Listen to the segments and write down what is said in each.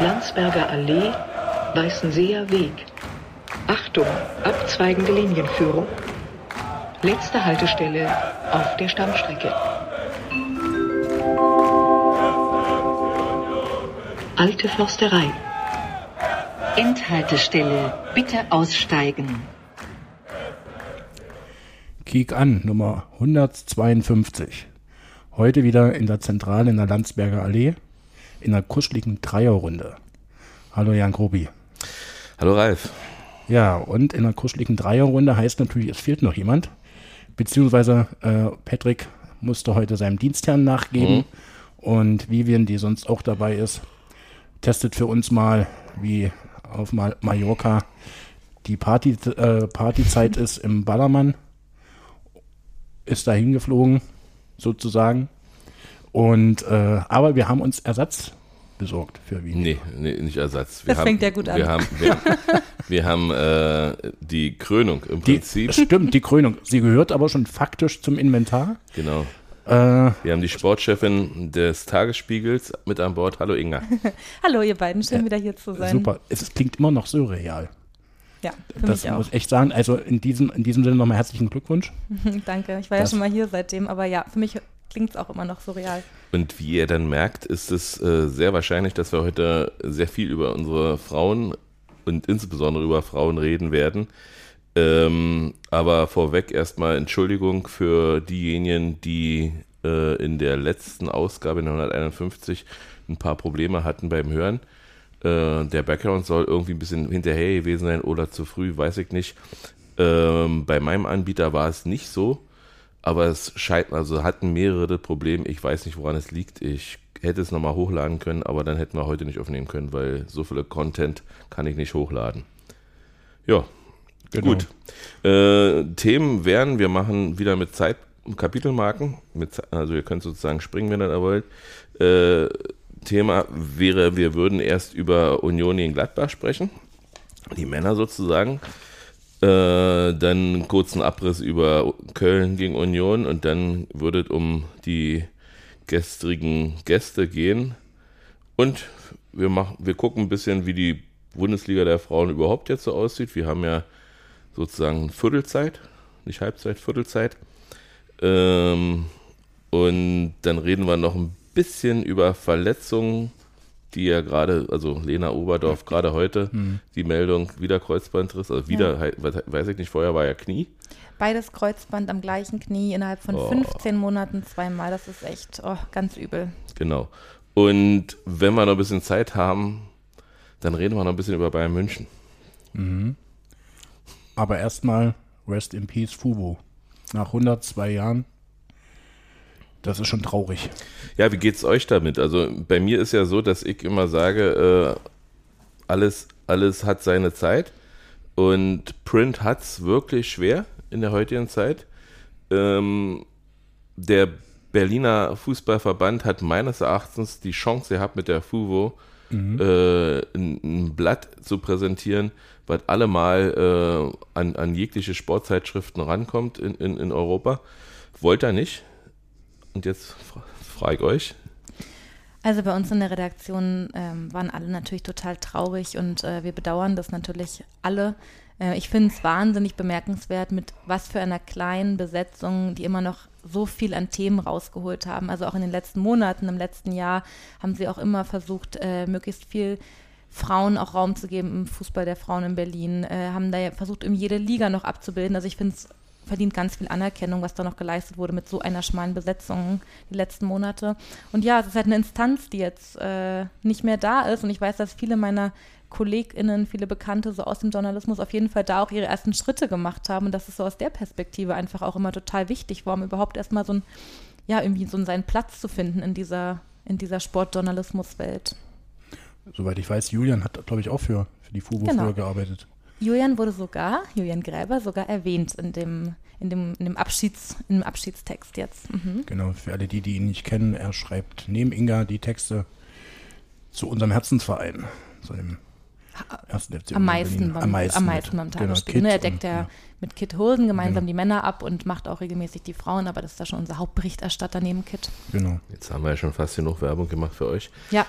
Landsberger Allee, Weißenseer Weg. Achtung, abzweigende Linienführung. Letzte Haltestelle auf der Stammstrecke. Alte Försterei. Endhaltestelle, bitte aussteigen. Kiek an, Nummer 152. Heute wieder in der Zentrale in der Landsberger Allee in einer kuscheligen Dreierrunde. Hallo Jan Grobi. Hallo Ralf. Ja, und in einer kuscheligen Dreierrunde heißt natürlich, es fehlt noch jemand. Beziehungsweise Patrick musste heute seinem Dienstherrn nachgeben. Und Vivian, die sonst auch dabei ist, testet für uns mal, wie auf Mallorca die Partyzeit ist im Ballermann. Ist da hingeflogen, sozusagen. Und aber wir haben uns Ersatz besorgt für Wien. Nee, nicht Ersatz. Das fängt ja gut an. Wir haben die Krönung im Prinzip. Stimmt, die Krönung. Sie gehört aber schon faktisch zum Inventar. Genau. Wir haben die Sportchefin des Tagesspiegels mit an Bord. Hallo Inga. Hallo ihr beiden, schön wieder hier zu sein. Super, es klingt immer noch surreal. Ja, für das mich auch. Muss ich echt sagen. Also in diesem Sinne nochmal herzlichen Glückwunsch. Danke, ich war ja schon mal hier seitdem, aber ja, für mich klingt es auch immer noch surreal. Und wie ihr dann merkt, ist es sehr wahrscheinlich, dass wir heute sehr viel über unsere Frauen und insbesondere über Frauen reden werden. Aber vorweg erstmal Entschuldigung für diejenigen, die in der letzten Ausgabe, in der 151, ein paar Probleme hatten beim Hören. Der Background soll irgendwie ein bisschen hinterher gewesen sein oder zu früh, weiß ich nicht. Bei meinem Anbieter war es nicht so, aber es scheint, also hatten mehrere das Problem. Ich weiß nicht, woran es liegt. Ich hätte es nochmal hochladen können, aber dann hätten wir heute nicht aufnehmen können, weil so viele Content kann ich nicht hochladen. Ja. Genau. Gut. Themen wären, wir machen wieder mit Kapitelmarken. Also ihr könnt sozusagen springen, wenn ihr da wollt. Thema wäre, wir würden erst über Union gegen Gladbach sprechen. Die Männer sozusagen. Dann einen kurzen Abriss über Köln gegen Union und dann würde es um die gestrigen Gäste gehen. Und wir gucken ein bisschen, wie die Bundesliga der Frauen überhaupt jetzt so aussieht. Wir haben ja sozusagen Viertelzeit, nicht Halbzeit, Viertelzeit. Und dann reden wir noch ein bisschen über Verletzungen, die ja gerade, also Lena Oberdorf, gerade heute die Meldung, wieder Kreuzbandriss, also wieder, weiß ich nicht, vorher war ja Knie. Beides Kreuzband am gleichen Knie innerhalb von 15 Monaten zweimal, das ist echt ganz übel. Genau. Und wenn wir noch ein bisschen Zeit haben, dann reden wir noch ein bisschen über Bayern München. Mhm. Aber erstmal Rest in Peace Fubo. Nach 102 Jahren. Das ist schon traurig. Ja, wie geht's euch damit? Also bei mir ist ja so, dass ich immer sage, alles hat seine Zeit und Print hat's wirklich schwer in der heutigen Zeit. Der Berliner Fußballverband hat meines Erachtens die Chance gehabt, mit der FUVO ein Blatt zu präsentieren, was allemal an jegliche Sportzeitschriften rankommt in Europa. Wollt ihr nicht? Und jetzt frage ich euch. Also bei uns in der Redaktion waren alle natürlich total traurig und wir bedauern das natürlich alle. Ich finde es wahnsinnig bemerkenswert, mit was für einer kleinen Besetzung, die immer noch so viel an Themen rausgeholt haben. Also auch in den letzten Monaten, im letzten Jahr haben sie auch immer versucht, möglichst viel Frauen auch Raum zu geben im Fußball der Frauen in Berlin, haben da ja versucht, jede Liga noch abzubilden. Also ich finde es verdient ganz viel Anerkennung, was da noch geleistet wurde mit so einer schmalen Besetzung die letzten Monate. Und ja, es ist halt eine Instanz, die jetzt nicht mehr da ist. Und ich weiß, dass viele meiner KollegInnen, viele Bekannte so aus dem Journalismus auf jeden Fall da auch ihre ersten Schritte gemacht haben. Und das ist so aus der Perspektive einfach auch immer total wichtig war, um überhaupt erstmal irgendwie seinen Platz zu finden in dieser Sportjournalismuswelt. Soweit ich weiß, Julian hat, glaube ich, auch für die FUVO früher gearbeitet. Julian Gräber sogar erwähnt in dem Abschiedstext jetzt. Mhm. Genau, für alle, die ihn nicht kennen, er schreibt neben Inga die Texte zu unserem Herzensverein, zu dem am meisten beim Tagesspiegel. Genau, Er deckt mit Kit Holden gemeinsam die Männer ab und macht auch regelmäßig die Frauen, aber das ist da schon unser Hauptberichterstatter neben Kit. Genau. Jetzt haben wir ja schon fast genug Werbung gemacht für euch. Ja,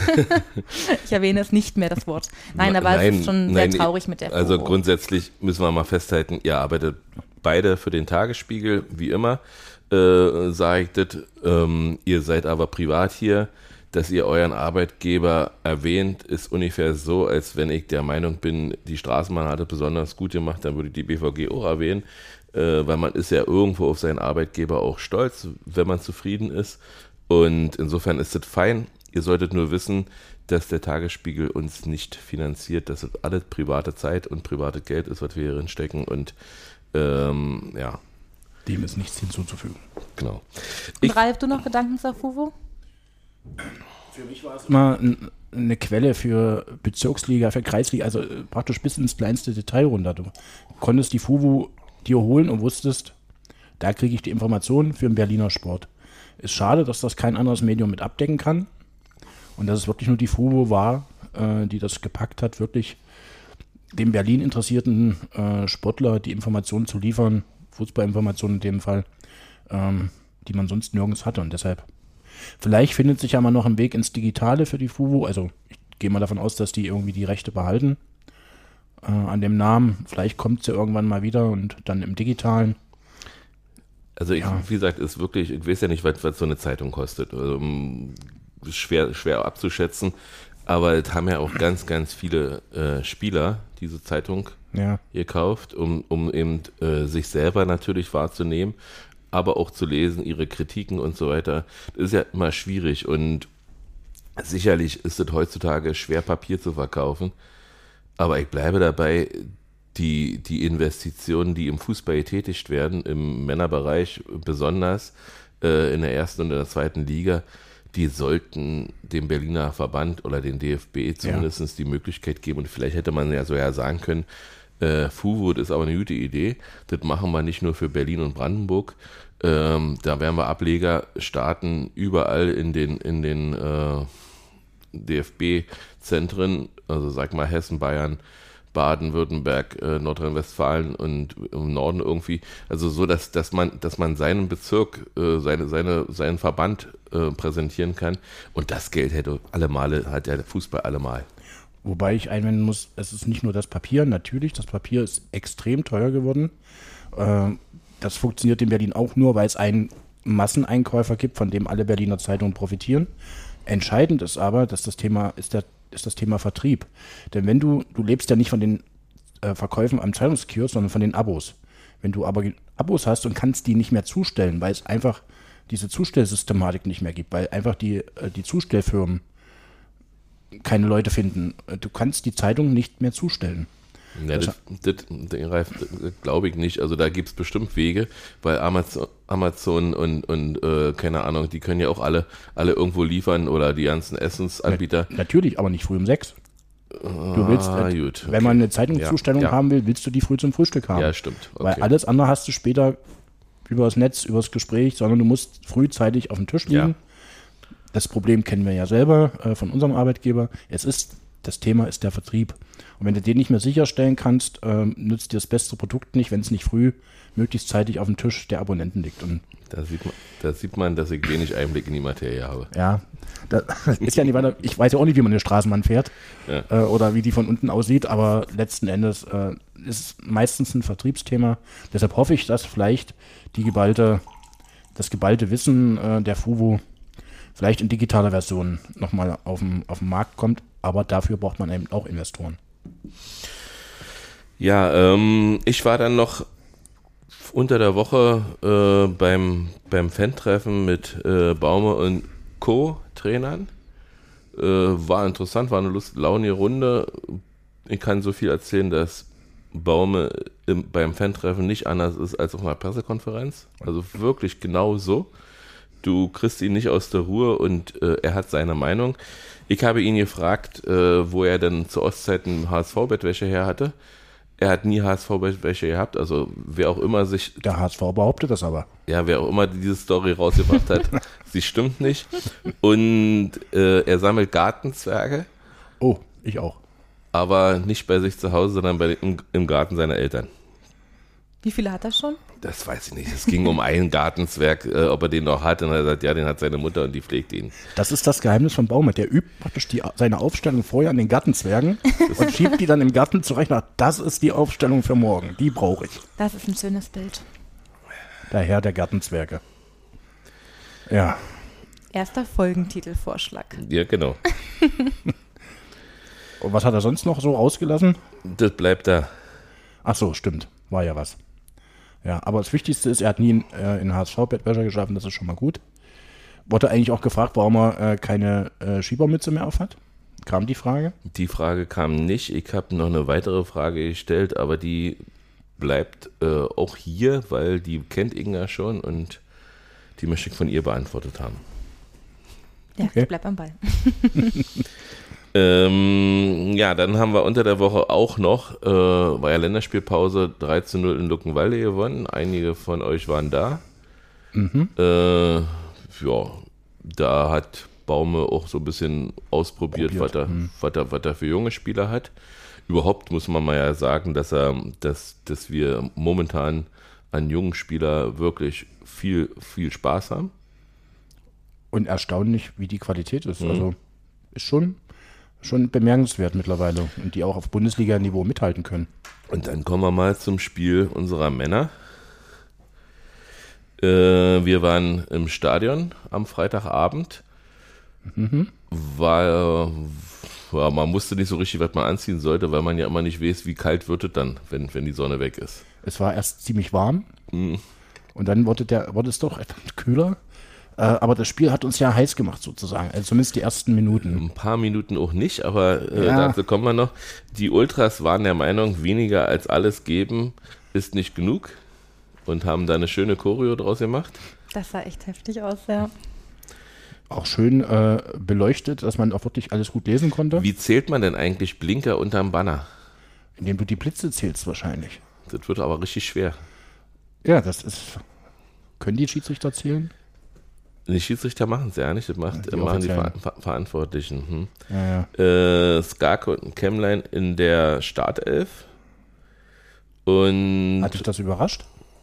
ich erwähne es nicht mehr, das Wort. Nein, aber es ist schon sehr traurig mit der Furo. Also grundsätzlich müssen wir mal festhalten, ihr arbeitet beide für den Tagesspiegel, wie immer, sage ich das. Ihr seid aber privat hier. Dass ihr euren Arbeitgeber erwähnt, ist ungefähr so, als wenn ich der Meinung bin, die Straßenbahn hat es besonders gut gemacht, dann würde ich die BVG auch erwähnen, weil man ist ja irgendwo auf seinen Arbeitgeber auch stolz, wenn man zufrieden ist. Und insofern ist das fein. Ihr solltet nur wissen, dass der Tagesspiegel uns nicht finanziert, dass es alles private Zeit und privates Geld ist, was wir hierin stecken. Und ja. Dem ist nichts hinzuzufügen. Genau. Und Ralf, du noch Gedanken zur FUVO? Für mich war es immer eine Quelle für Bezirksliga, für Kreisliga, also praktisch bis ins kleinste Detail runter. Du konntest die FUVO dir holen und wusstest, da kriege ich die Informationen für den Berliner Sport. Ist schade, dass das kein anderes Medium mit abdecken kann und dass es wirklich nur die FUVO war, die das gepackt hat, wirklich dem Berlin interessierten Sportler die Informationen zu liefern, Fußballinformationen in dem Fall, die man sonst nirgends hatte und deshalb vielleicht findet sich ja mal noch ein Weg ins Digitale für die FUVO. Also ich gehe mal davon aus, dass die irgendwie die Rechte behalten an dem Namen. Vielleicht kommt sie irgendwann mal wieder und dann im Digitalen. Also wie gesagt, ist wirklich, ich weiß ja nicht, was so eine Zeitung kostet. Also, schwer abzuschätzen. Aber es haben ja auch ganz, ganz viele Spieler diese Zeitung gekauft, um eben sich selber natürlich wahrzunehmen, aber auch zu lesen, ihre Kritiken und so weiter. Das ist ja immer schwierig und sicherlich ist es heutzutage schwer, Papier zu verkaufen, aber ich bleibe dabei, die Investitionen, die im Fußball getätigt werden, im Männerbereich besonders, in der ersten und in der zweiten Liga, die sollten dem Berliner Verband oder den DFB zumindest die Möglichkeit geben und vielleicht hätte man ja so sagen können, FUVO, das ist aber eine gute Idee. Das machen wir nicht nur für Berlin und Brandenburg. Da werden wir Ableger starten, überall in den DFB-Zentren, also sag mal Hessen, Bayern, Baden-Württemberg, Nordrhein-Westfalen und im Norden irgendwie. Also so, dass man seinen Bezirk, seinen Verband präsentieren kann. Und das Geld hat der Fußball allemal. Wobei ich einwenden muss, es ist nicht nur das Papier, natürlich, das Papier ist extrem teuer geworden. Das funktioniert in Berlin auch nur, weil es einen Masseneinkäufer gibt, von dem alle Berliner Zeitungen profitieren. Entscheidend ist aber, dass das Thema ist das Thema Vertrieb. Denn wenn du lebst ja nicht von den Verkäufen am Zeitungskiosk, sondern von den Abos. Wenn du aber Abos hast und kannst die nicht mehr zustellen, weil es einfach diese Zustellsystematik nicht mehr gibt, weil einfach die Zustellfirmen keine Leute finden. Du kannst die Zeitung nicht mehr zustellen. Ja, das glaube ich nicht. Also da gibt es bestimmt Wege, weil Amazon und keine Ahnung, die können ja auch alle irgendwo liefern oder die ganzen Essensanbieter. Natürlich, aber nicht früh um 6. Du willst, gut, wenn man eine Zeitungszustellung haben will, willst du die früh zum Frühstück haben. Ja, stimmt. Okay. Weil alles andere hast du später über das Netz, über das Gespräch, sondern du musst frühzeitig auf dem Tisch liegen. Ja. Das Problem kennen wir ja selber von unserem Arbeitgeber. Das Thema ist der Vertrieb. Und wenn du den nicht mehr sicherstellen kannst, nützt dir das beste Produkt nicht, wenn es nicht früh, möglichst zeitig auf dem Tisch der Abonnenten liegt. Und da sieht man, dass ich wenig Einblick in die Materie habe. Ja, das ist ja nicht weiter. Ich weiß ja auch nicht, wie man eine Straßenbahn fährt oder wie die von unten aussieht, aber letzten Endes ist es meistens ein Vertriebsthema. Deshalb hoffe ich, dass vielleicht das geballte Wissen der FUVO vielleicht in digitaler Version nochmal auf den Markt kommt, aber dafür braucht man eben auch Investoren. Ja, ich war dann noch unter der Woche beim Fan-Treffen mit Baume und Co-Trainern. War interessant, war eine launige Runde. Ich kann so viel erzählen, dass Baume beim Fan-Treffen nicht anders ist als auf einer Pressekonferenz. Also wirklich genau so. Du kriegst ihn nicht aus der Ruhe und er hat seine Meinung. Ich habe ihn gefragt, wo er denn zu Ostzeiten HSV-Bettwäsche her hatte. Er hat nie HSV-Bettwäsche gehabt, also wer auch immer sich... Der HSV behauptet das aber. Ja, wer auch immer diese Story rausgebracht hat, sie stimmt nicht. Und er sammelt Gartenzwerge. Oh, ich auch. aber nicht bei sich zu Hause, sondern im Garten seiner Eltern. Wie viele hat er schon? Das weiß ich nicht. Es ging um einen Gartenzwerg, ob er den noch hat. Und er hat gesagt, ja, den hat seine Mutter und die pflegt ihn. Das ist das Geheimnis von Baumert. Der übt praktisch seine Aufstellung vorher an den Gartenzwergen und schiebt die dann im Garten zurecht nach. Das ist die Aufstellung für morgen. Die brauche ich. Das ist ein schönes Bild. Der Herr der Gartenzwerge. Ja. Erster Folgentitelvorschlag. Ja, genau. Und was hat er sonst noch so ausgelassen? Das bleibt da. Ach so, stimmt. War ja was. Ja, aber das Wichtigste ist, er hat nie in HSV-Bettwäscher geschaffen, das ist schon mal gut. Wurde eigentlich auch gefragt, warum er keine Schiebermütze mehr auf hat? Kam die Frage? Die Frage kam nicht. Ich habe noch eine weitere Frage gestellt, aber die bleibt auch hier, weil die kennt Inga schon und die möchte ich von ihr beantwortet haben. Ja, Okay. ich bleib am Ball. Ja, dann haben wir unter der Woche auch noch, war ja Länderspielpause, 3:0 in Luckenwalde gewonnen. Einige von euch waren da. Ja, da hat Baume auch so ein bisschen ausprobiert, was er für junge Spieler hat. Überhaupt muss man mal ja sagen, dass wir momentan an jungen Spieler wirklich viel, viel Spaß haben. Und erstaunlich, wie die Qualität ist. Also ist schon bemerkenswert mittlerweile und die auch auf Bundesliga-Niveau mithalten können. Und dann kommen wir mal zum Spiel unserer Männer. Wir waren im Stadion am Freitagabend. Man wusste nicht so richtig, was man anziehen sollte, weil man ja immer nicht weiß, wie kalt wird es dann, wenn die Sonne weg ist. Es war erst ziemlich warm und dann wurde es doch etwas kühler. Aber das Spiel hat uns ja heiß gemacht sozusagen, also zumindest die ersten Minuten. Ein paar Minuten auch nicht, aber dazu kommen wir noch. Die Ultras waren der Meinung, weniger als alles geben ist nicht genug und haben da eine schöne Choreo draus gemacht. Das sah echt heftig aus, ja. Auch schön beleuchtet, dass man auch wirklich alles gut lesen konnte. Wie zählt man denn eigentlich Blinker unterm Banner? Indem du die Blitze zählst wahrscheinlich. Das wird aber richtig schwer. Ja, können die Schiedsrichter zählen? Die Schiedsrichter machen es ja nicht, das machen die Verantwortlichen. Ja. Skarke und Kemmlein in der Startelf. Und Hat dich das überrascht?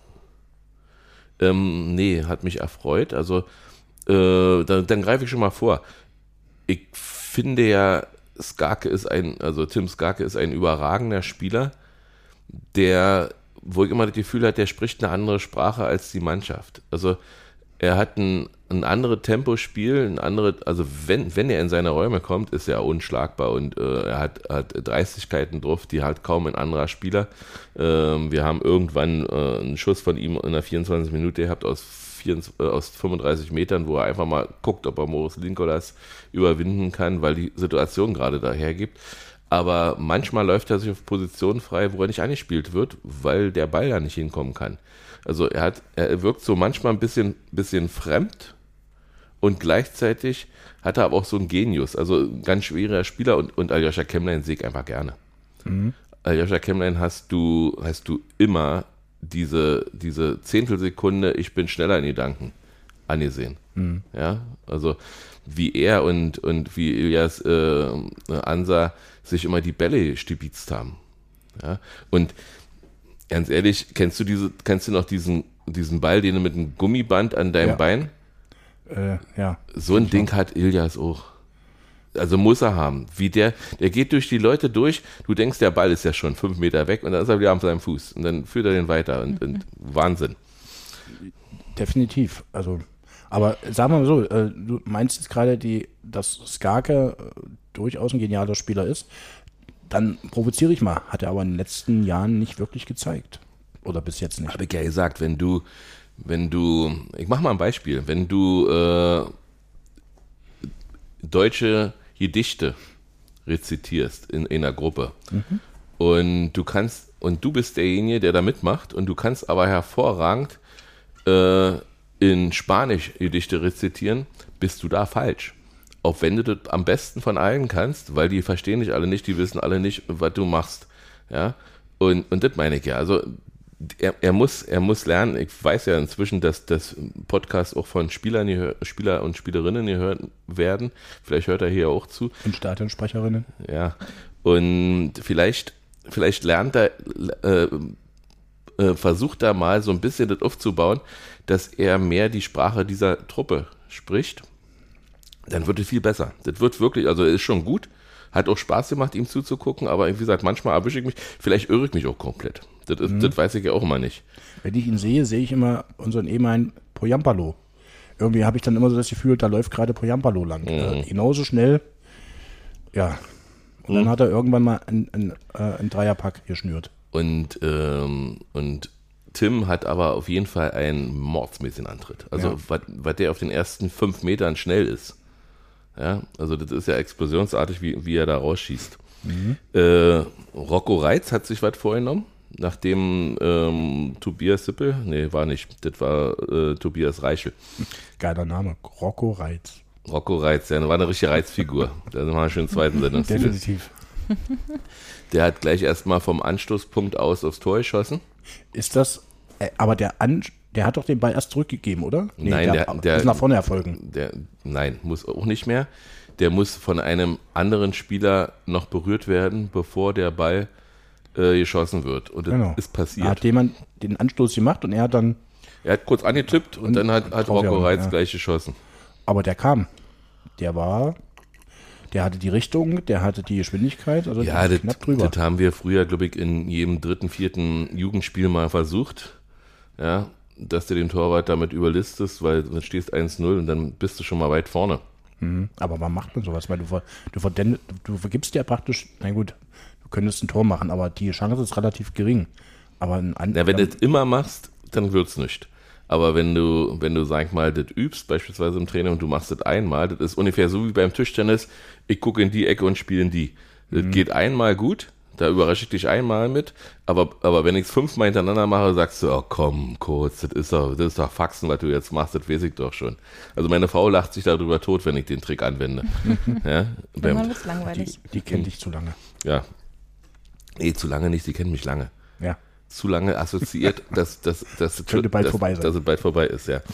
nee, hat mich erfreut. Also dann greife ich schon mal vor. Ich finde ja, Tim Skarke ist ein überragender Spieler, wo ich immer das Gefühl habe, der spricht eine andere Sprache als die Mannschaft. Also er hat ein anderes Tempospiel, also wenn er in seine Räume kommt, ist er unschlagbar und er hat Dreistigkeiten drauf, die hat kaum ein anderer Spieler. Wir haben irgendwann einen Schuss von ihm in der 24 Minute gehabt aus 35 Metern, wo er einfach mal guckt, ob er Moritz Linkolas überwinden kann, weil die Situation gerade daher gibt. Aber manchmal läuft er sich auf Positionen frei, wo er nicht angespielt wird, weil der Ball da nicht hinkommen kann. Also er wirkt so manchmal ein bisschen fremd und gleichzeitig hat er aber auch so einen Genius. Also ein ganz schwerer Spieler und Aljoscha Kemmlein sehe ich einfach gerne. Aljoscha Kemmlein hast du immer diese Zehntelsekunde, ich bin schneller in Gedanken angesehen. Ja, also wie er und wie Ilias Ansa sich immer die Bälle stibitzt haben. Ja, und ganz ehrlich, kennst du noch diesen Ball, den du mit einem Gummiband an deinem Bein? Ja. So ein Ding hat Ilias auch. Also muss er haben. Der geht durch die Leute durch, du denkst, der Ball ist ja schon 5 Meter weg und dann ist er wieder auf seinem Fuß und dann führt er den weiter und Wahnsinn. Definitiv. Also, aber sagen wir mal so, du meinst jetzt gerade, dass Skarke durchaus ein genialer Spieler ist. Dann provoziere ich mal. Hat er aber in den letzten Jahren nicht wirklich gezeigt. Oder bis jetzt nicht. Habe ich ja gesagt, wenn du, ich mache mal ein Beispiel, wenn du deutsche Gedichte rezitierst in einer Gruppe und du bist derjenige, der da mitmacht und du kannst aber hervorragend in Spanisch Gedichte rezitieren, bist du da falsch. Auch wenn du das am besten von allen kannst, weil die verstehen dich alle nicht, die wissen alle nicht, was du machst. Ja? Und das meine ich ja. Also er muss lernen. Ich weiß ja inzwischen, dass das Podcasts auch von Spieler und Spielerinnen gehört werden. Vielleicht hört er hier auch zu. Und Stadionsprecherinnen. Ja. Und vielleicht lernt er, versucht er mal so ein bisschen das aufzubauen, dass er mehr die Sprache dieser Truppe spricht. Dann wird es viel besser. Das wird wirklich, also ist schon gut. Hat auch Spaß gemacht, ihm zuzugucken, aber wie gesagt, manchmal erwische ich mich, vielleicht irre ich mich auch komplett. Das weiß ich ja auch immer nicht. Wenn ich ihn sehe, sehe ich immer unseren ehemaligen Poyampalo. Irgendwie habe ich dann immer so das Gefühl, da läuft gerade Poyampalo lang. Genauso schnell. Ja. Und dann hat er irgendwann mal einen Dreierpack geschnürt. Und Tim hat aber auf jeden Fall einen mordsmäßigen Antritt. Also was der auf den ersten 5 Metern schnell ist. Ja, also das ist ja explosionsartig, wie er da rausschießt. Rocco Reitz hat sich was vorgenommen, nachdem Tobias Sippel, nee, war nicht, das war Tobias Reichel. Geiler Name, Rocco Reitz. Rocco Reitz, ja, war eine richtige Reizfigur. Da sind wir schon im zweiten Sendungsstil. Definitiv. Der hat gleich erstmal vom Anstoßpunkt aus aufs Tor geschossen. Ist das, aber der hat doch den Ball erst zurückgegeben, oder? Nee, Nein, der ist nach vorne erfolgen. Nein, muss auch nicht mehr. Der muss von einem anderen Spieler noch berührt werden, bevor der Ball geschossen wird. Und das ist passiert. Da hat jemand den Anstoß gemacht und er hat dann... Er hat kurz angetippt und dann hat Rocco Reitz gleich geschossen. Aber der kam. Der hatte die Richtung, der hatte die Geschwindigkeit, also ja, das, knapp drüber. Das haben wir früher, glaube ich, in jedem 3., 4. Jugendspiel mal versucht, ja, dass du den Torwart damit überlistest, weil dann stehst 1-0 und dann bist du schon mal weit vorne. Aber wann macht man sowas? Weil du vergibst ja praktisch, na gut, du könntest ein Tor machen, aber die Chance ist relativ gering. Aber wenn du das immer machst, dann wird's nicht. Aber wenn du, sag ich mal, das übst, beispielsweise im Training und du machst das einmal, das ist ungefähr so wie beim Tischtennis, ich gucke in die Ecke und spiele in die. Das geht einmal gut, da überrasche ich dich einmal mit, aber wenn ich es 5-mal hintereinander mache, sagst du, oh komm, kurz, das ist doch Faxen, was du jetzt machst, das weiß ich doch schon. Also meine Frau lacht sich darüber tot, wenn ich den Trick anwende. Ja? Irgendwann wird's langweilig. Die kennt dich zu lange. Ja. Nee, zu lange nicht, die kennt mich lange. Ja. Zu lange assoziiert, dass könnte bald vorbei sein. Dass es bald vorbei ist, ja.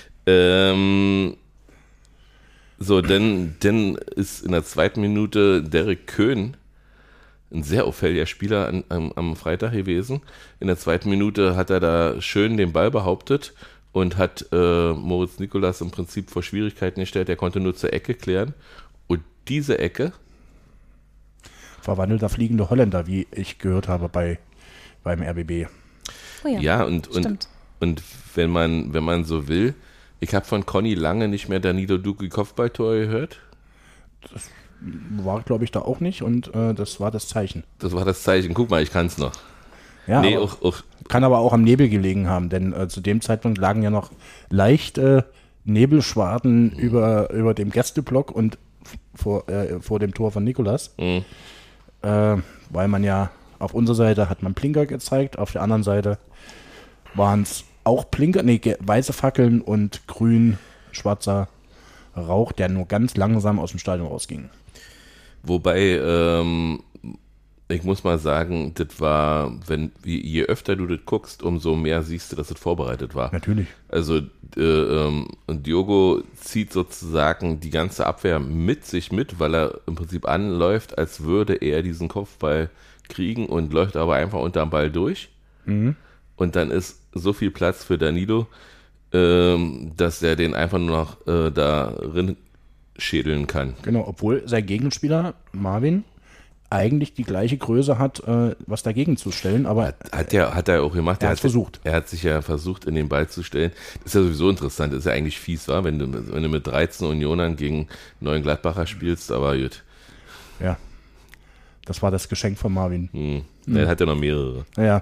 So, dann ist in der 2. Minute Derek Köhn, ein sehr auffälliger Spieler am Freitag gewesen. In der 2. Minute hat er da schön den Ball behauptet und hat Moritz Nikolas im Prinzip vor Schwierigkeiten gestellt. Er konnte nur zur Ecke klären. Und diese Ecke... Verwandelter fliegende Holländer, wie ich gehört habe beim RBB. Oh ja, ja, und wenn man so will, ich habe von Conny lange nicht mehr Danilo Duki Kopfballtor gehört. Das war, glaube ich, da auch nicht und das war das Zeichen. Das war das Zeichen. Guck mal, ich kann es noch. Ja, nee, kann aber auch am Nebel gelegen haben, denn zu dem Zeitpunkt lagen ja noch leichte Nebelschwaden über dem Gästeblock und vor dem Tor von Nikolas. Weil man ja auf unserer Seite hat man Blinker gezeigt, auf der anderen Seite waren es auch Blinker, weiße Fackeln und grün-schwarzer Rauch, der nur ganz langsam aus dem Stadion rausging. Wobei, ich muss mal sagen, das war, je öfter du das guckst, umso mehr siehst du, dass es vorbereitet war. Natürlich. Also Diogo zieht sozusagen die ganze Abwehr mit sich mit, weil er im Prinzip anläuft, als würde er diesen Kopfball kriegen und läuft aber einfach unterm Ball durch. Und dann ist so viel Platz für Danilo, dass er den einfach nur noch darin schädeln kann. Genau, obwohl sein Gegenspieler Marvin eigentlich die gleiche Größe hat, was dagegen zu stellen, aber hat er auch gemacht. Er hat versucht. Er hat sich ja versucht, in den Ball zu stellen. Das ist ja sowieso interessant. Das ist ja eigentlich fies, wa? Wenn du mit 13 Unionern gegen 9 Gladbacher spielst, aber gut. Ja, das war das Geschenk von Marvin. Er hat ja noch mehrere. Ja.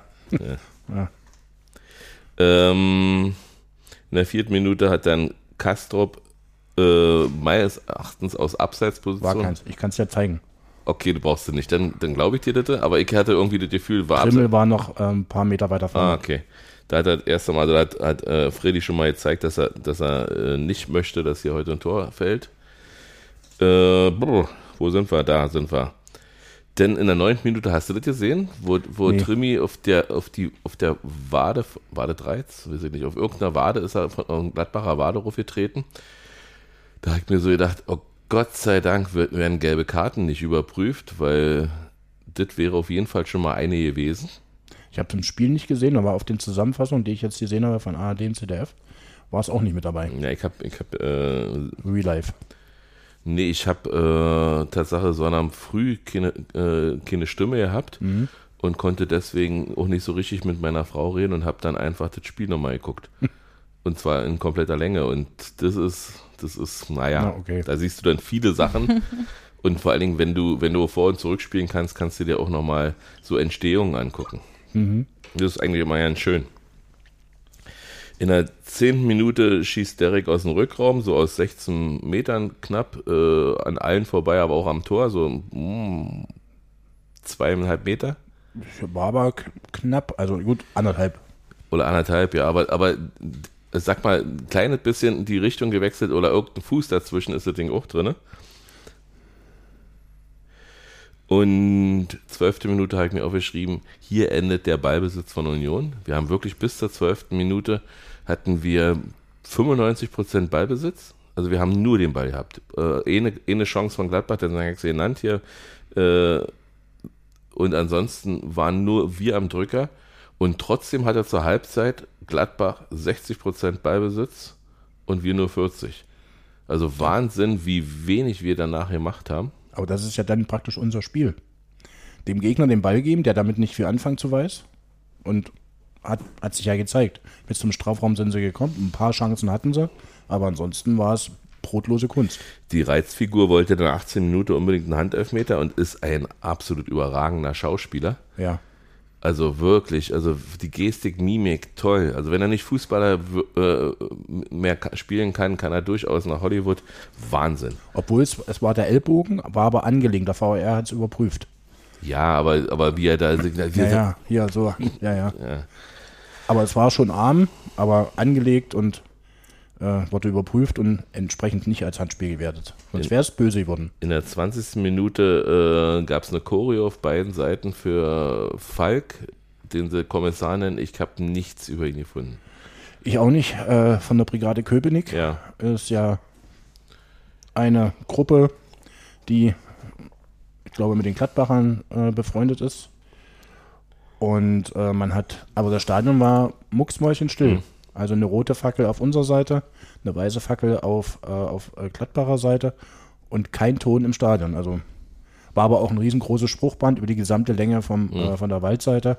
In der 4. Minute hat dann Kastrop meines Erachtens aus Abseitsposition. War keins. Ich kann es ja zeigen. Okay, du brauchst du nicht. Dann glaube ich dir das. Aber ich hatte irgendwie das Gefühl, Trimmel war noch ein paar Meter weiter vorne. Okay. Da hat er das erste Mal, hat Freddy schon mal gezeigt, dass er nicht möchte, dass hier heute ein Tor fällt. Wo sind wir? Da sind wir. Denn in der 9. Minute, hast du das gesehen? Wo nee. Trimi auf der Wade 13, weiß ich nicht, auf irgendeiner Wade ist er von einem Gladbacher Waderuf getreten. Da habe ich mir so gedacht, oh Gott sei Dank werden gelbe Karten nicht überprüft, weil das wäre auf jeden Fall schon mal eine gewesen. Ich habe das Spiel nicht gesehen, aber auf den Zusammenfassungen, die ich jetzt gesehen habe von ARD und ZDF, war es auch nicht mit dabei. Ja, ich hab Real Life. Nee, ich habe Tatsache Sonnabend früh keine Stimme gehabt und konnte deswegen auch nicht so richtig mit meiner Frau reden und habe dann einfach das Spiel nochmal geguckt. Und zwar in kompletter Länge. Und das ist, naja, okay. Da siehst du dann viele Sachen. Und vor allen Dingen, wenn du vor- und zurückspielen kannst, kannst du dir auch nochmal so Entstehungen angucken. Das ist eigentlich immer ganz schön. In der 10. Minute schießt Derek aus dem Rückraum, so aus 16 Metern knapp, an allen vorbei, aber auch am Tor, so 2,5 Meter. War aber knapp, also gut, 1,5. Oder 1,5, ja, aber sag mal, ein kleines bisschen die Richtung gewechselt oder irgendein Fuß dazwischen ist das Ding auch drin. Und 12. Minute habe ich mir aufgeschrieben, hier endet der Ballbesitz von Union. Wir haben wirklich bis zur 12. Minute hatten wir 95% Ballbesitz. Also wir haben nur den Ball gehabt. Eine Chance von Gladbach, den habe ich genannt hier. Und ansonsten waren nur wir am Drücker. Und trotzdem hatte zur Halbzeit Gladbach 60% Ballbesitz und wir nur 40%. Also Wahnsinn, wie wenig wir danach gemacht haben. Aber das ist ja dann praktisch unser Spiel. Dem Gegner den Ball geben, der damit nicht viel anfangen zu weiß. Und hat sich ja gezeigt. Bis zum Strafraum sind sie gekommen. Ein paar Chancen hatten sie. Aber ansonsten war es brotlose Kunst. Die Reizfigur wollte dann 18 Minuten unbedingt einen Handelfmeter und ist ein absolut überragender Schauspieler. Ja. Also wirklich, also die Gestik, Mimik, toll. Also wenn er nicht Fußballer mehr spielen kann, kann er durchaus nach Hollywood. Wahnsinn. Obwohl es war der Ellbogen, war aber angelegt. Der VAR hat es überprüft. Ja, aber wie er da signalisiert hat. Ja, so. Ja. Aber es war schon arm, aber angelegt und wurde überprüft und entsprechend nicht als Handspiel gewertet. Sonst wäre es böse geworden. In der 20. Minute gab es eine Choreo auf beiden Seiten für Falk, den sie Kommissar nennen. Ich habe nichts über ihn gefunden. Ich auch nicht. Von der Brigade Köpenick. Ja. Ist ja eine Gruppe, die, ich glaube, mit den Gladbachern befreundet ist. Und aber das Stadion war mucksmäuschenstill. Also eine rote Fackel auf unserer Seite, eine weiße Fackel auf Gladbacher Seite und kein Ton im Stadion. Also war aber auch ein riesengroßes Spruchband über die gesamte Länge von der Waldseite.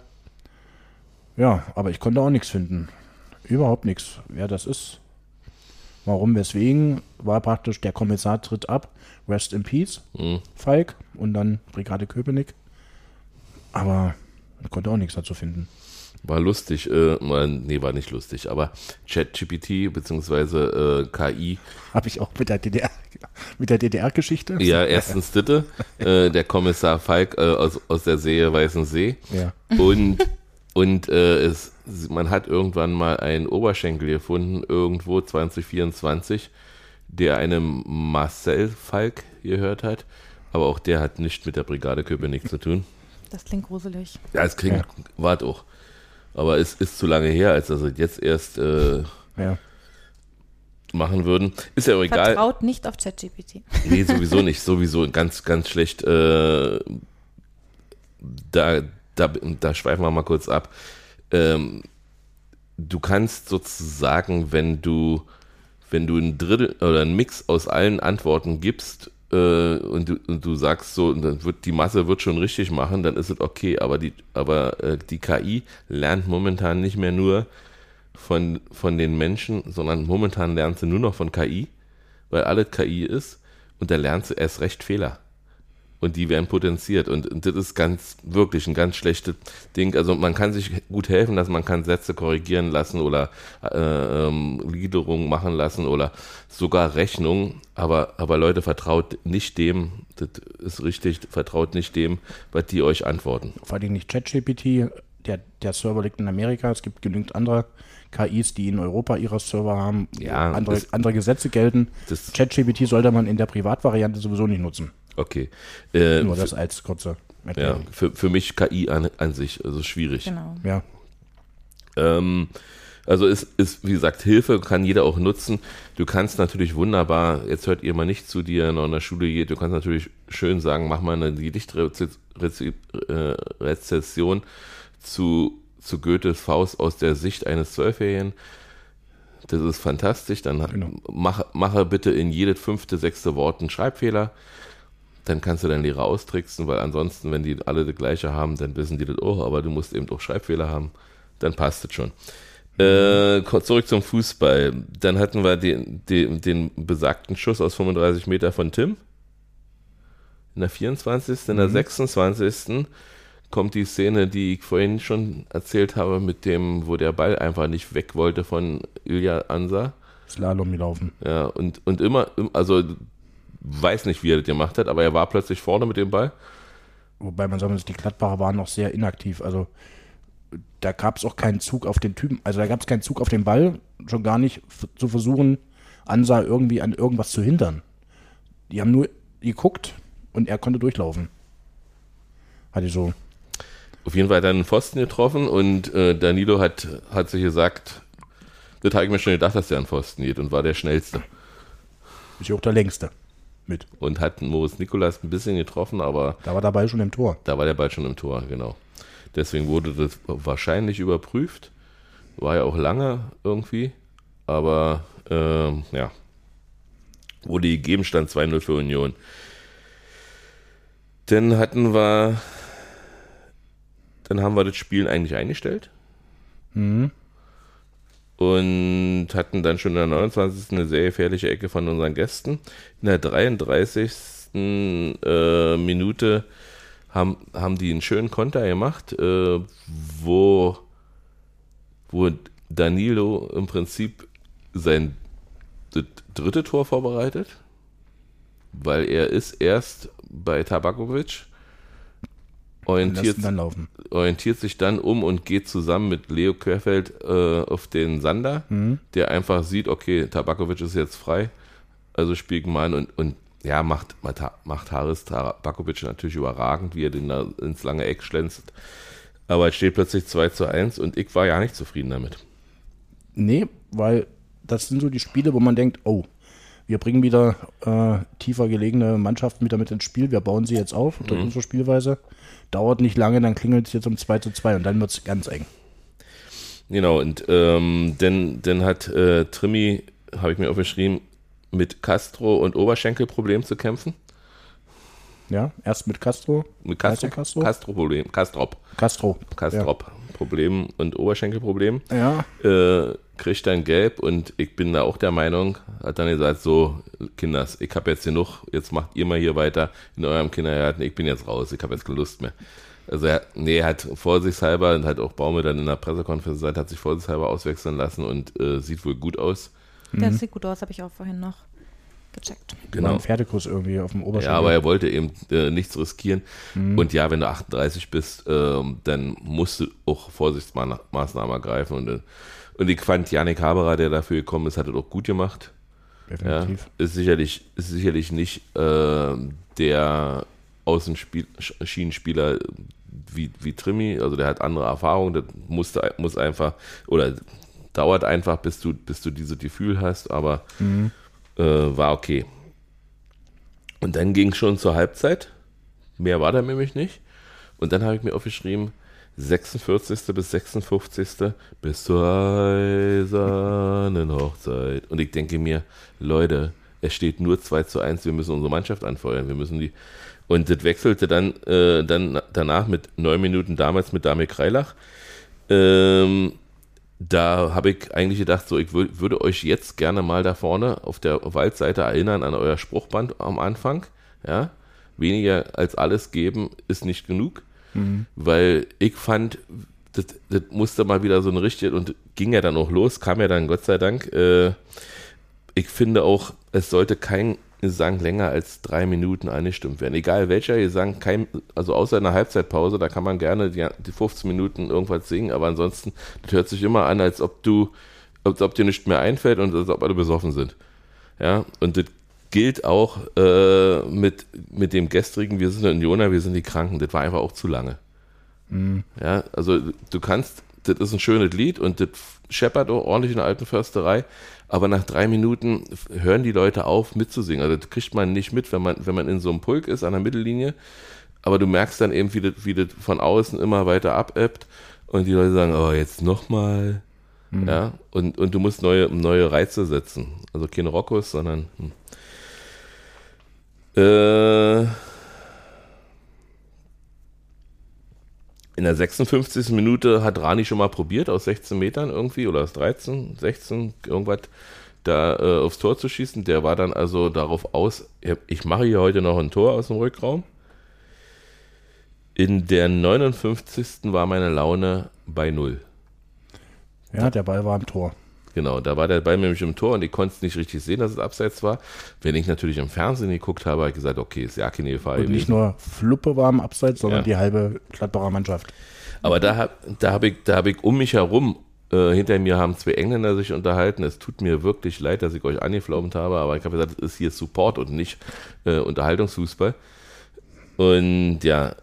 Ja, aber ich konnte auch nichts finden. Überhaupt nichts. Wer das ist, warum, weswegen, war praktisch der Kommissar tritt ab, Rest in Peace, Falk und dann Brigade Köpenick. Aber ich konnte auch nichts dazu finden. War lustig, war nicht lustig, aber ChatGPT bzw. KI. Habe ich auch mit der DDR-Geschichte? Ja, erstens Ditte, der Kommissar Falk aus der Serie Weißensee. Ja. Und man hat irgendwann mal einen Oberschenkel gefunden, irgendwo 2024, der einem Marcel Falk gehört hat, aber auch der hat nichts mit der Brigade Köpenick zu tun. Das klingt gruselig. Ja, es klingt, wart auch. Aber es ist zu lange her, als dass sie jetzt erst machen würden. Ist ja auch egal. Vertraut nicht auf ChatGPT. Nee, sowieso nicht. Sowieso ganz, ganz schlecht. Da schweifen wir mal kurz ab. Du kannst sozusagen, wenn du ein Drittel oder ein Mix aus allen Antworten gibst, und du sagst so, dann die Masse wird schon richtig machen, dann ist es okay, aber die KI lernt momentan nicht mehr nur von den Menschen, sondern momentan lernt sie nur noch von KI, weil alles KI ist und da lernt sie erst recht Fehler. Und die werden potenziert. Und das ist wirklich ein ganz schlechtes Ding. Also man kann sich gut helfen lassen, man kann Sätze korrigieren lassen oder Gliederungen machen lassen oder sogar Rechnungen. Aber Leute, vertraut nicht dem, das ist richtig, vertraut nicht dem, was die euch antworten. Vor allem nicht ChatGPT, der Server liegt in Amerika, es gibt genügend andere KIs, die in Europa ihre Server haben, ja, andere Gesetze gelten. ChatGPT sollte man in der Privatvariante sowieso nicht nutzen. Okay. Nur das als kurze Erklärung. Ja, für mich KI an sich, also schwierig. Genau. Ja. Also ist, wie gesagt, Hilfe kann jeder auch nutzen. Du kannst natürlich wunderbar, jetzt hört ihr mal nicht zu, die ja noch in der Schule geht, du kannst natürlich schön sagen, mach mal eine Gedichtrezession zu Goethes Faust aus der Sicht eines 12-Jährigen. Das ist fantastisch. Dann Genau. mache bitte in jedes 5., 6. Wort einen Schreibfehler. Dann kannst du deinen Lehrer austricksen, weil ansonsten, wenn die alle das Gleiche haben, dann wissen die das auch, aber du musst eben auch Schreibfehler haben. Dann passt das schon. Zurück zum Fußball. Dann hatten wir den besagten Schuss aus 35 Meter von Tim. In der 24., in der 26. kommt die Szene, die ich vorhin schon erzählt habe, mit dem, wo der Ball einfach nicht weg wollte von Ilya Ansa. Slalom gelaufen. Ja, und immer, also weiß nicht, wie er das gemacht hat, aber er war plötzlich vorne mit dem Ball. Wobei man sagen muss, die Gladbacher waren noch sehr inaktiv. Also da gab es auch keinen Zug auf den Typen. Also da gab es keinen Zug auf den Ball, schon gar nicht zu versuchen, Ansa irgendwie an irgendwas zu hindern. Die haben nur geguckt und er konnte durchlaufen. Hatte ich so. Auf jeden Fall hat er einen Pfosten getroffen und Danilo hat sich gesagt, das habe ich mir schon gedacht, dass der an Pfosten geht und war der Schnellste. Ist ja auch der längste mit. Und hat Moritz Nikolas ein bisschen getroffen, aber Da war der Ball schon im Tor. da war der Ball schon im Tor, genau. Deswegen wurde das wahrscheinlich überprüft. War ja auch lange irgendwie, aber ja, wurde gegeben, stand 2-0 für Union. Dann haben wir das Spiel eigentlich eingestellt. Und hatten dann schon in der 29. eine sehr gefährliche Ecke von unseren Gästen. In der 33. Minute haben die einen schönen Konter gemacht, wo Danilo im Prinzip sein dritte Tor vorbereitet, weil er ist erst bei Tabakovic, orientiert sich dann um und geht zusammen mit Leo Querfeld auf den Sander, der einfach sieht, okay, Tabakovic ist jetzt frei, also spielt man und ja, macht Haris Tabakovic natürlich überragend, wie er den da ins lange Eck schlänzt. Aber es steht plötzlich 2-1 und ich war ja nicht zufrieden damit. Nee, weil das sind so die Spiele, wo man denkt, oh, wir bringen wieder tiefer gelegene Mannschaften wieder mit ins Spiel, wir bauen sie jetzt auf durch unsere Spielweise. Dauert nicht lange, dann klingelt es jetzt um 2-2 und dann wird es ganz eng. Genau, und dann hat Trimi, habe ich mir aufgeschrieben, mit Castro und Oberschenkelproblem zu kämpfen. Ja, erst mit Castro. Mit Castro-Problem. Kastrop. Ja. Problem und Oberschenkelproblem. Ja. Kriegt dann gelb und ich bin da auch der Meinung, hat dann gesagt, so, Kinders, ich habe jetzt genug, jetzt macht ihr mal hier weiter in eurem Kindergarten, ich bin jetzt raus, ich habe jetzt keine Lust mehr. Also er hat vorsichtshalber, und hat auch Baume dann in der Pressekonferenz gesagt, hat sich vorsichtshalber auswechseln lassen und sieht wohl gut aus. Das sieht gut aus, habe ich auch vorhin noch gecheckt. Genau. Ein Pferdekuss irgendwie auf dem Oberschenkel. Ja, aber er wollte eben nichts riskieren. Und ja, wenn du 38 bist, dann musst du auch Vorsichtsmaßnahmen ergreifen. Und ich fand, Yannick Haberer, der dafür gekommen ist, hat es auch gut gemacht. Definitiv. Ja, ist sicherlich nicht der Außenschienenspieler wie Trimi, also der hat andere Erfahrungen, das muss einfach, oder dauert einfach, bis du dieses Gefühl hast, aber war okay. Und dann ging es schon zur Halbzeit. Mehr war da nämlich nicht. Und dann habe ich mir aufgeschrieben, 46. bis 56. bis zur eisernen Hochzeit. Und ich denke mir, Leute, es steht nur 2-1, wir müssen unsere Mannschaft anfeuern. Wir müssen die. Und das wechselte dann danach mit 9 Minuten damals mit Damir Kreilach. Da habe ich eigentlich gedacht, so, ich würde euch jetzt gerne mal da vorne auf der Waldseite erinnern an euer Spruchband am Anfang. Ja? Weniger als alles geben ist nicht genug, weil ich fand, das musste mal wieder so ein richtig, und ging ja dann auch los, kam ja dann Gott sei Dank. Ich finde auch, es sollte kein Gesang länger als 3 Minuten angestimmt werden. Egal welcher Gesang, also außer einer Halbzeitpause, da kann man gerne die 15 Minuten irgendwas singen, aber ansonsten, das hört sich immer an, als ob dir nichts mehr einfällt und als ob alle besoffen sind. Ja, und das gilt auch mit dem gestrigen, wir sind Unioner, wir sind die Kranken, das war einfach auch zu lange. Ja, also du kannst das ist ein schönes Lied und das scheppert auch ordentlich in der alten Försterei, aber nach 3 Minuten hören die Leute auf mitzusingen. Also das kriegt man nicht mit, wenn man in so einem Pulk ist, an der Mittellinie, aber du merkst dann eben, wie das von außen immer weiter abebbt und die Leute sagen, oh, jetzt nochmal. Ja, und du musst neue Reize setzen. Also keine Rockos, sondern in der 56. Minute hat Rani schon mal probiert, aus 16 Metern irgendwie, oder aus 13, 16, irgendwas, da aufs Tor zu schießen. Der war dann also darauf aus, ich mache hier heute noch ein Tor aus dem Rückraum. In der 59. war meine Laune bei 0. Ja, der Ball war im Tor. Genau, da war der Ball nämlich im Tor und ich konnte es nicht richtig sehen, dass es abseits war. Wenn ich natürlich im Fernsehen geguckt habe, habe ich gesagt, okay, ist ja keine Gefahr Und nicht nur Fluppe war im Abseits, sondern die halbe Gladbacher Mannschaft. Aber da hab ich um mich herum, hinter mir haben 2 Engländer sich unterhalten. Es tut mir wirklich leid, dass ich euch angeflaumt habe, aber ich habe gesagt, es ist hier Support und nicht Unterhaltungsfußball. Und ja,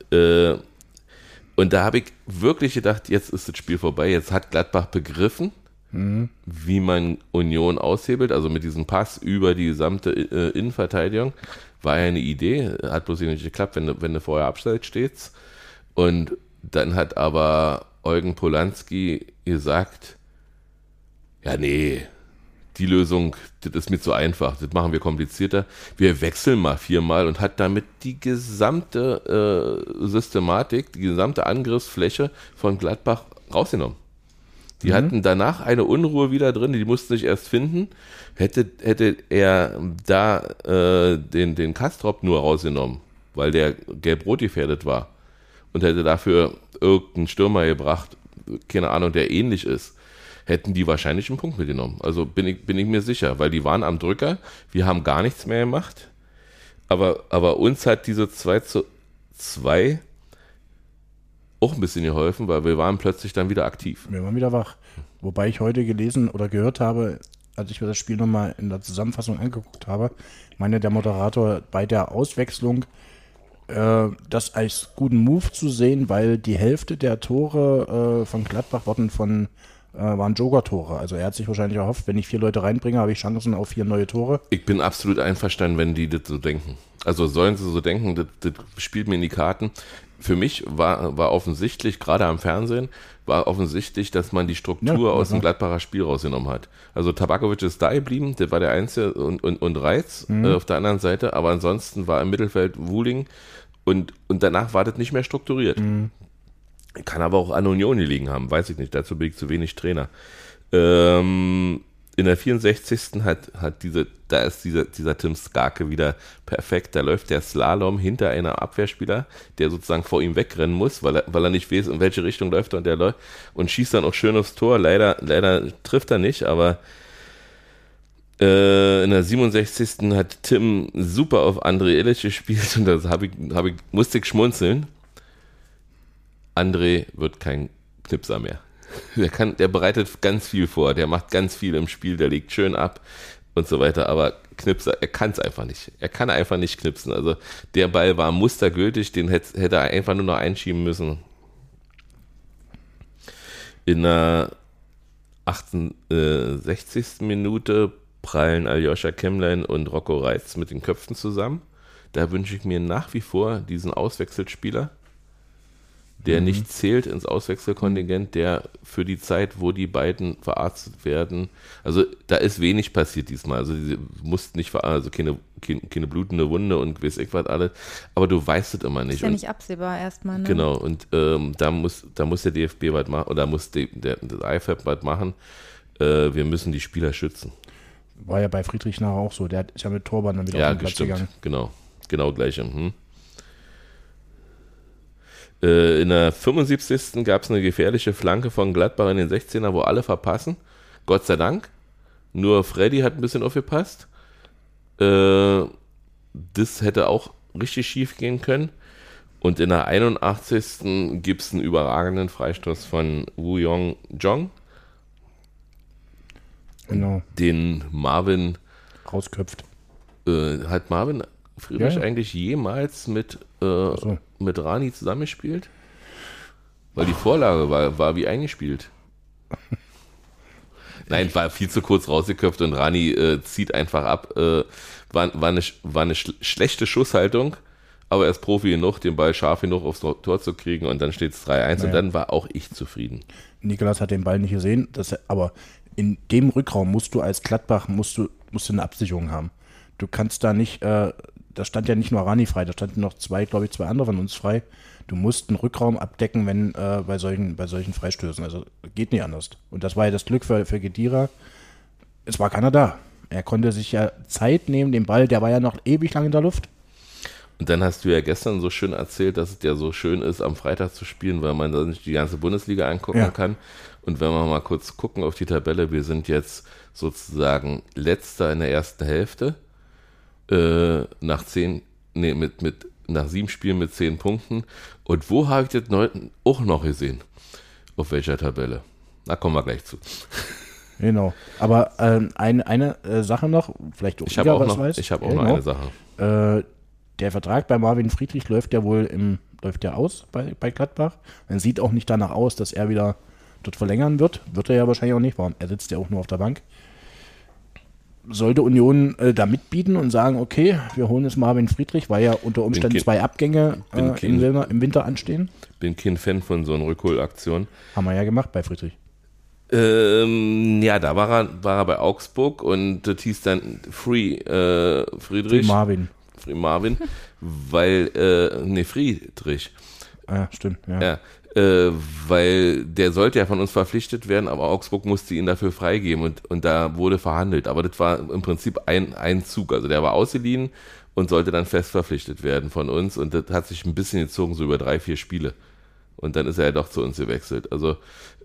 und da habe ich wirklich gedacht, jetzt ist das Spiel vorbei, jetzt hat Gladbach begriffen, wie man Union aushebelt, also mit diesem Pass über die gesamte Innenverteidigung, war ja eine Idee, hat bloß nicht geklappt, wenn du vorher abseits stehst. Und dann hat aber Eugen Polanski gesagt, ja nee, die Lösung, das ist mir zu einfach, das machen wir komplizierter, wir wechseln mal 4-mal und hat damit die gesamte Systematik, die gesamte Angriffsfläche von Gladbach rausgenommen. Die hatten danach eine Unruhe wieder drin, die mussten sich erst finden. Hätte er da den Kastrop nur rausgenommen, weil der gelb-rot gefährdet war und hätte dafür irgendeinen Stürmer gebracht, keine Ahnung, der ähnlich ist, hätten die wahrscheinlich einen Punkt mitgenommen. Also bin ich mir sicher, weil die waren am Drücker, wir haben gar nichts mehr gemacht, aber uns hat diese 2:2 auch ein bisschen geholfen, weil wir waren plötzlich dann wieder aktiv. Wir waren wieder wach. Wobei ich heute gelesen oder gehört habe, als ich mir das Spiel nochmal in der Zusammenfassung angeguckt habe, meine der Moderator bei der Auswechslung das als guten Move zu sehen, weil die Hälfte der Tore von Gladbach waren Joker-Tore. Also er hat sich wahrscheinlich erhofft, wenn ich 4 Leute reinbringe, habe ich Chancen auf 4 neue Tore. Ich bin absolut einverstanden, wenn die das so denken. Also sollen sie so denken, das spielt mir in die Karten. Für mich war offensichtlich, gerade am Fernsehen, war offensichtlich, dass man die Struktur aus dem Gladbacher Spiel rausgenommen hat. Also Tabakovic ist da geblieben, das war der Einzige und Reitz auf der anderen Seite, aber ansonsten war im Mittelfeld Wuhling und danach war das nicht mehr strukturiert. Kann aber auch an Union gelegen haben, weiß ich nicht, dazu bin ich zu wenig Trainer. In der 64. Da ist dieser Tim Skarke wieder perfekt. Da läuft der Slalom hinter einer Abwehrspieler, der sozusagen vor ihm wegrennen muss, weil er nicht weiß, in welche Richtung läuft er und der läuft und schießt dann auch schön aufs Tor. Leider trifft er nicht, aber in der 67. hat Tim super auf André Illich gespielt und das musste ich schmunzeln. André wird kein Knipser mehr. Der bereitet ganz viel vor, der macht ganz viel im Spiel, der legt schön ab und so weiter, aber Knipser, er kann es einfach nicht. Er kann einfach nicht knipsen. Also der Ball war mustergültig, den hätte er einfach nur noch einschieben müssen. In der 68. Minute prallen Aljoscha Kemmlein und Rocco Reitz mit den Köpfen zusammen. Da wünsche ich mir nach wie vor diesen Auswechselspieler, der nicht zählt ins Auswechselkontingent, der für die Zeit, wo die beiden verarztet werden, also da ist wenig passiert diesmal, also die mussten nicht also keine blutende Wunde und weiß ich was alles, aber du weißt es immer nicht. Ist ja nicht absehbar erstmal, ne? Genau, und da muss der DFB was machen, oder muss das IFAB was machen, wir müssen die Spieler schützen. War ja bei Friedrich nachher auch so, der ist ja mit Torban dann wieder auf den Platz gegangen. Genau gleiche. In der 75. gab es eine gefährliche Flanke von Gladbach in den 16er, wo alle verpassen. Gott sei Dank. Nur Freddy hat ein bisschen aufgepasst. Das hätte auch richtig schief gehen können. Und in der 81. gibt es einen überragenden Freistoß von Woo Young Jong. Genau. Den Marvin rausköpft. Hat Marvin Friedrich eigentlich jemals mit Rani zusammengespielt? Weil die Vorlage war wie eingespielt. Nein, war viel zu kurz rausgeköpft und Rani zieht einfach ab. War eine schlechte Schusshaltung, aber er ist Profi genug, den Ball scharf genug aufs Tor zu kriegen und dann steht es 3-1 und dann war auch ich zufrieden. Nikolas hat den Ball nicht gesehen, aber in dem Rückraum musst du als Gladbach musst du eine Absicherung haben. Du kannst da nicht, da stand ja nicht nur Rani frei, da standen noch zwei andere von uns frei. Du musst einen Rückraum abdecken, wenn bei solchen Freistößen. Also geht nicht anders. Und das war ja das Glück für Khedira. Es war keiner da. Er konnte sich ja Zeit nehmen, den Ball, der war ja noch ewig lang in der Luft. Und dann hast du ja gestern so schön erzählt, dass es ja so schön ist, am Freitag zu spielen, weil man da nicht die ganze Bundesliga angucken kann. Und wenn wir mal kurz gucken auf die Tabelle, wir sind jetzt sozusagen Letzter in der ersten Hälfte, nach 7 Spielen mit 10 Punkten. Und wo habe ich das auch noch gesehen? Auf welcher Tabelle? Da kommen wir gleich zu. Genau. Aber eine Sache noch, vielleicht auch ich habe auch noch genau. eine Sache. Der Vertrag bei Marvin Friedrich läuft ja aus bei Gladbach. Man sieht auch nicht danach aus, dass er wieder dort verlängern wird. Wird er ja wahrscheinlich auch nicht. Warum? Er sitzt ja auch nur auf der Bank. Sollte Union da mitbieten und sagen, okay, wir holen jetzt Marvin Friedrich, weil ja unter Umständen 2 Abgänge im Winter anstehen. Bin kein Fan von so einer Rückholaktion. Haben wir ja gemacht bei Friedrich. Ja, da war er bei Augsburg und das hieß dann Friedrich. Free Marvin, Friedrich. Ah, stimmt, ja. Weil der sollte ja von uns verpflichtet werden, aber Augsburg musste ihn dafür freigeben und da wurde verhandelt. Aber das war im Prinzip ein Zug. Also der war ausgeliehen und sollte dann fest verpflichtet werden von uns und das hat sich ein bisschen gezogen, so über 3-4 Spiele. Und dann ist er ja doch zu uns gewechselt. Also,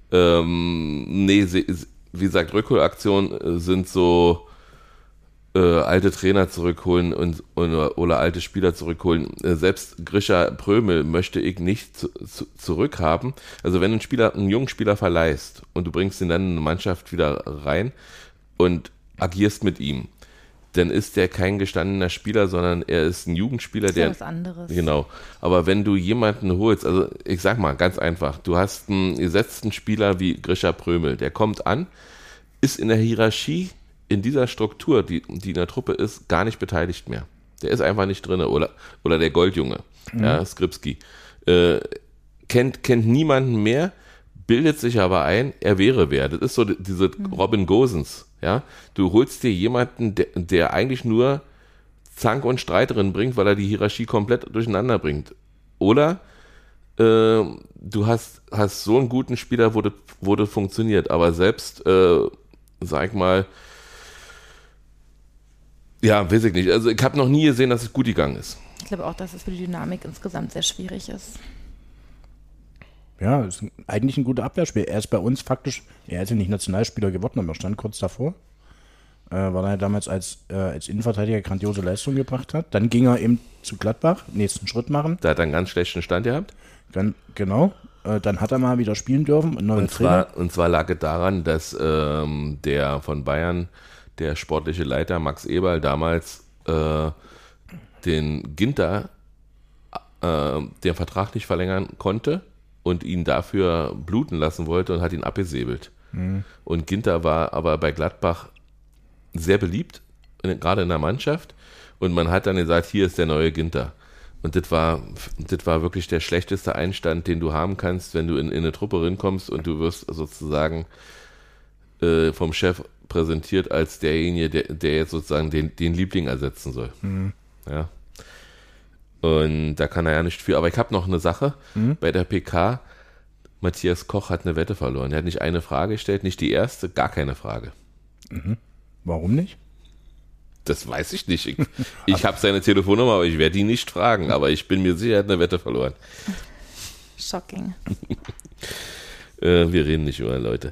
wie gesagt, Rückholaktionen sind so alte Trainer zurückholen oder alte Spieler zurückholen. Selbst Grisha Prömel möchte ich nicht zurückhaben. Also wenn einen jungen Spieler verleihst und du bringst ihn dann in eine Mannschaft wieder rein und agierst mit ihm, dann ist der kein gestandener Spieler, sondern er ist ein Jugendspieler, der was anderes. Genau. Aber wenn du jemanden holst, also ich sag mal ganz einfach, du hast einen gesetzten Spieler wie Grisha Prömel, der kommt an, ist in der Hierarchie in dieser Struktur, die in der Truppe ist, gar nicht beteiligt mehr. Der ist einfach nicht drin. Oder der Goldjunge, Skripski. Kennt niemanden mehr, bildet sich aber ein, er wäre wer. Das ist so diese Robin Gosens. Ja? Du holst dir jemanden, der eigentlich nur Zank und Streit drin bringt, weil er die Hierarchie komplett durcheinander bringt. Oder du hast so einen guten Spieler, wo das funktioniert. Aber selbst, sag ich mal, ja, weiß ich nicht. Also ich habe noch nie gesehen, dass es gut gegangen ist. Ich glaube auch, dass es für die Dynamik insgesamt sehr schwierig ist. Ja, ist eigentlich ein guter Abwehrspieler. Er ist bei uns faktisch, er ist ja nicht Nationalspieler geworden, aber er stand kurz davor. Weil er damals als Innenverteidiger grandiose Leistung gebracht hat. Dann ging er eben zu Gladbach, nächsten Schritt machen. Da hat er einen ganz schlechten Stand gehabt. Genau. Dann hat er mal wieder spielen dürfen. Und zwar lag es daran, dass der von Bayern, der sportliche Leiter Max Eberl, damals den Ginter den Vertrag nicht verlängern konnte und ihn dafür bluten lassen wollte und hat ihn abgesäbelt. Und Ginter war aber bei Gladbach sehr beliebt, gerade in der Mannschaft. Und man hat dann gesagt, hier ist der neue Ginter. Und das war wirklich der schlechteste Einstand, den du haben kannst, wenn du in eine Truppe rinkommst und du wirst sozusagen vom Chef präsentiert als derjenige, der jetzt sozusagen den Liebling ersetzen soll. Ja. Und da kann er ja nicht für. Aber ich habe noch eine Sache. Bei der PK, Matthias Koch hat eine Wette verloren. Er hat nicht eine Frage gestellt, nicht die erste, gar keine Frage. Warum nicht? Das weiß ich nicht. Ich habe seine Telefonnummer, aber ich werde ihn nicht fragen. Aber ich bin mir sicher, er hat eine Wette verloren. Shocking. Wir reden nicht über Leute.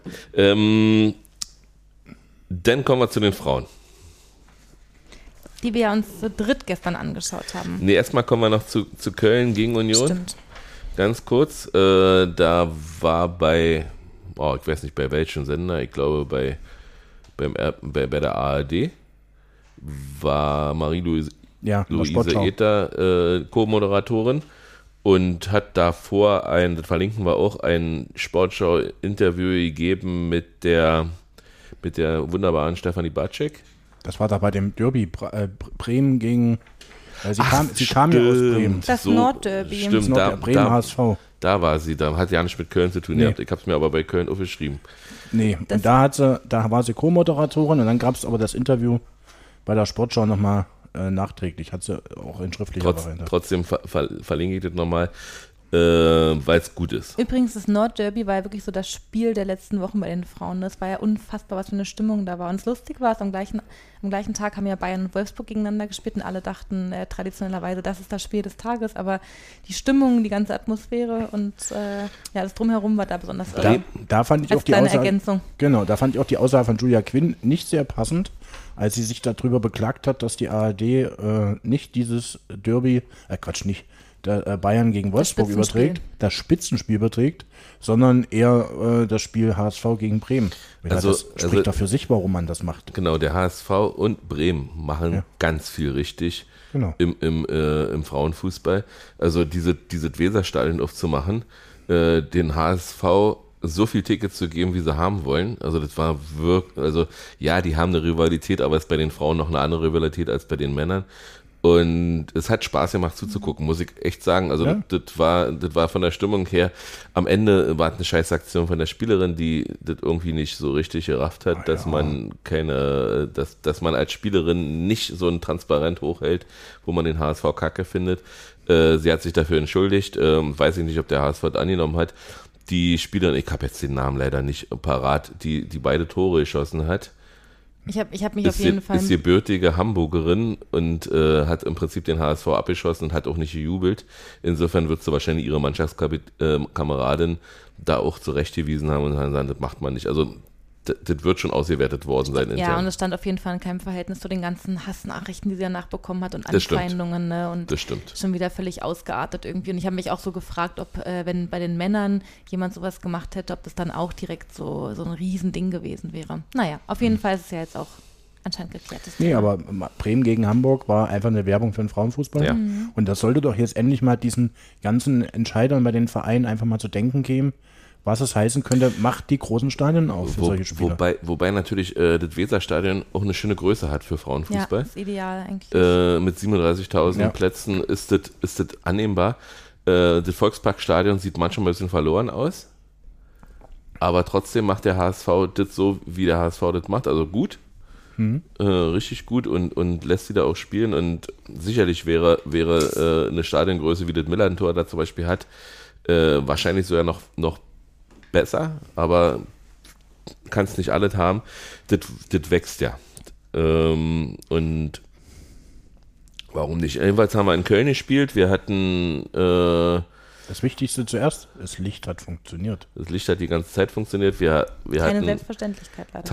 Dann kommen wir zu den Frauen. Die wir uns zu dritt gestern angeschaut haben. Nee, erstmal kommen wir noch zu Köln gegen Union. Stimmt. Ganz kurz. Da war ich weiß nicht bei welchem Sender, ich glaube bei der ARD, war Marie-Louise Ether Co-Moderatorin. und hat davor das verlinken wir auch, ein Sportschau-Interview gegeben mit der wunderbaren Stefanie Bartschek. Das war da bei dem Derby Bremen gegen, sie kam ja aus Bremen. Das Nordderby. Stimmt, Bremen HSV. Da war sie, da hat ja nichts mit Köln zu tun gehabt. Ich habe es mir aber bei Köln aufgeschrieben. Nee, und da war sie Co-Moderatorin und dann gab es aber das Interview bei der Sportschau nochmal nachträglich, hat sie auch in schriftlicher Variante. Trotzdem verlinke ich das nochmal, weil es gut ist. Übrigens, das Nordderby war ja wirklich so das Spiel der letzten Wochen bei den Frauen. Das war ja unfassbar, was für eine Stimmung da war. Und es lustig war, am gleichen Tag haben ja Bayern und Wolfsburg gegeneinander gespielt und alle dachten traditionellerweise, das ist das Spiel des Tages. Aber die Stimmung, die ganze Atmosphäre und das Drumherum war da besonders da fand ich auch die Aussage, Ergänzung. Genau, da fand ich auch die Aussage von Julia Quinn nicht sehr passend, als sie sich darüber beklagt hat, dass die ARD nicht dieses Derby, Bayern gegen Wolfsburg das Spitzenspiel überträgt, sondern eher das Spiel HSV gegen Bremen. Das spricht doch für sich, warum man das macht. Genau, der HSV und Bremen machen ganz viel richtig im Frauenfußball. Also dieses Weserstadion aufzumachen, den HSV so viel Tickets zu geben, wie sie haben wollen. Also das war wirklich, die haben eine Rivalität, aber es ist bei den Frauen noch eine andere Rivalität als bei den Männern. Und es hat Spaß gemacht zuzugucken, muss ich echt sagen. Also das war von der Stimmung her, am Ende war es eine Scheißaktion von der Spielerin, die das irgendwie nicht so richtig gerafft hat, dass man als Spielerin nicht so ein Transparent hochhält, wo man den HSV kacke findet. Sie hat sich dafür entschuldigt, weiß ich nicht, ob der HSV das angenommen hat. Die Spielerin, ich habe jetzt den Namen leider nicht parat, die beide Tore geschossen hat. Ich hab mich auf jeden Fall... Ist gebürtige Hamburgerin und hat im Prinzip den HSV abgeschossen und hat auch nicht gejubelt. Insofern wird sie wahrscheinlich ihre Mannschaftskameradin da auch zurechtgewiesen haben und sagen, das macht man nicht. Also das wird schon ausgewertet worden sein. Intern. Ja, und es stand auf jeden Fall in keinem Verhältnis zu den ganzen Hassnachrichten, die sie danach bekommen hat und Anfeindungen. Ne? Und das stimmt. Schon wieder völlig ausgeartet irgendwie. Und ich habe mich auch so gefragt, ob, wenn bei den Männern jemand sowas gemacht hätte, ob das dann auch direkt so ein Riesending gewesen wäre. Naja, auf jeden Fall ist es ja jetzt auch anscheinend geklärt. Aber Bremen gegen Hamburg war einfach eine Werbung für den Frauenfußball. Ja. Und das sollte doch jetzt endlich mal diesen ganzen Entscheidern bei den Vereinen einfach mal zu denken geben, was es heißen könnte, macht die großen Stadien auf für solche Spiele. Wobei natürlich das Weserstadion auch eine schöne Größe hat für Frauenfußball. Ja, ist ideal eigentlich. Mit 37.000 Plätzen ist das annehmbar. Das Volksparkstadion sieht manchmal ein bisschen verloren aus, aber trotzdem macht der HSV das so, wie der HSV das macht, also gut. Richtig gut und lässt sie da auch spielen und sicherlich wäre eine Stadiongröße, wie das Millantor da zum Beispiel hat, wahrscheinlich sogar noch besser, aber kannst nicht alles haben. Das wächst ja. Und warum nicht? Jedenfalls haben wir in Köln gespielt. Wir hatten das Wichtigste zuerst, das Licht hat funktioniert. Das Licht hat die ganze Zeit funktioniert. Wir Keine hatten Selbstverständlichkeit leider.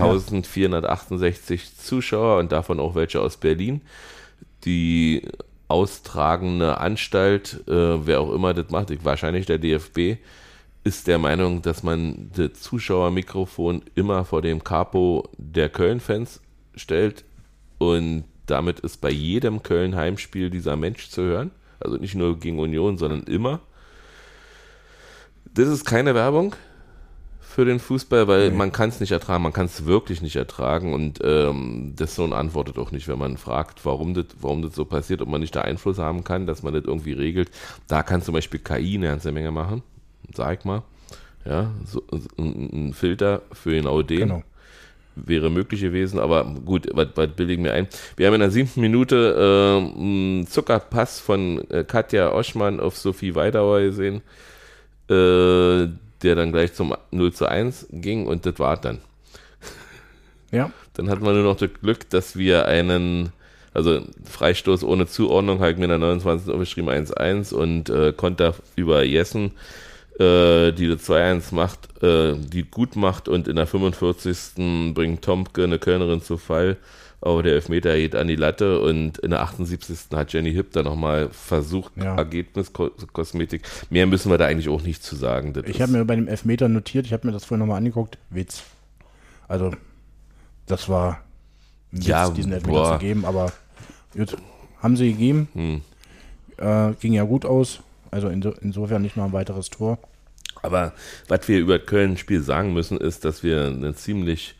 1468 Zuschauer und davon auch welche aus Berlin. Die austragende Anstalt, wer auch immer das macht, wahrscheinlich der DFB, ist der Meinung, dass man das Zuschauermikrofon immer vor dem Capo der Köln-Fans stellt und damit ist bei jedem Köln-Heimspiel dieser Mensch zu hören. Also nicht nur gegen Union, sondern immer. Das ist keine Werbung für den Fußball, weil man kann es nicht ertragen, man kann es wirklich nicht ertragen und das Sohn antwortet auch nicht, wenn man fragt, warum das so passiert, ob man nicht da Einfluss haben kann, dass man das irgendwie regelt. Da kann zum Beispiel KI eine ganze Menge machen. Sag mal, ja, so ein Filter für genau den wäre möglich gewesen, aber gut, was bilde ich mir ein? Wir haben in der 7. Minute einen Zuckerpass von Katja Oschmann auf Sophie Weidauer gesehen, der dann gleich zum 0:1 ging und das war dann. Ja. Dann hatten wir nur noch das Glück, dass wir Freistoß ohne Zuordnung, habe ich mir in der 29. aufgeschrieben, 1:1 und Konter über Jessen, die das 2:1 macht, die gut macht und in der 45. bringt Tomke eine Kölnerin zu Fall, aber der Elfmeter geht an die Latte und in der 78. hat Jenny Hipp dann nochmal versucht, Ergebniskosmetik. Mehr müssen wir da eigentlich auch nicht zu sagen. Ich habe mir bei dem Elfmeter notiert, ich habe mir das vorhin nochmal angeguckt, Witz. Also, das war ein Witz, diesen Elfmeter zu geben, aber gut, haben sie gegeben, ging ja gut aus. Also insofern nicht noch ein weiteres Tor. Aber was wir über Köln-Spiel sagen müssen, ist, dass wir eine ziemlich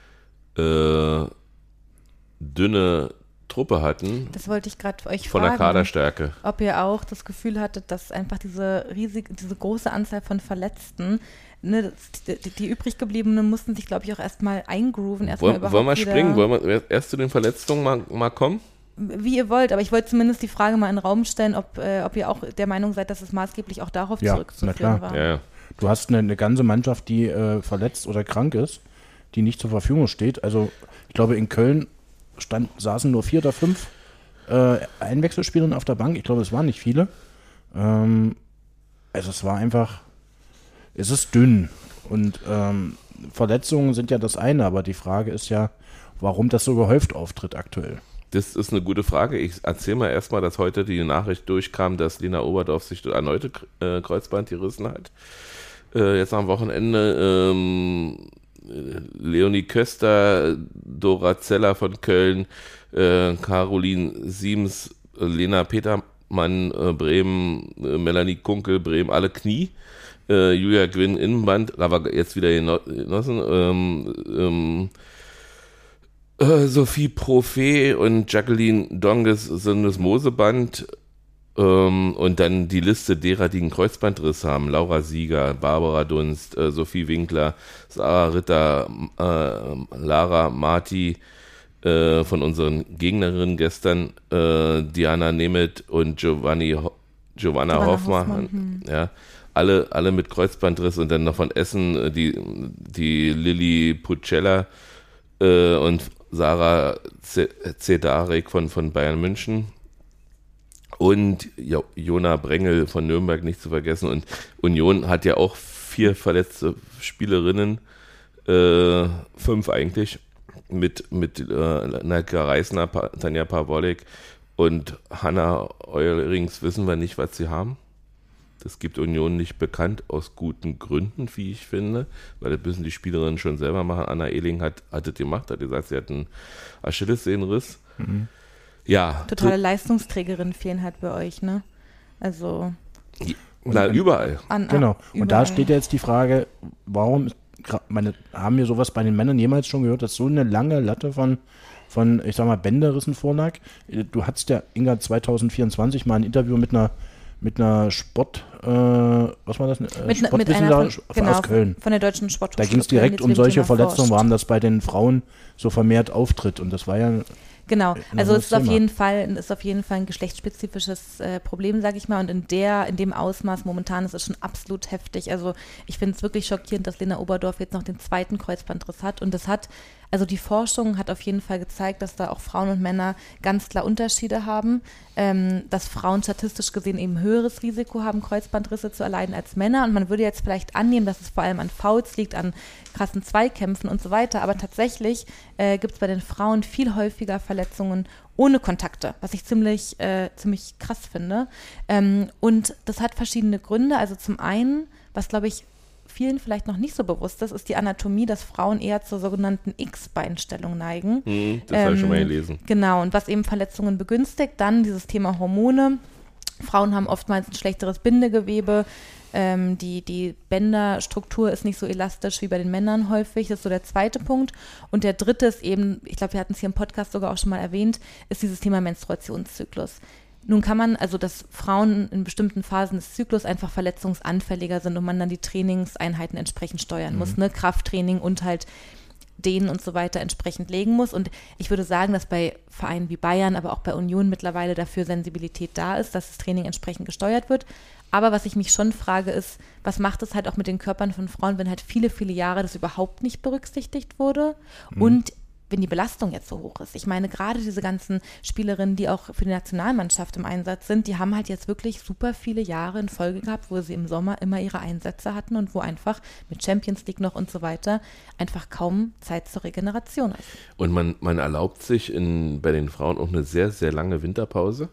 dünne Truppe hatten. Das wollte ich gerade euch von fragen. der Kaderstärke. Ob ihr auch das Gefühl hattet, dass einfach diese große Anzahl von Verletzten, ne, die übrig gebliebenen mussten sich, glaube ich, auch erstmal eingrooven. Wollen wir springen? Wollen wir erst zu den Verletzungen mal kommen? Wie ihr wollt, aber ich wollte zumindest die Frage mal in den Raum stellen, ob ihr auch der Meinung seid, dass es maßgeblich auch darauf zurückzuführen war. Ja. Du hast eine ganze Mannschaft, die verletzt oder krank ist, die nicht zur Verfügung steht. Also ich glaube, in Köln saßen nur 4 oder 5 Einwechselspielerinnen auf der Bank. Ich glaube, es waren nicht viele. Also es war einfach, es ist dünn. Und Verletzungen sind ja das eine, aber die Frage ist ja, warum das so gehäuft auftritt aktuell. Das ist eine gute Frage. Ich erzähle mal erstmal, dass heute die Nachricht durchkam, dass Lena Oberdorf sich erneute Kreuzband gerissen hat. Jetzt am Wochenende Leonie Köster, Dora Zeller von Köln, Caroline Siems, Lena Petermann, Bremen, Melanie Kunkel, Bremen, alle Knie. Julia Gwynn Innenband, aber jetzt wieder genossen. Sophie Prophet und Jacqueline Donges sind das Moseband. Und dann die Liste derer, die einen Kreuzbandriss haben. Laura Sieger, Barbara Dunst, Sophie Winkler, Sarah Ritter, Lara Marti von unseren Gegnerinnen gestern, Diana Nemeth und Giovanna Hoffmann. Ja, alle mit Kreuzbandriss und dann noch von Essen die Lilly Pucella und Sarah Zedarek von Bayern München. Und Jona Brengel von Nürnberg nicht zu vergessen. Und Union hat ja auch 4 verletzte Spielerinnen, 5 eigentlich, mit Nalka Reisner, Tanja Pawolek und Hanna Eurings wissen wir nicht, was sie haben. Das gibt Union nicht bekannt, aus guten Gründen, wie ich finde, weil das müssen die Spielerinnen schon selber machen. Anna Ehling hat das gemacht, hat gesagt, sie hat einen Achillessehnenriss. Mhm. Ja. Totale Leistungsträgerinnen fehlen halt bei euch, ne? Also. Überall. Genau. Und da steht jetzt die Frage, warum, haben wir sowas bei den Männern jemals schon gehört, dass so eine lange Latte von ich sag mal, Bänderrissen vorlag? Du hattest ja, Inga, 2024 mal ein Interview mit einer Sport, was war das? Mit einer aus Köln. Von der deutschen Sporthochschule. Da ging es direkt um solche Verletzungen, warum das bei den Frauen so vermehrt auftritt. Und das war ja. Genau, also es ist auf jeden Fall ein geschlechtsspezifisches Problem, sage ich mal, und in dem Ausmaß momentan ist es schon absolut heftig. Also ich finde es wirklich schockierend, dass Lena Oberdorf jetzt noch den 2. Kreuzbandriss hat, und also die Forschung hat auf jeden Fall gezeigt, dass da auch Frauen und Männer ganz klar Unterschiede haben, dass Frauen statistisch gesehen eben höheres Risiko haben, Kreuzbandrisse zu erleiden als Männer, und man würde jetzt vielleicht annehmen, dass es vor allem an Fouls liegt, an krassen Zweikämpfen und so weiter, aber tatsächlich gibt es bei den Frauen viel häufiger Verletzungen ohne Kontakte, was ich ziemlich krass finde, und das hat verschiedene Gründe. Also zum einen, was glaube ich vielen vielleicht noch nicht so bewusst ist die Anatomie, dass Frauen eher zur sogenannten X-Beinstellung neigen. Das habe ich schon mal gelesen. Genau, und was eben Verletzungen begünstigt. Dann dieses Thema Hormone. Frauen haben oftmals ein schlechteres Bindegewebe. Die Bänderstruktur ist nicht so elastisch wie bei den Männern häufig. Das ist so der zweite Punkt. Und der dritte ist eben, ich glaube, wir hatten es hier im Podcast sogar auch schon mal erwähnt, ist dieses Thema Menstruationszyklus. Nun kann man, also dass Frauen in bestimmten Phasen des Zyklus einfach verletzungsanfälliger sind und man dann die Trainingseinheiten entsprechend steuern muss, ne? Krafttraining und halt Dehnen und so weiter entsprechend legen muss. Und ich würde sagen, dass bei Vereinen wie Bayern, aber auch bei Union mittlerweile dafür Sensibilität da ist, dass das Training entsprechend gesteuert wird. Aber was ich mich schon frage ist, was macht es halt auch mit den Körpern von Frauen, wenn halt viele, viele Jahre das überhaupt nicht berücksichtigt wurde und wenn die Belastung jetzt so hoch ist. Ich meine, gerade diese ganzen Spielerinnen, die auch für die Nationalmannschaft im Einsatz sind, die haben halt jetzt wirklich super viele Jahre in Folge gehabt, wo sie im Sommer immer ihre Einsätze hatten und wo einfach mit Champions League noch und so weiter einfach kaum Zeit zur Regeneration ist. Und man erlaubt sich bei den Frauen auch eine sehr, sehr lange Winterpause,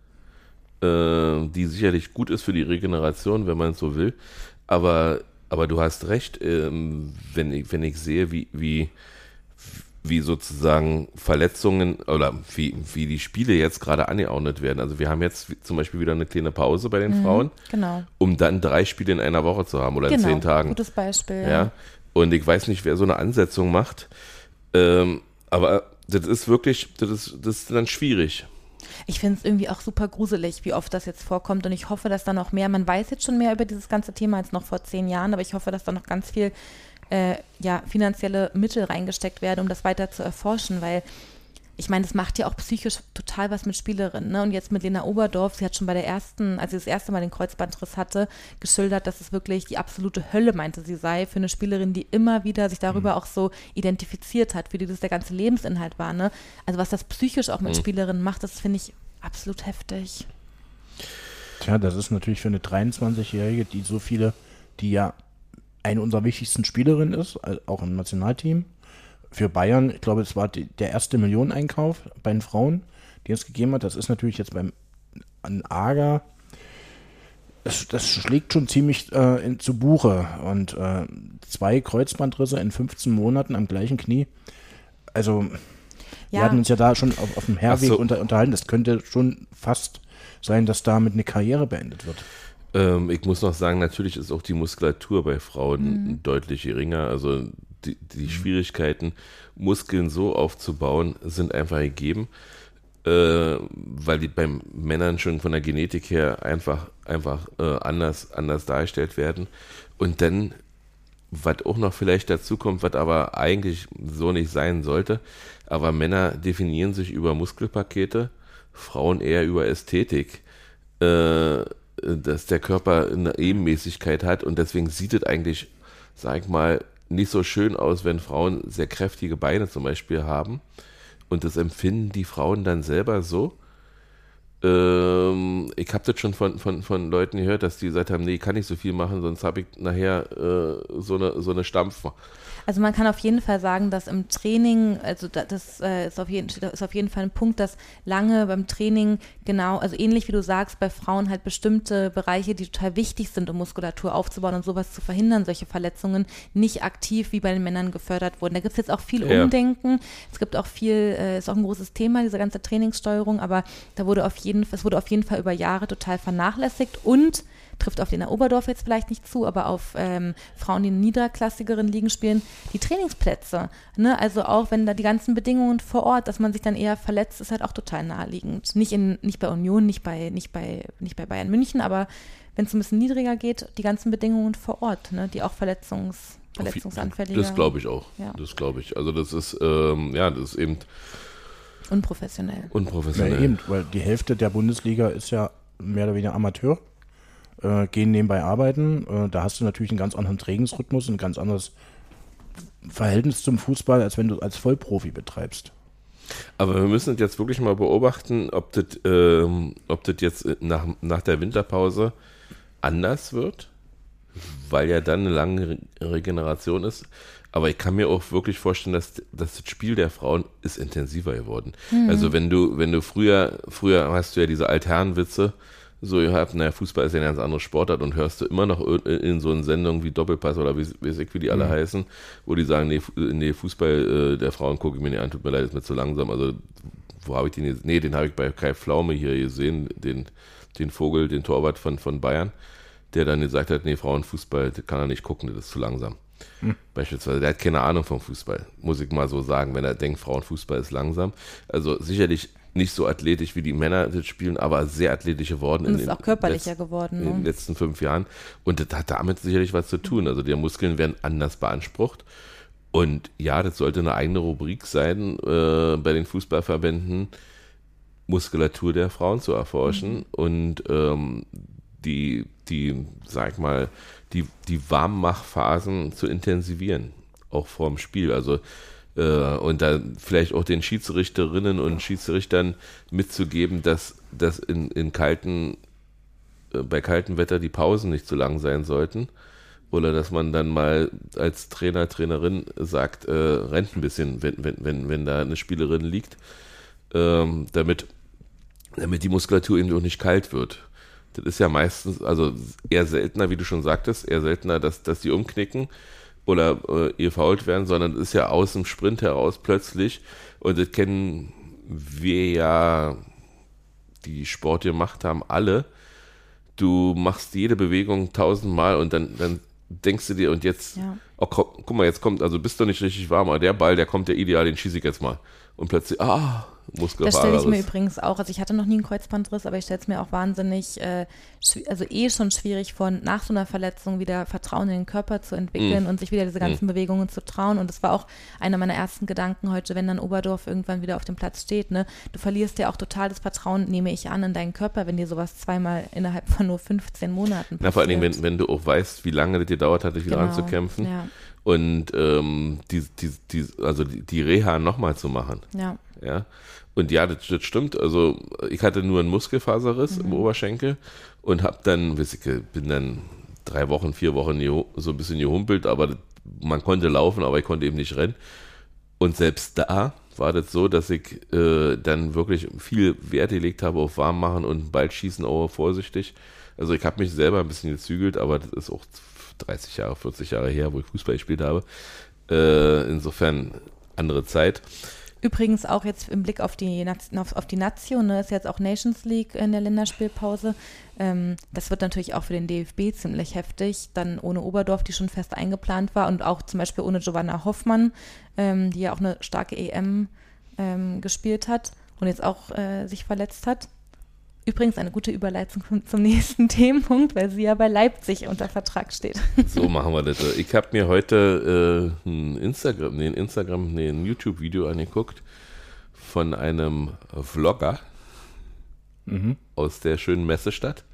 die sicherlich gut ist für die Regeneration, wenn man es so will. Aber du hast recht, wenn ich sehe, wie wie sozusagen Verletzungen oder wie die Spiele jetzt gerade angeordnet werden. Also wir haben jetzt zum Beispiel wieder eine kleine Pause bei den Frauen, um dann 3 Spiele in einer Woche zu haben oder in 10 Tagen. Gutes Beispiel. Ja. Und ich weiß nicht, wer so eine Ansetzung macht, aber das ist wirklich, das ist dann schwierig. Ich finde es irgendwie auch super gruselig, wie oft das jetzt vorkommt und ich hoffe, dass da noch mehr, man weiß jetzt schon mehr über dieses ganze Thema als noch vor 10 Jahren, aber ich hoffe, dass da noch ganz viel finanzielle Mittel reingesteckt werden, um das weiter zu erforschen, weil ich meine, das macht ja auch psychisch total was mit Spielerinnen, ne? Und jetzt mit Lena Oberdorf, sie hat schon bei der ersten, als sie das erste Mal den Kreuzbandriss hatte, geschildert, dass es wirklich die absolute Hölle, meinte sie, sei für eine Spielerin, die immer wieder sich darüber auch so identifiziert hat, für die das der ganze Lebensinhalt war, ne? Also was das psychisch auch mit Spielerinnen macht, das finde ich absolut heftig. Tja, das ist natürlich für eine 23-Jährige, die ja eine unserer wichtigsten Spielerinnen ist, auch im Nationalteam. Für Bayern, ich glaube, es war der erste Millioneneinkauf bei den Frauen, die es gegeben hat. Das ist natürlich jetzt an Aga, das schlägt schon ziemlich zu Buche. Und 2 Kreuzbandrisse in 15 Monaten am gleichen Knie. Also, wir hatten uns ja da schon auf dem Herweg unterhalten. Das könnte schon fast sein, dass damit eine Karriere beendet wird. Ich muss noch sagen, natürlich ist auch die Muskulatur bei Frauen deutlich geringer. Also die Schwierigkeiten, Muskeln so aufzubauen, sind einfach gegeben, weil die beim Männern schon von der Genetik her einfach anders dargestellt werden. Und dann, was auch noch vielleicht dazu kommt, was aber eigentlich so nicht sein sollte, aber Männer definieren sich über Muskelpakete, Frauen eher über Ästhetik, dass der Körper eine Ebenmäßigkeit hat und deswegen sieht es eigentlich, sag ich mal, nicht so schön aus, wenn Frauen sehr kräftige Beine zum Beispiel haben und das empfinden die Frauen dann selber so. Ich habe das schon von Leuten gehört, dass die gesagt haben, nee, ich kann nicht so viel machen, sonst habe ich nachher so eine Stampfer. Also man kann auf jeden Fall sagen, dass im Training, also das ist auf jeden Fall ein Punkt, dass lange beim Training genau, also ähnlich wie du sagst, bei Frauen halt bestimmte Bereiche, die total wichtig sind, um Muskulatur aufzubauen und sowas zu verhindern, solche Verletzungen, nicht aktiv wie bei den Männern gefördert wurden. Da gibt es jetzt auch viel Umdenken. Es gibt auch ist auch ein großes Thema, diese ganze Trainingssteuerung, aber es wurde auf jeden Fall über Jahre total vernachlässigt und trifft auf Lena Oberdorf jetzt vielleicht nicht zu, aber auf Frauen, die in niederklassigeren Ligen spielen, die Trainingsplätze. Ne? Also auch wenn da die ganzen Bedingungen vor Ort, dass man sich dann eher verletzt, ist halt auch total naheliegend. Nicht bei Union, nicht bei Bayern München, aber wenn es ein bisschen niedriger geht, die ganzen Bedingungen vor Ort, ne? Die auch verletzungsanfälliger. Das glaube ich auch. Ja. Das glaube ich. Also das ist eben unprofessionell. Ja, eben, weil die Hälfte der Bundesliga ist ja mehr oder weniger Amateur. Gehen nebenbei arbeiten. Da hast du natürlich einen ganz anderen Trainingsrhythmus und ein ganz anderes Verhältnis zum Fußball, als wenn du als Vollprofi betreibst. Aber wir müssen jetzt wirklich mal beobachten, ob das jetzt nach der Winterpause anders wird, weil ja dann eine lange Regeneration ist. Aber ich kann mir auch wirklich vorstellen, dass das Spiel der Frauen ist intensiver geworden. Also wenn du früher hast du ja diese Altherrenwitze, so, Fußball ist ja eine ganz andere Sportart und hörst du immer noch in so einen Sendungen wie Doppelpass oder wie die alle heißen, wo die sagen, nee, Fußball der Frauen gucke ich mir nicht an, tut mir leid, ist mir zu langsam. Also, wo habe ich den jetzt? Nee, den habe ich bei Kai Pflaume hier gesehen, den Vogel, den Torwart von Bayern, der dann gesagt hat, nee, Frauenfußball kann er nicht gucken, das ist zu langsam. Beispielsweise, der hat keine Ahnung vom Fußball, muss ich mal so sagen, wenn er denkt, Frauenfußball ist langsam. Also sicherlich nicht so athletisch wie die Männer das spielen, aber sehr athletisch geworden. Und ist auch körperlicher geworden. In den letzten 5 Jahren. Und das hat damit sicherlich was zu tun. Also die Muskeln werden anders beansprucht. Und ja, das sollte eine eigene Rubrik sein, bei den Fußballverbänden, Muskulatur der Frauen zu erforschen und die Warmmachphasen zu intensivieren, auch vorm Spiel. Also und da vielleicht auch den Schiedsrichterinnen und Schiedsrichtern mitzugeben, dass bei kaltem Wetter die Pausen nicht zu lang sein sollten. Oder dass man dann mal als Trainer, Trainerin sagt, rennt ein bisschen, wenn da eine Spielerin liegt, damit die Muskulatur eben auch nicht kalt wird. Das ist ja meistens, also eher seltener, wie du schon sagtest, dass die umknicken. oder gefoult werden, sondern es ist ja aus dem Sprint heraus plötzlich, und das kennen wir ja, die Sport gemacht haben, alle. Du machst jede Bewegung 1000-mal und dann denkst du dir, und jetzt, oh, guck mal, jetzt kommt, also bist du nicht richtig warm, aber der Ball, der kommt ja ideal, den schieße ich jetzt mal. Und plötzlich, Muskelfaserriss. Das stelle ich mir übrigens auch, also ich hatte noch nie einen Kreuzbandriss, aber ich stelle es mir auch wahnsinnig, schon schwierig vor, nach so einer Verletzung wieder Vertrauen in den Körper zu entwickeln und sich wieder diese ganzen Bewegungen zu trauen. Und das war auch einer meiner ersten Gedanken heute, wenn dann Oberdorf irgendwann wieder auf dem Platz steht. Ne? Du verlierst ja auch total das Vertrauen, nehme ich an, in deinen Körper, wenn dir sowas zweimal innerhalb von nur 15 Monaten passiert. Na, vor allem, wenn du auch weißt, wie lange das dir dauert hat, dich wieder anzukämpfen. Ja. Und die Reha nochmal zu machen. Ja. Und ja, das stimmt. Also ich hatte nur einen Muskelfaserriss im Oberschenkel und bin dann 3 Wochen, 4 Wochen so ein bisschen gehumpelt, aber man konnte laufen, aber ich konnte eben nicht rennen. Und selbst da war das so, dass ich dann wirklich viel Wert gelegt habe auf warm machen und Ball schießen, auch vorsichtig. Also ich habe mich selber ein bisschen gezügelt, aber das ist auch 30 Jahre, 40 Jahre her, wo ich Fußball gespielt habe. Insofern andere Zeit. Übrigens auch jetzt im Blick auf die Nation, ne, ist jetzt auch Nations League in der Länderspielpause. Das wird natürlich auch für den DFB ziemlich heftig, dann ohne Oberdorf, die schon fest eingeplant war, und auch zum Beispiel ohne Giovanna Hoffmann, die ja auch eine starke EM gespielt hat und jetzt auch sich verletzt hat. Übrigens eine gute Überleitung zum nächsten Themenpunkt, weil sie ja bei Leipzig unter Vertrag steht. So machen wir das. Ich habe mir heute ein YouTube-Video angeguckt von einem Vlogger aus der schönen Messestadt.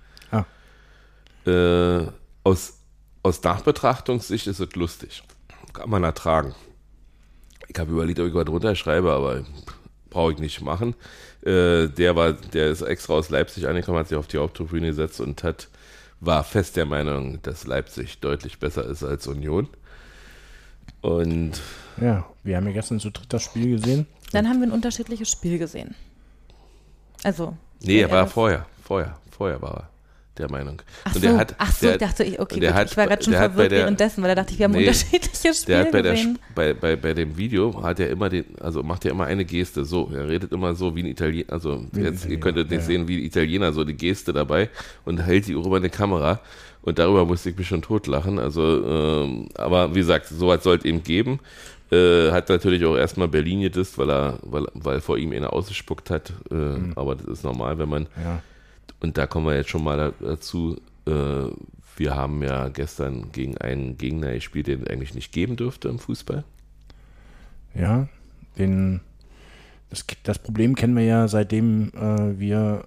Aus Nachbetrachtungssicht ist es lustig. Kann man ertragen. Ich habe überlegt, ob ich was drunter schreibe, aber brauche ich nicht machen. Der ist extra aus Leipzig angekommen, hat sich auf die Haupttribüne gesetzt und war fest der Meinung, dass Leipzig deutlich besser ist als Union. Und ja, wir haben ja gestern so das Spiel gesehen. Dann haben wir ein unterschiedliches Spiel gesehen. Also. Nee, er war vorher war er der Meinung. Ich war gerade schon verwirrt währenddessen, weil da dachte ich, wir haben unterschiedliche Spiele gesehen. Bei dem Video hat er immer macht er immer eine Geste so. Er redet immer so wie ein Italiener, also ihr könntet nicht sehen, wie ein Italiener, so die Geste dabei, und hält die über eine Kamera, und darüber musste ich mich schon totlachen. Also, aber wie gesagt, sowas sollte ihm geben. Hat natürlich auch erstmal Berlin gedisst, weil vor ihm einer ausgespuckt hat. Aber das ist normal, wenn man. Ja. Und da kommen wir jetzt schon mal dazu. Wir haben ja gestern gegen einen Gegner gespielt, den es eigentlich nicht geben dürfte im Fußball. Ja, das Problem kennen wir ja, seitdem wir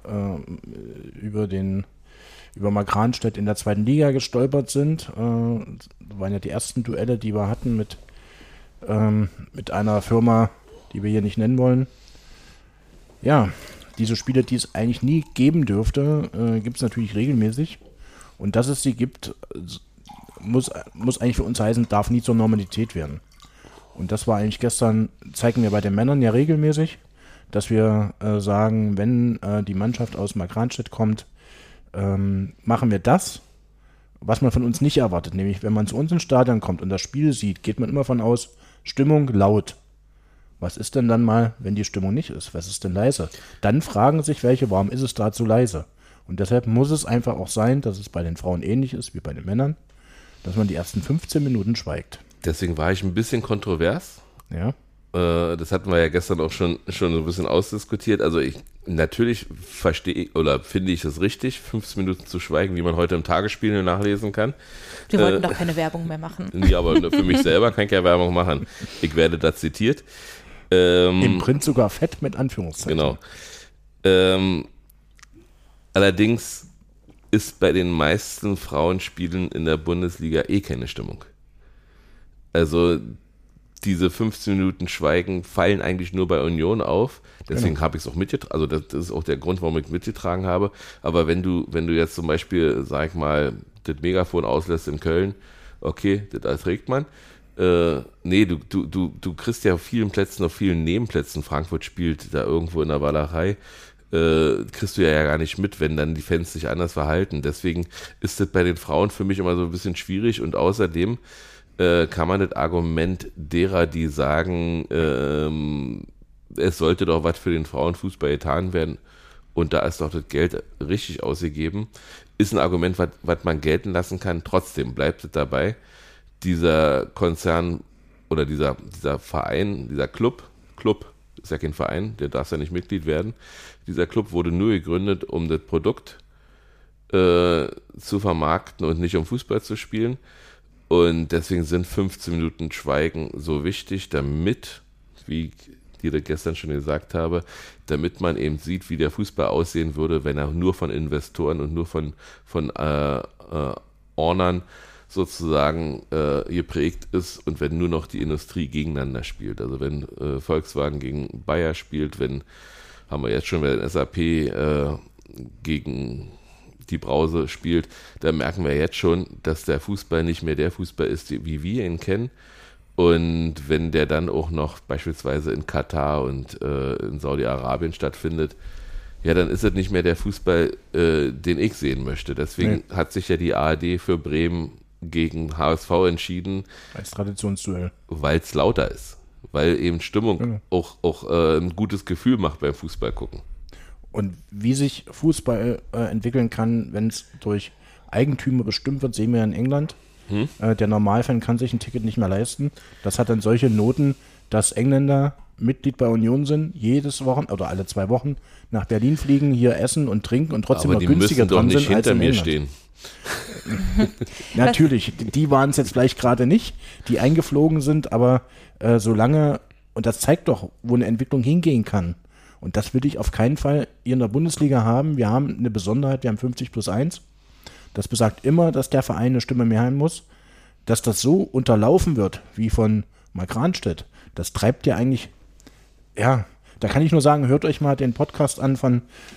über Markranstädt in der 2. Liga gestolpert sind. Das waren ja die ersten Duelle, die wir hatten mit einer Firma, die wir hier nicht nennen wollen. Ja, diese Spiele, die es eigentlich nie geben dürfte, gibt es natürlich regelmäßig. Und dass es sie gibt, muss eigentlich für uns heißen, darf nie zur Normalität werden. Und das war eigentlich gestern, zeigen wir bei den Männern ja regelmäßig, dass wir sagen, wenn die Mannschaft aus Markranstädt kommt, machen wir das, was man von uns nicht erwartet. Nämlich, wenn man zu uns ins Stadion kommt und das Spiel sieht, geht man immer von aus, Stimmung laut. Was ist denn dann mal, wenn die Stimmung nicht ist? Was ist denn leise? Dann fragen sich welche, warum ist es da zu leise? Und deshalb muss es einfach auch sein, dass es bei den Frauen ähnlich ist wie bei den Männern, dass man die ersten 15 Minuten schweigt. Deswegen war ich ein bisschen kontrovers. Ja. Das hatten wir ja gestern auch schon so ein bisschen ausdiskutiert. Also natürlich verstehe oder finde ich es richtig, 15 Minuten zu schweigen, wie man heute im Tagesspiegel nachlesen kann. Wir wollten doch keine Werbung mehr machen. Ja, aber für mich selber kann ich keine Werbung machen. Ich werde da zitiert. Im Print sogar fett mit Anführungszeichen. Genau. Allerdings ist bei den meisten Frauenspielen in der Bundesliga keine Stimmung. Also diese 15 Minuten Schweigen fallen eigentlich nur bei Union auf. Deswegen habe ich es auch mitgetragen. Also das ist auch der Grund, warum ich es mitgetragen habe. Aber wenn du jetzt zum Beispiel, sag ich mal, das Megafon auslässt in Köln, okay, das erträgt man. Nee, du kriegst ja auf vielen Plätzen, auf vielen Nebenplätzen, Frankfurt spielt da irgendwo in der Walachei, kriegst du ja gar nicht mit, wenn dann die Fans sich anders verhalten. Deswegen ist das bei den Frauen für mich immer so ein bisschen schwierig, und außerdem kann man das Argument derer, die sagen, es sollte doch was für den Frauenfußball getan werden und da ist doch das Geld richtig ausgegeben, ist ein Argument, was man gelten lassen kann. Trotzdem bleibt es dabei, dieser Konzern oder dieser Verein, dieser Club, ist ja kein Verein, der darf ja nicht Mitglied werden, dieser Club wurde nur gegründet, um das Produkt zu vermarkten und nicht um Fußball zu spielen. Und deswegen sind 15 Minuten Schweigen so wichtig, damit, wie ich dir gestern schon gesagt habe, damit man eben sieht, wie der Fußball aussehen würde, wenn er nur von Investoren und nur von Ownern sozusagen geprägt ist und wenn nur noch die Industrie gegeneinander spielt. Also wenn Volkswagen gegen Bayer spielt, haben wir jetzt schon, wenn SAP gegen die Brause spielt, da merken wir jetzt schon, dass der Fußball nicht mehr der Fußball ist, wie wir ihn kennen. Und wenn der dann auch noch beispielsweise in Katar und in Saudi-Arabien stattfindet, ja, dann ist es nicht mehr der Fußball, den ich sehen möchte. Deswegen hat sich ja die ARD für Bremen gegen HSV entschieden. Als Traditionsduell. Weil es lauter ist. Weil eben Stimmung auch ein gutes Gefühl macht beim Fußball gucken. Und wie sich Fußball entwickeln kann, wenn es durch Eigentümer bestimmt wird, sehen wir ja in England. Der Normalfan kann sich ein Ticket nicht mehr leisten. Das hat dann solche Noten, dass Engländer Mitglied bei Union sind, jedes Wochenende oder alle 2 Wochen nach Berlin fliegen, hier essen und trinken und trotzdem aber noch günstiger dran sind als in England. Aber die müssen doch nicht hinter mir stehen. Natürlich, die waren es jetzt vielleicht gerade nicht, die eingeflogen sind, aber solange, und das zeigt doch, wo eine Entwicklung hingehen kann. Und das will ich auf keinen Fall hier in der Bundesliga haben. Wir haben eine Besonderheit, wir haben 50+1. Das besagt immer, dass der Verein eine Stimme mehr haben muss. Dass das so unterlaufen wird, wie von Mark Ranstedt, das treibt ja eigentlich, ja, da kann ich nur sagen, hört euch mal den Podcast an von,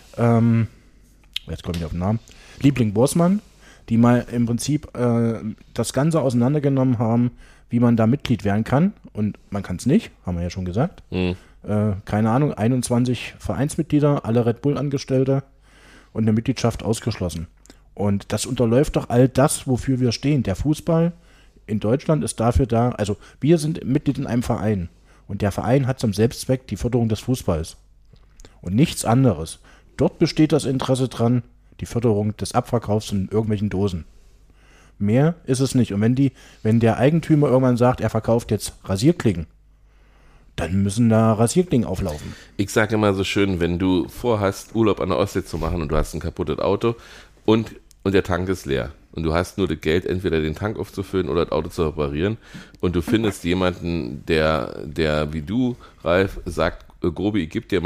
jetzt komme ich auf den Namen, Liebling Borsmann, die mal im Prinzip das Ganze auseinandergenommen haben, wie man da Mitglied werden kann. Und man kann es nicht, haben wir ja schon gesagt. Keine Ahnung, 21 Vereinsmitglieder, alle Red Bull-Angestellte und eine Mitgliedschaft ausgeschlossen. Und das unterläuft doch all das, wofür wir stehen. Der Fußball in Deutschland ist dafür da, also wir sind Mitglied in einem Verein und der Verein hat zum Selbstzweck die Förderung des Fußballs und nichts anderes. Dort besteht das Interesse dran, die Förderung des Abverkaufs in irgendwelchen Dosen. Mehr ist es nicht. Und wenn der Eigentümer irgendwann sagt, er verkauft jetzt Rasierklingen, dann müssen da Rasierklingen auflaufen. Ich sage immer so schön, wenn du vorhast, Urlaub an der Ostsee zu machen und du hast ein kaputtes Auto und der Tank ist leer und du hast nur das Geld, entweder den Tank aufzufüllen oder das Auto zu reparieren und du findest jemanden, der wie du, Ralf, sagt, Grobi, ich gebe dir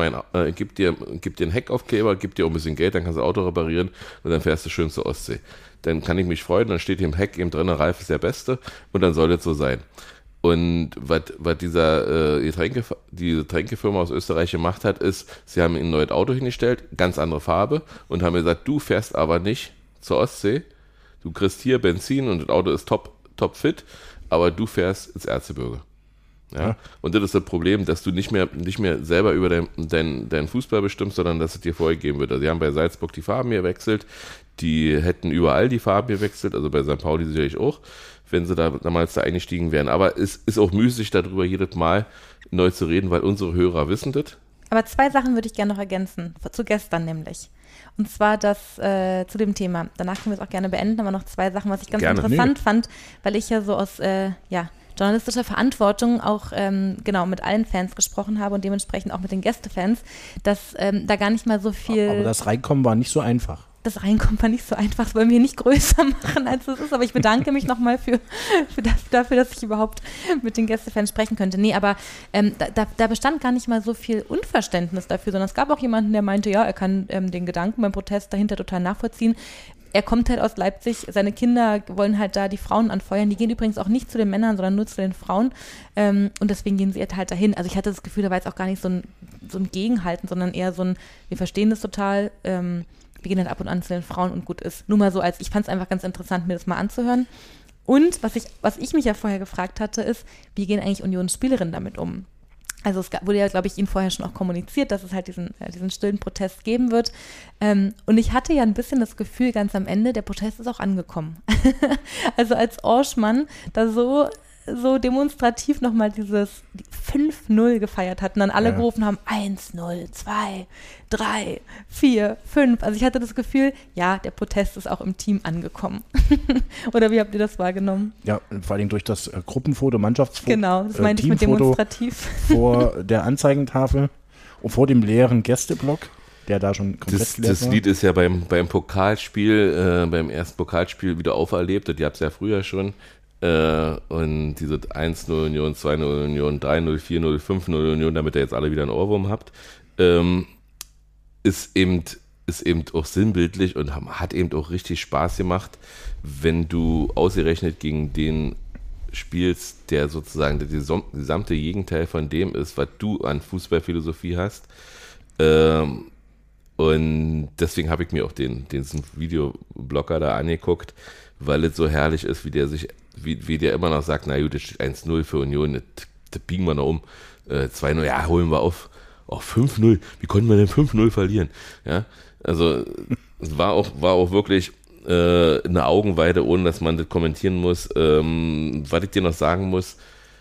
einen Heckaufkleber, gib dir auch ein bisschen Geld, dann kannst du das Auto reparieren und dann fährst du schön zur Ostsee. Dann kann ich mich freuen, dann steht hier im Heck eben drin, Ralf ist der Beste und dann soll das so sein. Und was diese Getränkefirma aus Österreich gemacht hat, ist, sie haben ein neues Auto hingestellt, ganz andere Farbe und haben gesagt, du fährst aber nicht zur Ostsee, du kriegst hier Benzin und das Auto ist top fit, aber du fährst ins Erzgebirge. Ja? Und das ist das Problem, dass du nicht mehr selber über deinen Fußball bestimmst, sondern dass es dir vorgegeben wird. Also sie haben bei Salzburg die Farben gewechselt, die hätten überall die Farben gewechselt, also bei St. Pauli sicherlich auch, wenn sie da damals da eingestiegen wären. Aber es ist auch müßig, darüber jedes Mal neu zu reden, weil unsere Hörer wissen das. Aber 2 Sachen würde ich gerne noch ergänzen, zu gestern nämlich. Und zwar das zu dem Thema. Danach können wir es auch gerne beenden, aber noch 2 Sachen, was ich ganz interessant fand, weil ich ja so aus journalistischer Verantwortung auch mit allen Fans gesprochen habe und dementsprechend auch mit den Gästefans, dass da gar nicht mal so viel... Aber das Reinkommen war nicht so einfach. Das Reinkommen war nicht so einfach, das wollen wir nicht größer machen, als es ist, aber ich bedanke mich nochmal dafür, dass ich überhaupt mit den Gästefans sprechen könnte. Nee, aber da bestand gar nicht mal so viel Unverständnis dafür, sondern es gab auch jemanden, der meinte, ja, er kann den Gedanken beim Protest dahinter total nachvollziehen. Er kommt halt aus Leipzig, seine Kinder wollen halt da die Frauen anfeuern, die gehen übrigens auch nicht zu den Männern, sondern nur zu den Frauen und deswegen gehen sie halt dahin. Also ich hatte das Gefühl, da war jetzt auch gar nicht so ein Gegenhalten, sondern eher so ein, wir verstehen das total, wir gehen halt ab und an zu den Frauen und gut ist. Nur mal so ich fand es einfach ganz interessant, mir das mal anzuhören. Und was ich mich ja vorher gefragt hatte, ist, wie gehen eigentlich Unionsspielerinnen damit um? Also es wurde ja, glaube ich, Ihnen vorher schon auch kommuniziert, dass es halt diesen stillen Protest geben wird. Und ich hatte ja ein bisschen das Gefühl, ganz am Ende, der Protest ist auch angekommen. Also als Orschmann da so demonstrativ nochmal dieses 5-0 gefeiert hat und dann alle gerufen haben, 1-0, 2, 3, 4, 5. Also ich hatte das Gefühl, ja, der Protest ist auch im Team angekommen. Oder wie habt ihr das wahrgenommen? Ja, vor allem durch das Gruppenfoto, Mannschaftsfoto. Genau, das meinte ich mit demonstrativ. Vor der Anzeigentafel und vor dem leeren Gästeblock, der da schon komplett leer war. Das Lied ist ja beim Pokalspiel, beim ersten Pokalspiel wieder auferlebt. Die habt es ja früher schon. Und diese 1-0 Union, 2-0 Union, 3-0, 4-0, 5-0 Union, damit ihr jetzt alle wieder einen Ohrwurm habt, ist eben auch sinnbildlich und hat eben auch richtig Spaß gemacht, wenn du ausgerechnet gegen den spielst, der sozusagen der gesamte Gegenteil von dem ist, was du an Fußballphilosophie hast. Und deswegen habe ich mir auch diesen Videoblogger da angeguckt, weil es so herrlich ist, wie der immer noch sagt, na gut, das steht 1-0 für Union, das biegen wir noch um. 2-0, ja, holen wir auf. Auch 5-0, wie konnten wir denn 5-0 verlieren? Ja, also es war auch wirklich eine Augenweide, ohne dass man das kommentieren muss. Was ich dir noch sagen muss,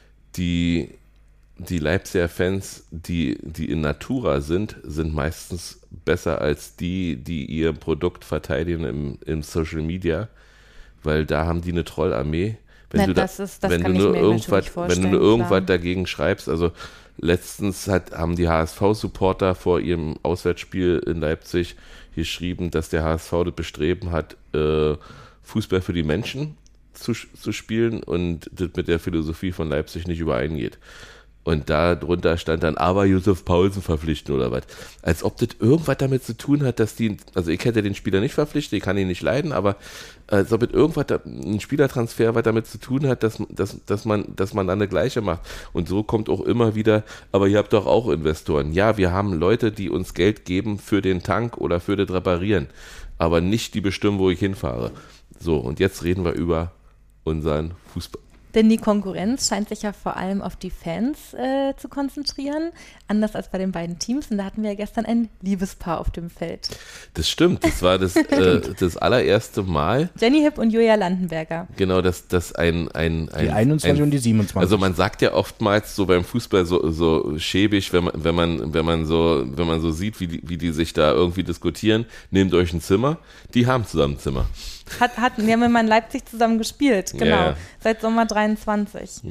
die Leipziger Fans, die in Natura sind meistens besser als die ihr Produkt verteidigen im Social Media, weil da haben die eine Trollarmee. Wenn du nur irgendwas dagegen schreibst, also letztens haben die HSV-Supporter vor ihrem Auswärtsspiel in Leipzig geschrieben, dass der HSV das Bestreben hat, Fußball für die Menschen zu spielen und das mit der Philosophie von Leipzig nicht übereingeht. Und da drunter stand dann, aber Josef Paulsen verpflichten oder was. Als ob das irgendwas damit zu tun hat, also ich hätte den Spieler nicht verpflichtet, ich kann ihn nicht leiden, aber als ob das ein Spielertransfer was damit zu tun hat, dass man dann eine gleiche macht. Und so kommt auch immer wieder, aber ihr habt doch auch Investoren. Ja, wir haben Leute, die uns Geld geben für den Tank oder für das Reparieren, aber nicht die bestimmen, wo ich hinfahre. So, und jetzt reden wir über unseren Fußball. Denn die Konkurrenz scheint sich ja vor allem auf die Fans zu konzentrieren, anders als bei den beiden Teams. Und da hatten wir ja gestern ein Liebespaar auf dem Feld. Das stimmt, das war das allererste Mal. Jenny Hipp und Julia Landenberger. Genau, das ein die 21 und die 27. Also man sagt ja oftmals so beim Fußball so schäbig, wenn man so sieht, wie die sich da irgendwie diskutieren, nehmt euch ein Zimmer, die haben zusammen ein Zimmer. Wir haben immer in Leipzig zusammen gespielt, genau, ja. Seit Sommer 23.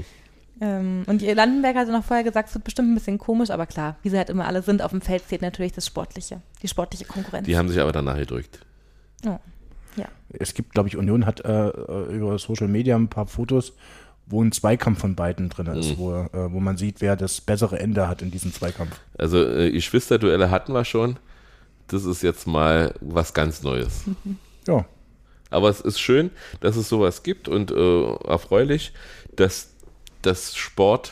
Und die Landenberger hatte noch vorher gesagt, es wird bestimmt ein bisschen komisch, aber klar, wie sie halt immer alle sind, auf dem Feld zählt natürlich die sportliche Konkurrenz. Die haben sich aber danach gedrückt. Oh, ja. Es gibt, glaube ich, Union hat über Social Media ein paar Fotos, wo ein Zweikampf von beiden drin ist, wo man sieht, wer das bessere Ende hat in diesem Zweikampf. Also Geschwisterduelle hatten wir schon, das ist jetzt mal was ganz Neues. Ja. Aber es ist schön, dass es sowas gibt und erfreulich, dass das Sport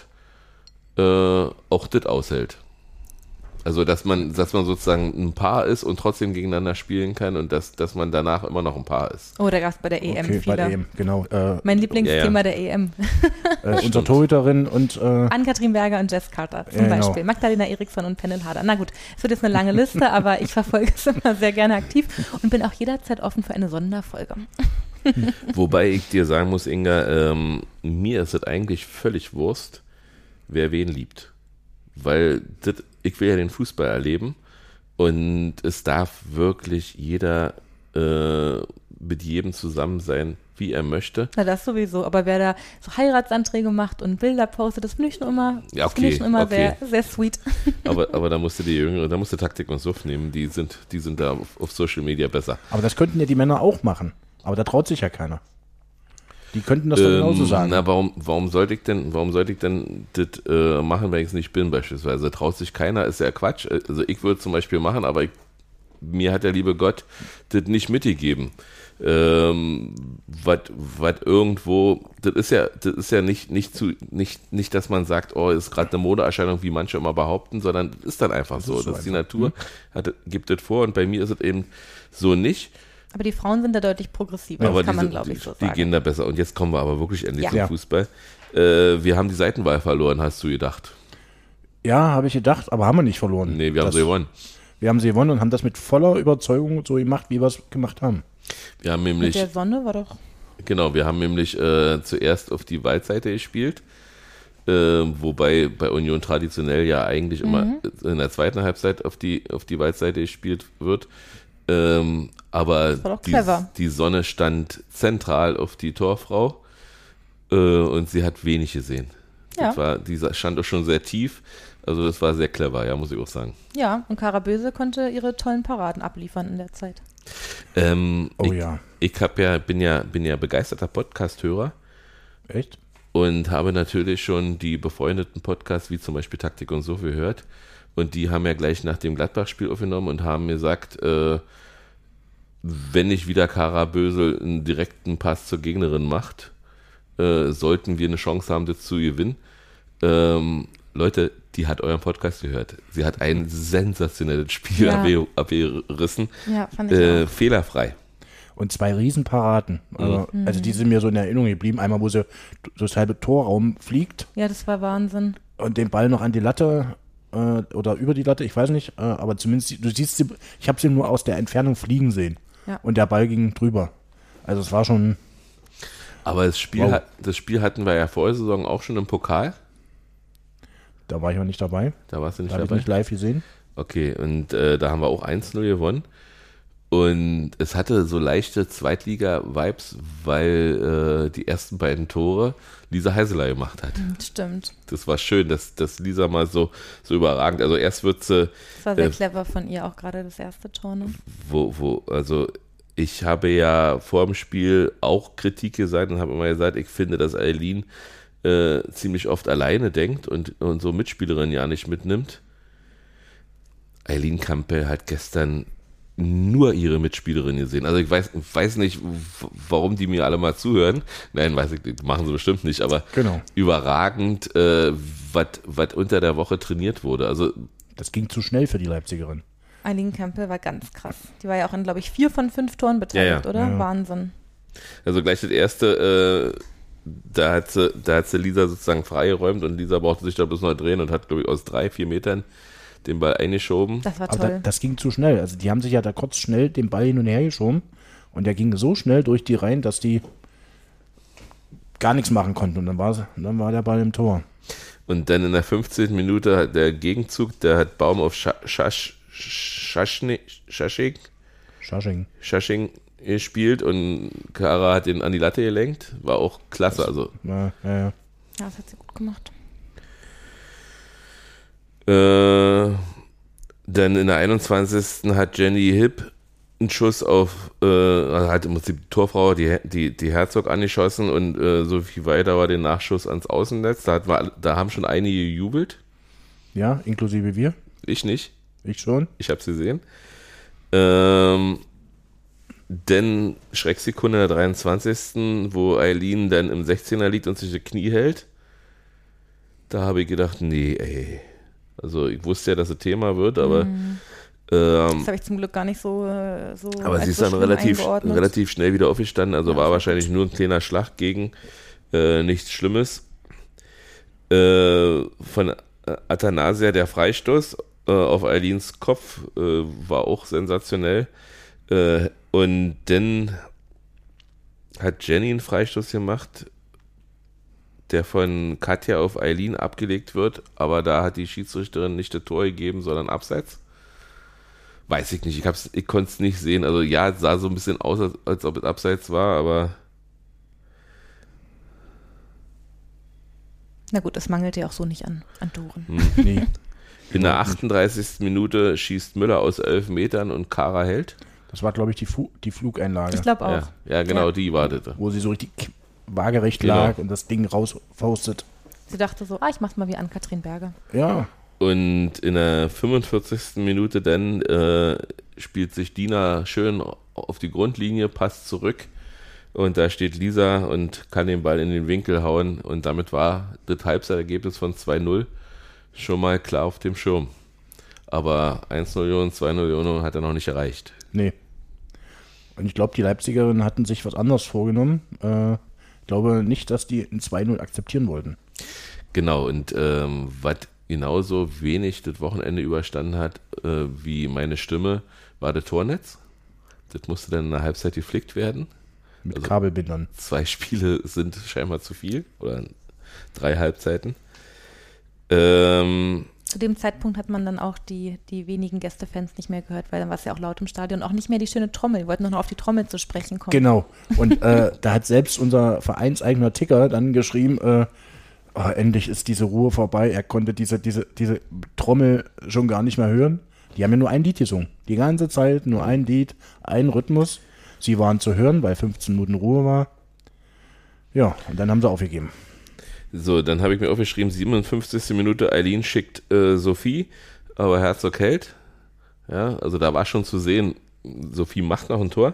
auch das aushält. Also dass man sozusagen ein Paar ist und trotzdem gegeneinander spielen kann und dass man danach immer noch ein Paar ist. Oh, da gab es bei der EM viele. Bei der EM, genau. Mein Lieblingsthema der EM. Unsere Torhüterin und Ann-Kathrin Berger und Jess Carter zum Beispiel. Genau. Magdalena Eriksson und Pernil Harder. Na gut, es wird jetzt eine lange Liste, aber ich verfolge es immer sehr gerne aktiv und bin auch jederzeit offen für eine Sonderfolge. Wobei ich dir sagen muss, Inga, mir ist es eigentlich völlig Wurst, wer wen liebt. Weil ich will ja den Fußball erleben und es darf wirklich jeder mit jedem zusammen sein, wie er möchte. Na, das sowieso. Aber wer da so Heiratsanträge macht und Bilder postet, das finde ich schon immer, sehr, sehr sweet. Aber da musst du Taktik und Suff nehmen, die sind da auf Social Media besser. Aber das könnten ja die Männer auch machen. Aber da traut sich ja keiner. Die könnten das doch genauso sagen. Na, warum sollte ich denn das machen, wenn ich es nicht bin, beispielsweise? Traut sich keiner, ist ja Quatsch. Also ich würde es zum Beispiel machen, aber mir hat der liebe Gott das nicht mitgegeben. Was irgendwo, das ist ja nicht, dass man sagt, oh, ist gerade eine Modeerscheinung, wie manche immer behaupten, sondern das ist dann einfach so. Das ist die Natur, gibt das vor und bei mir ist es eben so nicht. Aber die Frauen sind da deutlich progressiver, das kann man, glaube ich, so sagen. Die gehen da besser. Und jetzt kommen wir aber wirklich endlich zum Fußball. Wir haben die Seitenwahl verloren, hast du gedacht? Ja, habe ich gedacht, aber haben wir nicht verloren. Nee, wir haben sie gewonnen. Wir haben sie gewonnen und haben das mit voller Überzeugung so gemacht, wie wir es gemacht haben. Wir haben Mit nämlich, der Sonne war doch. genau, wir haben nämlich zuerst auf die Waldseite gespielt, wobei bei Union traditionell ja eigentlich immer in der zweiten Halbzeit auf die Waldseite gespielt wird. Aber war doch clever. die Sonne stand zentral auf die Torfrau und sie hat wenig gesehen. Ja. Die stand auch schon sehr tief, also das war sehr clever, ja, muss ich auch sagen. Ja, und Karaböse konnte ihre tollen Paraden abliefern in der Zeit. Ich bin ja begeisterter Podcast-Hörer. Echt? Und habe natürlich schon die befreundeten Podcasts, wie zum Beispiel Taktik und so, gehört. Und die haben ja gleich nach dem Gladbach-Spiel aufgenommen und haben gesagt, wenn nicht wieder Karaböse einen direkten Pass zur Gegnerin macht, sollten wir eine Chance haben, das zu gewinnen. Leute, die hat euren Podcast gehört. Sie hat ein sensationelles Spiel abgerissen. Ja, fand ich auch. Fehlerfrei. Und 2 Riesenparaden. Also die sind mir so in Erinnerung geblieben. Einmal, wo sie durchs halbe Torraum fliegt Ja, das war Wahnsinn. und den Ball noch an die Latte oder über die Latte, ich weiß nicht. Aber zumindest, du siehst sie, ich habe sie nur aus der Entfernung fliegen sehen. Ja. Und der Ball ging drüber. Also es war schon... Aber das Spiel hatten wir ja vor der Saison auch schon im Pokal. Da war ich noch nicht dabei. Da warst du nicht Da habe ich dabei? nicht live gesehen. Okay, und da haben wir auch 1-0 gewonnen. Und es hatte so leichte Zweitliga-Vibes, weil die ersten beiden Tore Lisa Heiseler gemacht hat. Stimmt. Das war schön, dass Lisa mal so überragend, also erst wird sie, Das war sehr clever von ihr, auch gerade das erste Tor. Ne? also ich habe ja vor dem Spiel auch Kritik gesagt und habe immer gesagt, ich finde, dass Eileen ziemlich oft alleine denkt und so Mitspielerinnen ja nicht mitnimmt. Eileen Campbell hat gestern nur ihre Mitspielerin gesehen. Also ich weiß nicht, warum die mir alle mal zuhören. Nein, weiß ich nicht, machen sie bestimmt nicht, aber Genau. überragend, was unter der Woche trainiert wurde. Also Das ging zu schnell für die Leipzigerin. Eileen Campbell war ganz krass. Die war ja auch in, glaube ich, 4 von 5 Toren beteiligt, Ja. oder? Ja. Wahnsinn. Also gleich das erste, da hat sie Lisa sozusagen freigeräumt und Lisa brauchte sich da bloß noch drehen und hat, glaube ich, aus 3-4 Metern den Ball eingeschoben. Das war Aber toll. das ging zu schnell. Also die haben sich ja da kurz schnell den Ball hin und her geschoben und der ging so schnell durch die Reihen, dass die gar nichts machen konnten. Und dann war der Ball im Tor. Und dann in der 15. Minute hat der Gegenzug, der hat Baum auf Schasching gespielt und Kara hat ihn an die Latte gelenkt. War auch klasse. Also Ja. Ja, das hat sie gut gemacht. dann in der 21. hat Jenny Hipp einen Schuss auf, also hat im Prinzip die Torfrau die Herzog angeschossen und Sophie Weider war den Nachschuss ans Außennetz. Da haben schon einige gejubelt. Ja, inklusive wir. Ich nicht. Ich schon. Ich habe sie gesehen. Denn Schrecksekunde in der 23. wo Eileen dann im 16er liegt und sich das Knie hält. Da habe ich gedacht, nee, ey. Also ich wusste ja, dass es Thema wird, aber Das habe ich zum Glück gar nicht so aber als sie ist so dann schlimm relativ eingeordnet. schnell wieder aufgestanden. Also Ja, war das war wahrscheinlich nur ein kleiner Schlag gegen nichts Schlimmes. Von Athanasia der Freistoß auf Eileens Kopf war auch sensationell. Und dann hat Jenny einen Freistoß gemacht, der von Katja auf Eileen abgelegt wird, aber da hat die Schiedsrichterin nicht das Tor gegeben, sondern Abseits. Weiß ich nicht, ich konnte es nicht sehen. Also ja, es sah so ein bisschen aus, als ob es Abseits war, aber Na gut, es mangelt ja auch so nicht an Toren. Nee. in der 38. Minute schießt Müller aus 11 Metern und Kara hält. Das war, glaube ich, die Flugeinlage, Ich glaube auch. Ja, genau, Ja. die wartete. wo sie so richtig waagerecht Genau. lag und das Ding rausfaustet. Sie dachte so, ich mach's mal wie Ann-Kathrin Berger. Ja, Und in der 45. Minute dann spielt sich Dina schön auf die Grundlinie, passt zurück und da steht Lisa und kann den Ball in den Winkel hauen und damit war das Halbzeitergebnis von 2-0 schon mal klar auf dem Schirm. Aber 1-0 und 2-0 hat er noch nicht erreicht. nee. Und ich glaube, die Leipzigerinnen hatten sich was anderes vorgenommen. Ich glaube nicht, dass die ein 2-0 akzeptieren wollten. Genau, und was genauso wenig das Wochenende überstanden hat, wie meine Stimme, war das Tornetz. Das musste dann in der Halbzeit geflickt werden. Mit Kabelbindern. 2 Spiele sind scheinbar zu viel oder 3 Halbzeiten. Zu dem Zeitpunkt hat man dann auch die wenigen Gästefans nicht mehr gehört, weil dann war es ja auch laut im Stadion. Auch nicht mehr die schöne Trommel. Wir wollten noch auf die Trommel zu sprechen kommen. Genau. Und da hat selbst unser vereinseigener Ticker dann geschrieben, endlich ist diese Ruhe vorbei. Er konnte diese Trommel schon gar nicht mehr hören. Die haben ja nur ein Lied gesungen. Die ganze Zeit nur ein Lied, ein Rhythmus. Sie waren zu hören, weil 15 Minuten Ruhe war. Ja, und dann haben sie aufgegeben. So, dann habe ich mir aufgeschrieben, 57. Minute, Eileen schickt Sophie, aber Herzog hält. Ja, also da war schon zu sehen, Sophie macht noch ein Tor.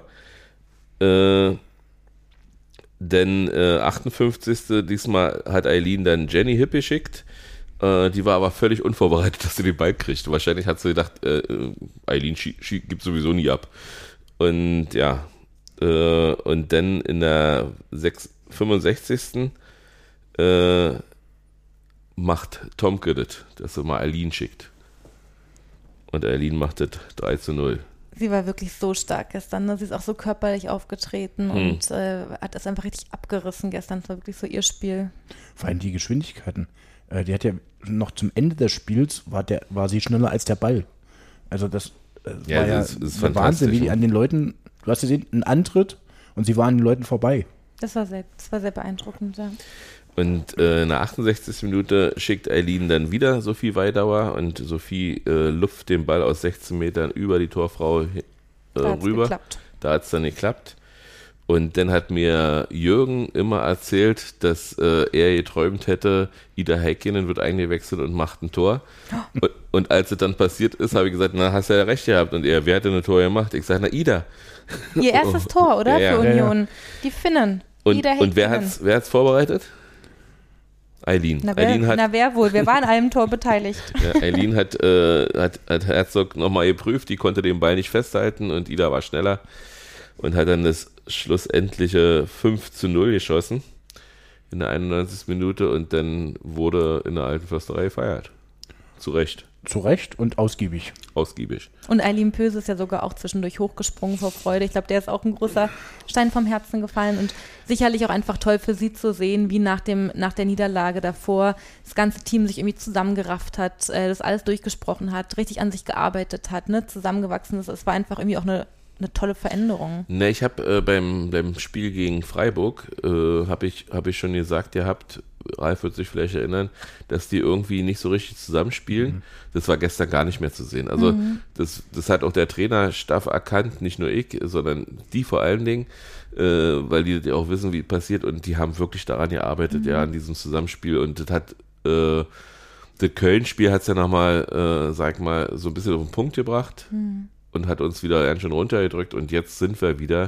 Denn 58. diesmal hat Eileen dann Jenny Hipp geschickt. Die war aber völlig unvorbereitet, dass sie den Ball kriegt. Wahrscheinlich hat sie gedacht, Eileen gibt sowieso nie ab. Und ja, und dann in der 65. Macht Tomke das, dass er mal Eileen schickt. Und Eileen macht das 3:0. Sie war wirklich so stark gestern. Ne? Sie ist auch so körperlich aufgetreten und hat das einfach richtig abgerissen gestern. Es war wirklich so ihr Spiel. Vor allem die Geschwindigkeiten. Die hat ja noch zum Ende des Spiels, war sie schneller als der Ball. Also das war ja das ist Wahnsinn, wie die an den Leuten, du hast gesehen, einen Antritt und sie waren an den Leuten vorbei. Das war sehr beeindruckend, ja. Und in der 68. Minute schickt Eileen dann wieder Sophie Weidauer und Sophie luft den Ball aus 16 Metern über die Torfrau rüber. Da hat es dann geklappt. Und dann hat mir Jürgen immer erzählt, dass er geträumt hätte, Ida Häkkinen wird eingewechselt und macht ein Tor. Und als es dann passiert ist, habe ich gesagt, na, hast ja recht gehabt. Und er, wer hat denn ein Tor gemacht? Ich sage, na, Ida. Ihr erstes Tor, oder? Ja. Für Union. Ja. Die Finnen. Und wer hat's vorbereitet? Eileen. Na wer wohl? Wer war an einem Tor beteiligt? Ja, Eileen hat Herzog nochmal geprüft, die konnte den Ball nicht festhalten und Ida war schneller und hat dann das schlussendliche 5:0 geschossen in der 91. Minute und dann wurde in der Alten Försterei gefeiert. Zu Recht. Zu Recht und ausgiebig. Ausgiebig. Und Eileen Pöse ist ja sogar auch zwischendurch hochgesprungen vor Freude. Ich glaube, der ist auch ein großer Stein vom Herzen gefallen und sicherlich auch einfach toll für sie zu sehen, wie nach der Niederlage davor das ganze Team sich irgendwie zusammengerafft hat, das alles durchgesprochen hat, richtig an sich gearbeitet hat, ne, zusammengewachsen ist. Es war einfach irgendwie auch eine tolle Veränderung. Ne, ich habe beim Spiel gegen Freiburg habe ich schon gesagt, Ralf wird sich vielleicht erinnern, dass die irgendwie nicht so richtig zusammenspielen. Mhm. Das war gestern gar nicht mehr zu sehen. Also das hat auch der Trainerstaff erkannt, nicht nur ich, sondern die vor allen Dingen, weil die auch wissen, wie passiert und die haben wirklich daran gearbeitet, ja, an diesem Zusammenspiel und das hat das Köln-Spiel hat es ja nochmal, sag mal, so ein bisschen auf den Punkt gebracht und hat uns wieder ganz schön runtergedrückt und jetzt sind wir wieder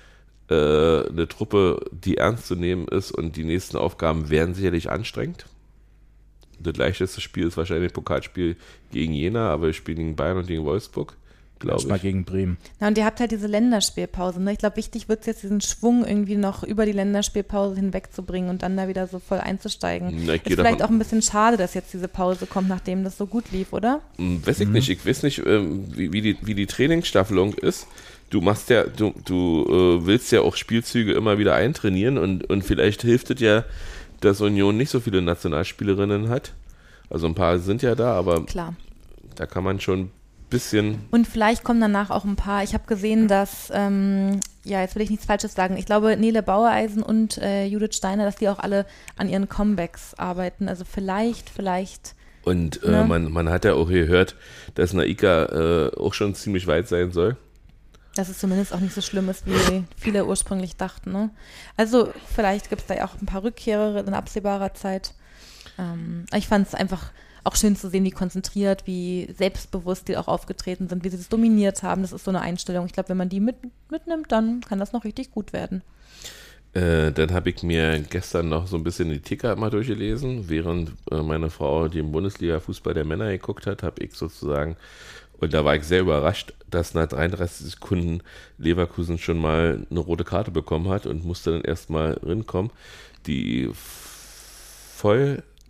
eine Truppe, die ernst zu nehmen ist und die nächsten Aufgaben werden sicherlich anstrengend. Das leichteste Spiel ist wahrscheinlich ein Pokalspiel gegen Jena, aber wir spielen gegen Bayern und gegen Wolfsburg, glaube ich. Erstmal gegen Bremen. Na, und ihr habt halt diese Länderspielpause. Ne? Ich glaube, wichtig wird es jetzt, diesen Schwung irgendwie noch über die Länderspielpause hinwegzubringen und dann da wieder so voll einzusteigen. Ist vielleicht auch ein bisschen schade, dass jetzt diese Pause kommt, nachdem das so gut lief, oder? Weiß ich nicht. Ich weiß nicht, wie die Trainingsstaffelung ist. Du willst ja auch Spielzüge immer wieder eintrainieren und vielleicht hilft es ja, dass Union nicht so viele Nationalspielerinnen hat. Also ein paar sind ja da, aber klar, da kann man schon ein bisschen... Und vielleicht kommen danach auch ein paar. Ich habe gesehen, dass, jetzt will ich nichts Falsches sagen, ich glaube Nele Bauereisen und Judith Steiner, dass die auch alle an ihren Comebacks arbeiten. Also vielleicht... Und man hat ja auch gehört, dass Naika auch schon ziemlich weit sein soll. Dass es zumindest auch nicht so schlimm ist, wie viele ursprünglich dachten. Ne? Also vielleicht gibt es da ja auch ein paar Rückkehrer in absehbarer Zeit. Ich fand es einfach auch schön zu sehen, wie konzentriert, wie selbstbewusst die auch aufgetreten sind, wie sie das dominiert haben. Das ist so eine Einstellung. Ich glaube, wenn man die mitnimmt, dann kann das noch richtig gut werden. Dann habe ich mir gestern noch so ein bisschen die Ticker mal durchgelesen. Während meine Frau den Bundesliga-Fußball der Männer geguckt hat, habe ich sozusagen... Und da war ich sehr überrascht, dass nach 33 Sekunden Leverkusen schon mal eine rote Karte bekommen hat und musste dann erstmal rinkommen. Die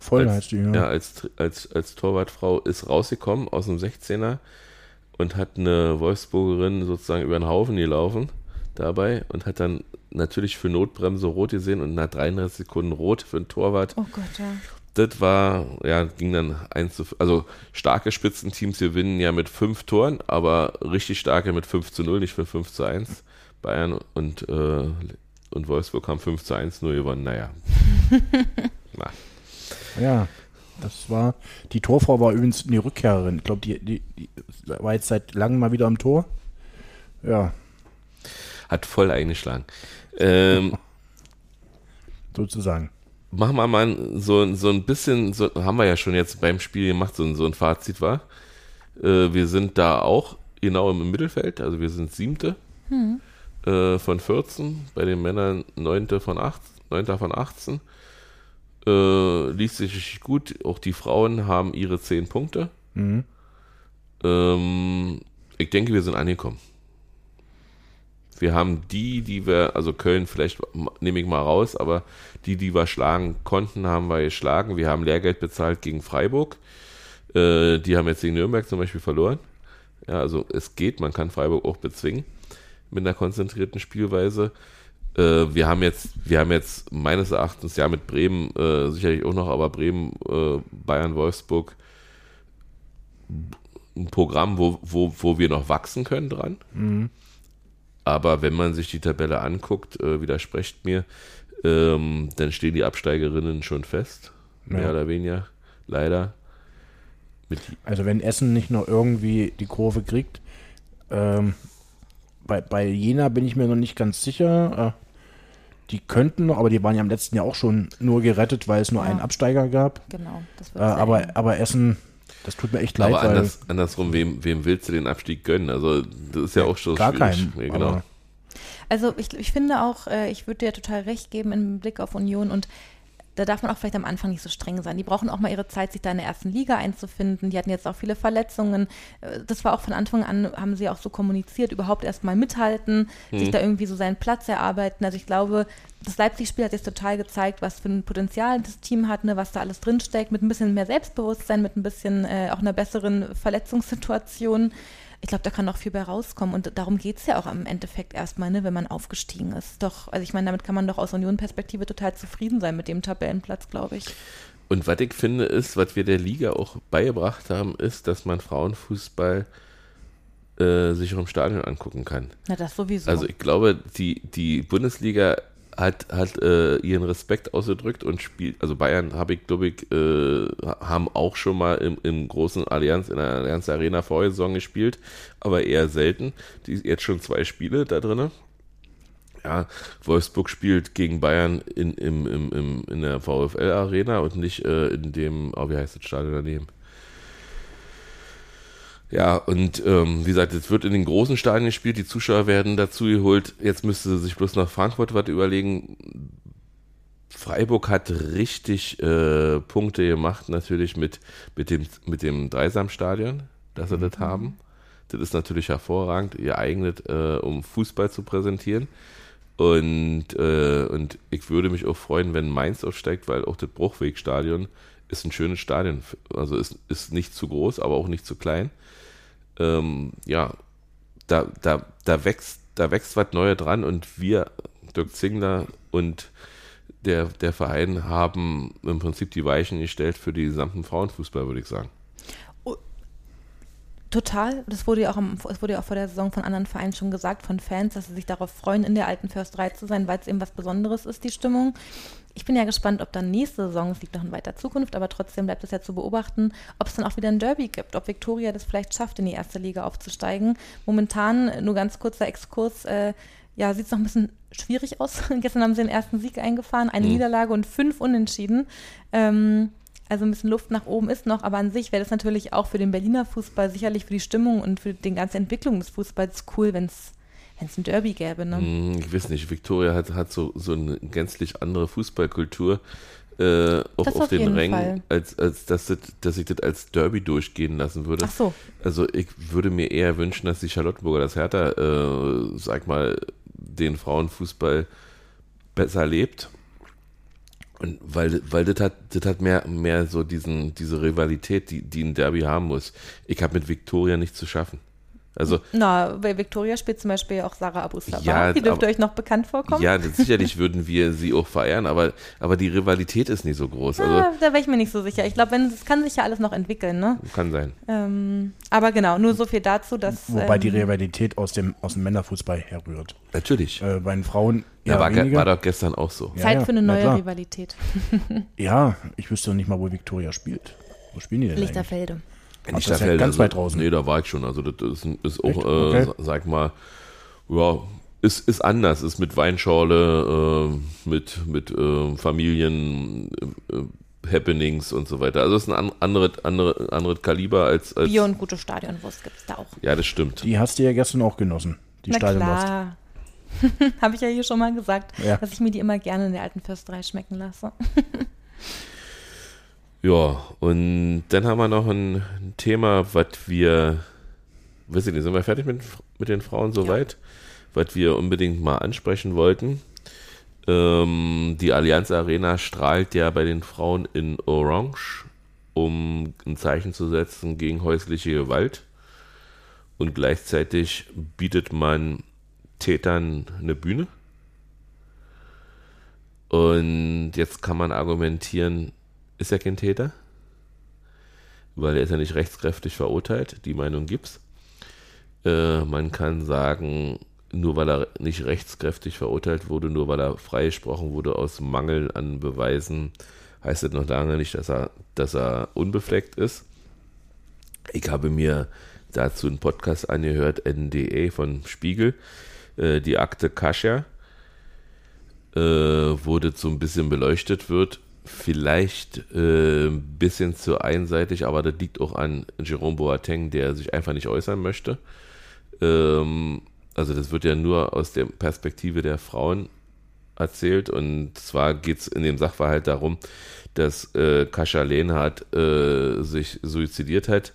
Voll heißt die, ja. Ja, als Torwartfrau ist rausgekommen aus dem 16er und hat eine Wolfsburgerin sozusagen über den Haufen gelaufen dabei und hat dann natürlich für Notbremse rot gesehen und nach 33 Sekunden rot für einen Torwart. Oh Gott, ja. Das war, ja, ging dann 1:5. Also starke Spitzenteams gewinnen ja mit 5 Toren, aber richtig starke mit 5:0, nicht für 5:1. Bayern und Wolfsburg haben 5:1 nur gewonnen. Naja. Ja, das war, die Torfrau war übrigens eine Rückkehrerin. Ich glaube, die war jetzt seit langem mal wieder am Tor. Ja. Hat voll eingeschlagen. Sozusagen. Machen wir mal so ein bisschen, so haben wir ja schon jetzt beim Spiel gemacht, so ein Fazit war. Wir sind da auch genau im Mittelfeld, also wir sind 7. Von 14, bei den Männern 9. von 18. Liest sich richtig gut, auch die Frauen haben ihre 10 Punkte. Ich denke, wir sind angekommen. Wir haben die wir, also Köln vielleicht nehme ich mal raus, aber die wir schlagen konnten, haben wir geschlagen. Wir haben Lehrgeld bezahlt gegen Freiburg. Die haben jetzt gegen Nürnberg zum Beispiel verloren. Ja, also es geht, man kann Freiburg auch bezwingen mit einer konzentrierten Spielweise. Wir haben jetzt meines Erachtens ja mit Bremen sicherlich auch noch, aber Bremen, Bayern, Wolfsburg ein Programm, wo wir noch wachsen können dran. Aber wenn man sich die Tabelle anguckt, widersprecht mir, dann stehen die Absteigerinnen schon fest, mehr oder weniger, leider. Also wenn Essen nicht noch irgendwie die Kurve kriegt, bei Jena bin ich mir noch nicht ganz sicher. Die könnten noch, aber die waren ja im letzten Jahr auch schon nur gerettet, weil es nur einen Absteiger gab. Genau, das wird aber Essen, das tut mir echt leid. Aber andersrum, wem willst du den Abstieg gönnen? Also das ist ja auch schon gar schwierig. keinen. Ja, genau. Also ich finde auch, ich würde dir total recht geben im Blick auf Union und da darf man auch vielleicht am Anfang nicht so streng sein. Die brauchen auch mal ihre Zeit, sich da in der ersten Liga einzufinden. Die hatten jetzt auch viele Verletzungen. Das war auch von Anfang an, haben sie auch so kommuniziert, überhaupt erst mal mithalten, sich da irgendwie so seinen Platz erarbeiten. Also ich glaube, das Leipzig-Spiel hat jetzt total gezeigt, was für ein Potenzial das Team hat, ne, was da alles drinsteckt, mit ein bisschen mehr Selbstbewusstsein, mit ein bisschen auch einer besseren Verletzungssituation. Ich glaube, da kann noch viel bei rauskommen und darum geht es ja auch im Endeffekt erstmal, ne, wenn man aufgestiegen ist. Doch, also ich meine, damit kann man doch aus Union-Perspektive total zufrieden sein mit dem Tabellenplatz, glaube ich. Und was ich finde ist, was wir der Liga auch beigebracht haben, ist, dass man Frauenfußball sich auch im Stadion angucken kann. Na, das sowieso. Also ich glaube, die Bundesliga hat ihren Respekt ausgedrückt und spielt, also Bayern haben auch schon mal im großen in der Allianz Arena Vorsaison gespielt, aber eher selten. Die jetzt schon 2 Spiele da drin. Ja, Wolfsburg spielt gegen Bayern in der VfL Arena und nicht in dem, wie heißt das Stadion daneben? Ja, und wie gesagt, es wird in den großen Stadien gespielt, die Zuschauer werden dazu geholt. Jetzt müsste sie sich bloß nach Frankfurt was überlegen. Freiburg hat richtig Punkte gemacht, natürlich mit dem Dreisamstadion, dass sie das haben. Das ist natürlich hervorragend, geeignet, um Fußball zu präsentieren. Und ich würde mich auch freuen, wenn Mainz aufsteigt, weil auch das Bruchwegstadion ist ein schönes Stadion. Also ist nicht zu groß, aber auch nicht zu klein. Ja, da wächst was Neues dran und wir, Dirk Zingler und der Verein haben im Prinzip die Weichen gestellt für den gesamten Frauenfußball, würde ich sagen. Total. Es wurde ja auch vor der Saison von anderen Vereinen schon gesagt, von Fans, dass sie sich darauf freuen, in der alten Försterei zu sein, weil es eben was Besonderes ist, die Stimmung. Ich bin ja gespannt, ob dann nächste Saison, es liegt noch in weiter Zukunft, aber trotzdem bleibt es ja zu beobachten, ob es dann auch wieder ein Derby gibt, ob Viktoria das vielleicht schafft, in die erste Liga aufzusteigen. Momentan, nur ganz kurzer Exkurs, sieht es noch ein bisschen schwierig aus. Gestern haben sie den ersten Sieg eingefahren, eine Niederlage und 5 Unentschieden. Also ein bisschen Luft nach oben ist noch, aber an sich wäre das natürlich auch für den Berliner Fußball, sicherlich für die Stimmung und für die ganze Entwicklung des Fußballs cool, wenn es ein Derby gäbe. Ne? Ich weiß nicht, Viktoria hat so eine gänzlich andere Fußballkultur auf den Rängen, als dass ich das als Derby durchgehen lassen würde. Ach so. Also ich würde mir eher wünschen, dass die Charlottenburger, das Hertha, den Frauenfußball besser lebt. Und weil das hat mehr so diese Rivalität, die ein Derby haben muss. Ich habe mit Viktoria nichts zu schaffen. Also, bei Viktoria spielt zum Beispiel auch Sarah Abu Sabah. Ja, die dürfte euch noch bekannt vorkommen. Ja, sicherlich würden wir sie auch verehren, aber die Rivalität ist nicht so groß. Also, da wäre ich mir nicht so sicher. Ich glaube, das kann sich ja alles noch entwickeln, ne? Kann sein. Aber genau, nur so viel dazu, dass... Wobei die Rivalität aus dem Männerfußball herrührt. Natürlich. Bei den Frauen eher war weniger. doch gestern auch so. Zeit für eine neue klar. Rivalität. Ja, ich wüsste noch nicht mal, wo Viktoria spielt. Wo spielen die denn Lichterfelde. Nicht das ist ja ganz weit draußen. Nee, da war ich schon. Also das ist auch, Echt? Okay. sag mal, ja, ist anders. Ist mit Weinschorle, mit Familien, Happenings und so weiter. Also es ist ein anderes Kaliber als Bier und gute Stadionwurst gibt es da auch. Ja, das stimmt. Die hast du ja gestern auch genossen, die Stadionwurst. Klar. Habe ich ja hier schon mal gesagt, Ja. dass ich mir die immer gerne in der alten Försterei schmecken lasse. Ja, und dann haben wir noch ein Thema, was wir, weiß ich nicht, sind wir fertig mit den Frauen soweit? Ja. Was wir unbedingt mal ansprechen wollten. Die Allianz Arena strahlt ja bei den Frauen in Orange, um ein Zeichen zu setzen gegen häusliche Gewalt. Und gleichzeitig bietet man Tätern eine Bühne. Und jetzt kann man argumentieren, ist er kein Täter? Weil er ist ja nicht rechtskräftig verurteilt. Die Meinung gibt's. Man kann sagen, nur weil er nicht rechtskräftig verurteilt wurde, nur weil er freigesprochen wurde aus Mangel an Beweisen, heißt das noch lange nicht, dass er unbefleckt ist. Ich habe mir dazu einen Podcast angehört, NDE von Spiegel, die Akte Kascher, wo das so ein bisschen beleuchtet wird. Vielleicht ein bisschen zu einseitig, aber das liegt auch an Jerome Boateng, der sich einfach nicht äußern möchte. Also das wird ja nur aus der Perspektive der Frauen erzählt, und zwar geht es in dem Sachverhalt darum, dass Kasia Lehnhardt sich suizidiert hat,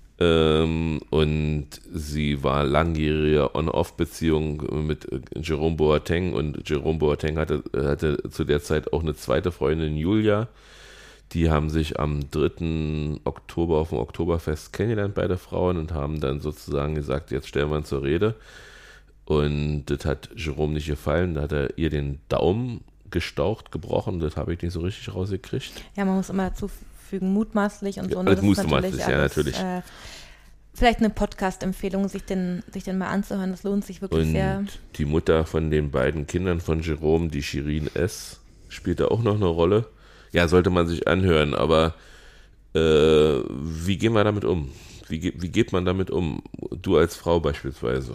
und sie war langjährige On-Off-Beziehung mit Jerome Boateng, und Jerome Boateng hatte zu der Zeit auch eine zweite Freundin, Julia. Die haben sich am 3. Oktober auf dem Oktoberfest kennengelernt, beide Frauen, und haben dann sozusagen gesagt, jetzt stellen wir uns zur Rede. Und das hat Jerome nicht gefallen, da hat er ihr den Daumen gestaucht, gebrochen, das habe ich nicht so richtig rausgekriegt. Ja, man muss immer zufügen, mutmaßlich und so. Ja, das mutmaßlich, ist ja, natürlich. Vielleicht eine Podcast-Empfehlung, sich den mal anzuhören, das lohnt sich wirklich und sehr. Die Mutter von den beiden Kindern von Jerome, die Shirin S., spielt da auch noch eine Rolle. Ja, sollte man sich anhören, aber wie gehen wir damit um? Wie geht man damit um? Du als Frau beispielsweise.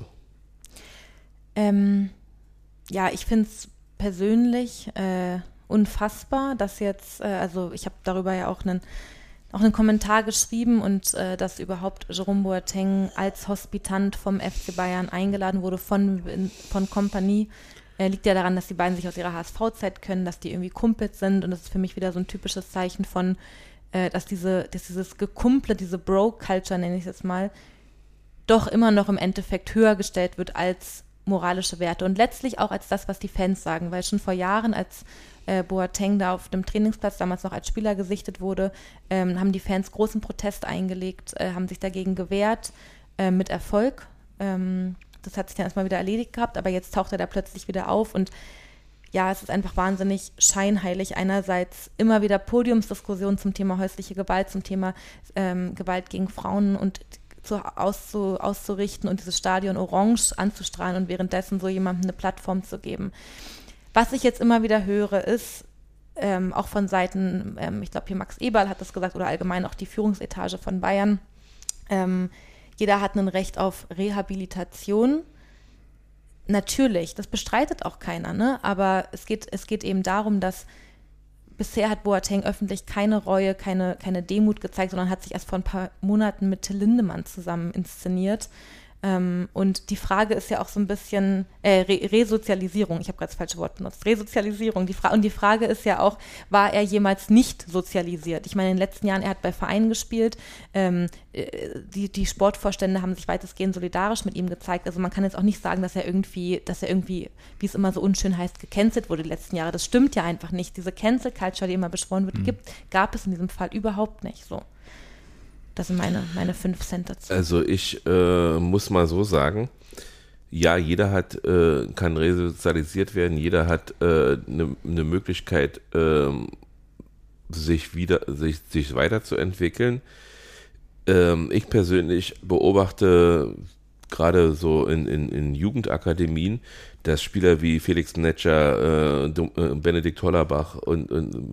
Ja, ich finde es persönlich unfassbar, dass jetzt, also ich habe darüber ja auch einen Kommentar geschrieben, und dass überhaupt Jerome Boateng als Hospitant vom FC Bayern eingeladen wurde von Kompanie. Liegt ja daran, dass die beiden sich aus ihrer HSV-Zeit können, dass die irgendwie Kumpels sind, und das ist für mich wieder so ein typisches Zeichen von, dass dieses Gekumple, diese Bro-Culture, nenne ich es jetzt mal, doch immer noch im Endeffekt höher gestellt wird als moralische Werte und letztlich auch als das, was die Fans sagen, weil schon vor Jahren, als Boateng da auf dem Trainingsplatz damals noch als Spieler gesichtet wurde, haben die Fans großen Protest eingelegt, haben sich dagegen gewehrt, mit Erfolg. Das hat sich dann erstmal wieder erledigt gehabt, aber jetzt taucht er da plötzlich wieder auf, und ja, es ist einfach wahnsinnig scheinheilig. Einerseits immer wieder Podiumsdiskussionen zum Thema häusliche Gewalt, zum Thema Gewalt gegen Frauen und auszurichten und dieses Stadion Orange anzustrahlen und währenddessen so jemandem eine Plattform zu geben. Was ich jetzt immer wieder höre, ist, auch von Seiten, ich glaube hier Max Eberl hat das gesagt, oder allgemein auch die Führungsetage von Bayern, jeder hat ein Recht auf Rehabilitation. Natürlich, das bestreitet auch keiner, ne? Aber es geht eben darum, dass bisher hat Boateng öffentlich keine Reue, keine Demut gezeigt, sondern hat sich erst vor ein paar Monaten mit Till Lindemann zusammen inszeniert. Und die Frage ist ja auch so ein bisschen Resozialisierung. Ich habe gerade das falsche Wort benutzt. Resozialisierung. Und die Frage ist ja auch, war er jemals nicht sozialisiert? Ich meine, in den letzten Jahren, er hat bei Vereinen gespielt. Die Sportvorstände haben sich weitestgehend solidarisch mit ihm gezeigt. Also man kann jetzt auch nicht sagen, dass er irgendwie, wie es immer so unschön heißt, gecancelt wurde die letzten Jahre. Das stimmt ja einfach nicht. Diese Cancel Culture, die immer beschworen wird, gab es in diesem Fall überhaupt nicht so. Das sind meine 5 Cent dazu. Also ich muss mal so sagen, ja, jeder kann resozialisiert werden, jeder hat eine Möglichkeit, sich weiterzuentwickeln. Ich persönlich beobachte gerade so in Jugendakademien, dass Spieler wie Felix Netscher, Benedikt Hollerbach und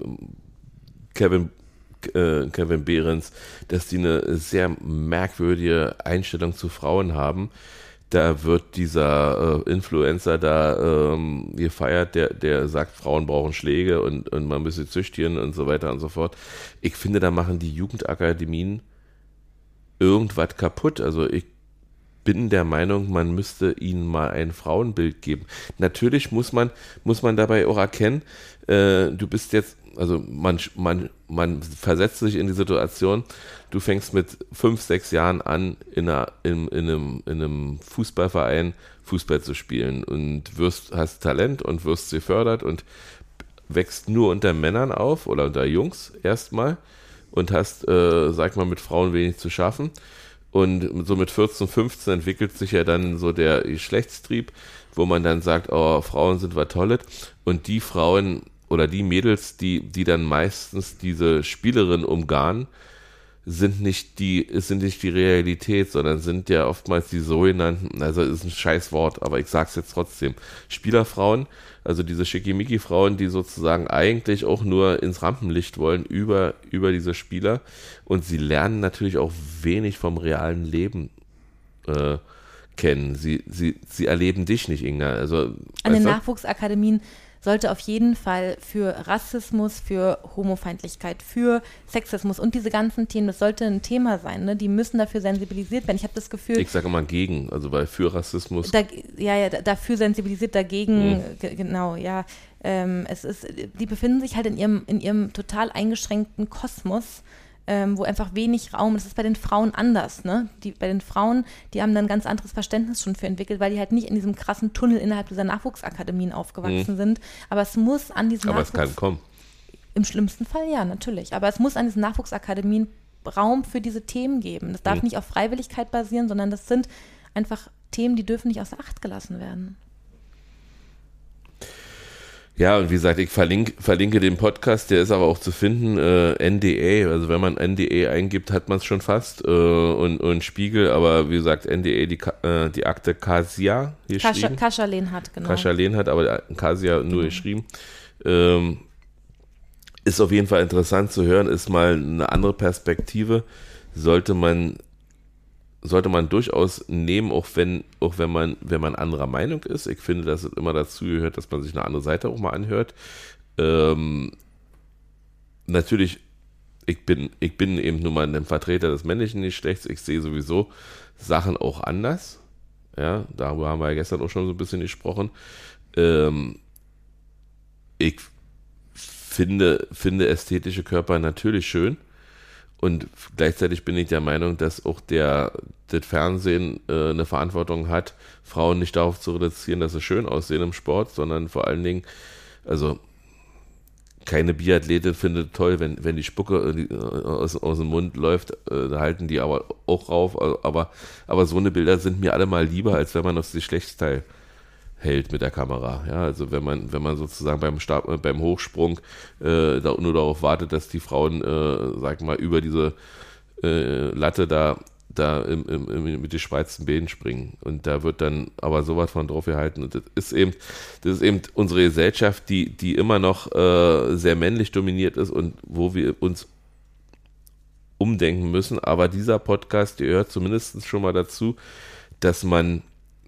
Kevin Behrens, dass die eine sehr merkwürdige Einstellung zu Frauen haben. Da wird dieser Influencer da gefeiert, der sagt, Frauen brauchen Schläge und man müsse züchtigen und so weiter und so fort. Ich finde, da machen die Jugendakademien irgendwas kaputt. Also ich bin der Meinung, man müsste ihnen mal ein Frauenbild geben. Natürlich muss man dabei auch erkennen, du bist jetzt, also man versetzt sich in die Situation, du fängst mit 5, 6 Jahren an, in einem Fußballverein Fußball zu spielen und hast Talent und wirst gefördert und wächst nur unter Männern auf oder unter Jungs erstmal und hast, sag mal, mit Frauen wenig zu schaffen. Und so mit 14, 15 entwickelt sich ja dann so der Geschlechtstrieb, wo man dann sagt, oh, Frauen sind was Tolles. Und die Frauen oder die Mädels, die dann meistens diese Spielerin umgarnen, sind nicht die Realität, sondern sind ja oftmals die sogenannten, also ist ein scheiß Wort, aber ich sag's jetzt trotzdem, Spielerfrauen, also diese Schickimicki-Frauen, die sozusagen eigentlich auch nur ins Rampenlicht wollen über diese Spieler, und sie lernen natürlich auch wenig vom realen Leben kennen. Sie erleben dich nicht, Inga. Also, an den Nachwuchsakademien sollte auf jeden Fall für Rassismus, für Homofeindlichkeit, für Sexismus und diese ganzen Themen, das sollte ein Thema sein, ne? Die müssen dafür sensibilisiert werden. Ich habe das Gefühl... Ich sage immer gegen, also weil für Rassismus... dafür sensibilisiert, dagegen, genau, ja. Die befinden sich halt in ihrem total eingeschränkten Kosmos, wo einfach wenig Raum ist. Das ist bei den Frauen anders, ne? Bei den Frauen, die haben dann ein ganz anderes Verständnis schon für entwickelt, weil die halt nicht in diesem krassen Tunnel innerhalb dieser Nachwuchsakademien aufgewachsen sind. Aber es muss an diesen es kann kommen. Im schlimmsten Fall ja, natürlich. Aber es muss an diesen Nachwuchsakademien Raum für diese Themen geben. Das darf nicht auf Freiwilligkeit basieren, sondern das sind einfach Themen, die dürfen nicht außer Acht gelassen werden. Ja, und wie gesagt, ich verlinke den Podcast, der ist aber auch zu finden, NDA, also wenn man NDA eingibt, hat man es schon fast, und Spiegel, aber wie gesagt, NDA, die Akte Kasia geschrieben. Kasia Lehnhardt, genau. Kasia Lehnhardt, aber Kasia nur geschrieben. Ist auf jeden Fall interessant zu hören, ist mal eine andere Perspektive, sollte man durchaus nehmen, auch wenn man anderer Meinung ist. Ich finde, dass es immer dazu gehört, dass man sich eine andere Seite auch mal anhört. Natürlich, ich bin eben nur mal ein Vertreter des männlichen Geschlechts. Ich sehe sowieso Sachen auch anders. Ja, darüber haben wir ja gestern auch schon so ein bisschen gesprochen. Ich finde ästhetische Körper natürlich schön. Und gleichzeitig bin ich der Meinung, dass auch das Fernsehen eine Verantwortung hat, Frauen nicht darauf zu reduzieren, dass sie schön aussehen im Sport, sondern vor allen Dingen, also keine Biathletin findet toll, wenn die Spucke aus dem Mund läuft, da halten die aber auch rauf. Aber so eine Bilder sind mir alle mal lieber, als wenn man das Geschlechtsteil hält mit der Kamera. Ja, also wenn man sozusagen beim Hochsprung nur darauf wartet, dass die Frauen, sag mal, über diese Latte da mit den spreizten Beinen springen. Und da wird dann aber sowas von drauf gehalten. Und das ist eben unsere Gesellschaft, die immer noch sehr männlich dominiert ist und wo wir uns umdenken müssen. Aber dieser Podcast, der gehört zumindest schon mal dazu, dass man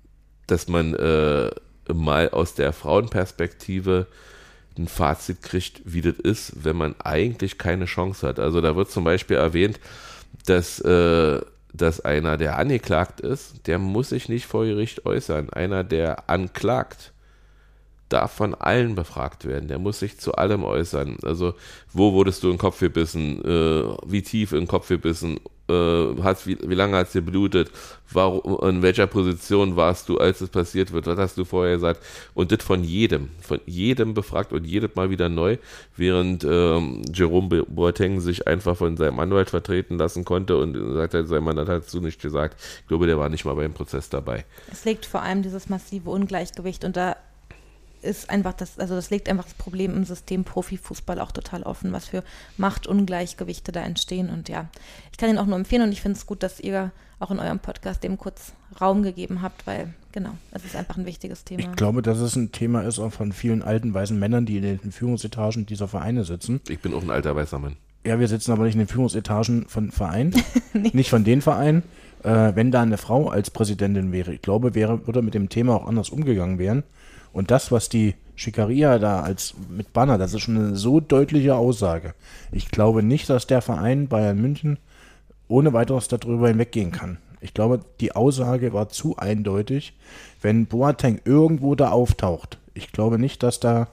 mal aus der Frauenperspektive ein Fazit kriegt, wie das ist, wenn man eigentlich keine Chance hat. Also da wird zum Beispiel erwähnt, dass dass einer, der angeklagt ist, der muss sich nicht vor Gericht äußern. Einer, der anklagt, darf von allen befragt werden. Der muss sich zu allem äußern. Also, wo wurdest du in den Kopf gebissen? Wie tief in den Kopf gebissen? Wie lange hat es dir blutet? In welcher Position warst du, als es passiert wird? Was hast du vorher gesagt? Und das von jedem befragt und jedes Mal wieder neu, während Jerome Boateng sich einfach von seinem Anwalt vertreten lassen konnte und sagt, sein Mandat hat dazu nicht gesagt. Ich glaube, der war nicht mal beim Prozess dabei. Es liegt vor allem dieses massive Ungleichgewicht und da ist einfach das legt einfach das Problem im System Profifußball auch total offen, was für Machtungleichgewichte da entstehen. Und ja, ich kann ihn auch nur empfehlen und ich finde es gut, dass ihr auch in eurem Podcast dem kurz Raum gegeben habt, weil genau, es ist einfach ein wichtiges Thema. Ich glaube, dass es ein Thema ist auch von vielen alten weißen Männern, die in den Führungsetagen dieser Vereine sitzen. Ich bin auch ein alter weißer Mann. Ja, wir sitzen aber nicht in den Führungsetagen von Vereinen, nicht von den Vereinen. Wenn da eine Frau als Präsidentin wäre, ich glaube, würde mit dem Thema auch anders umgegangen werden. Und das, was die Schickeria da mit Banner, das ist schon eine so deutliche Aussage. Ich glaube nicht, dass der Verein Bayern München ohne weiteres darüber hinweggehen kann. Ich glaube, die Aussage war zu eindeutig, wenn Boateng irgendwo da auftaucht. Ich glaube nicht, dass da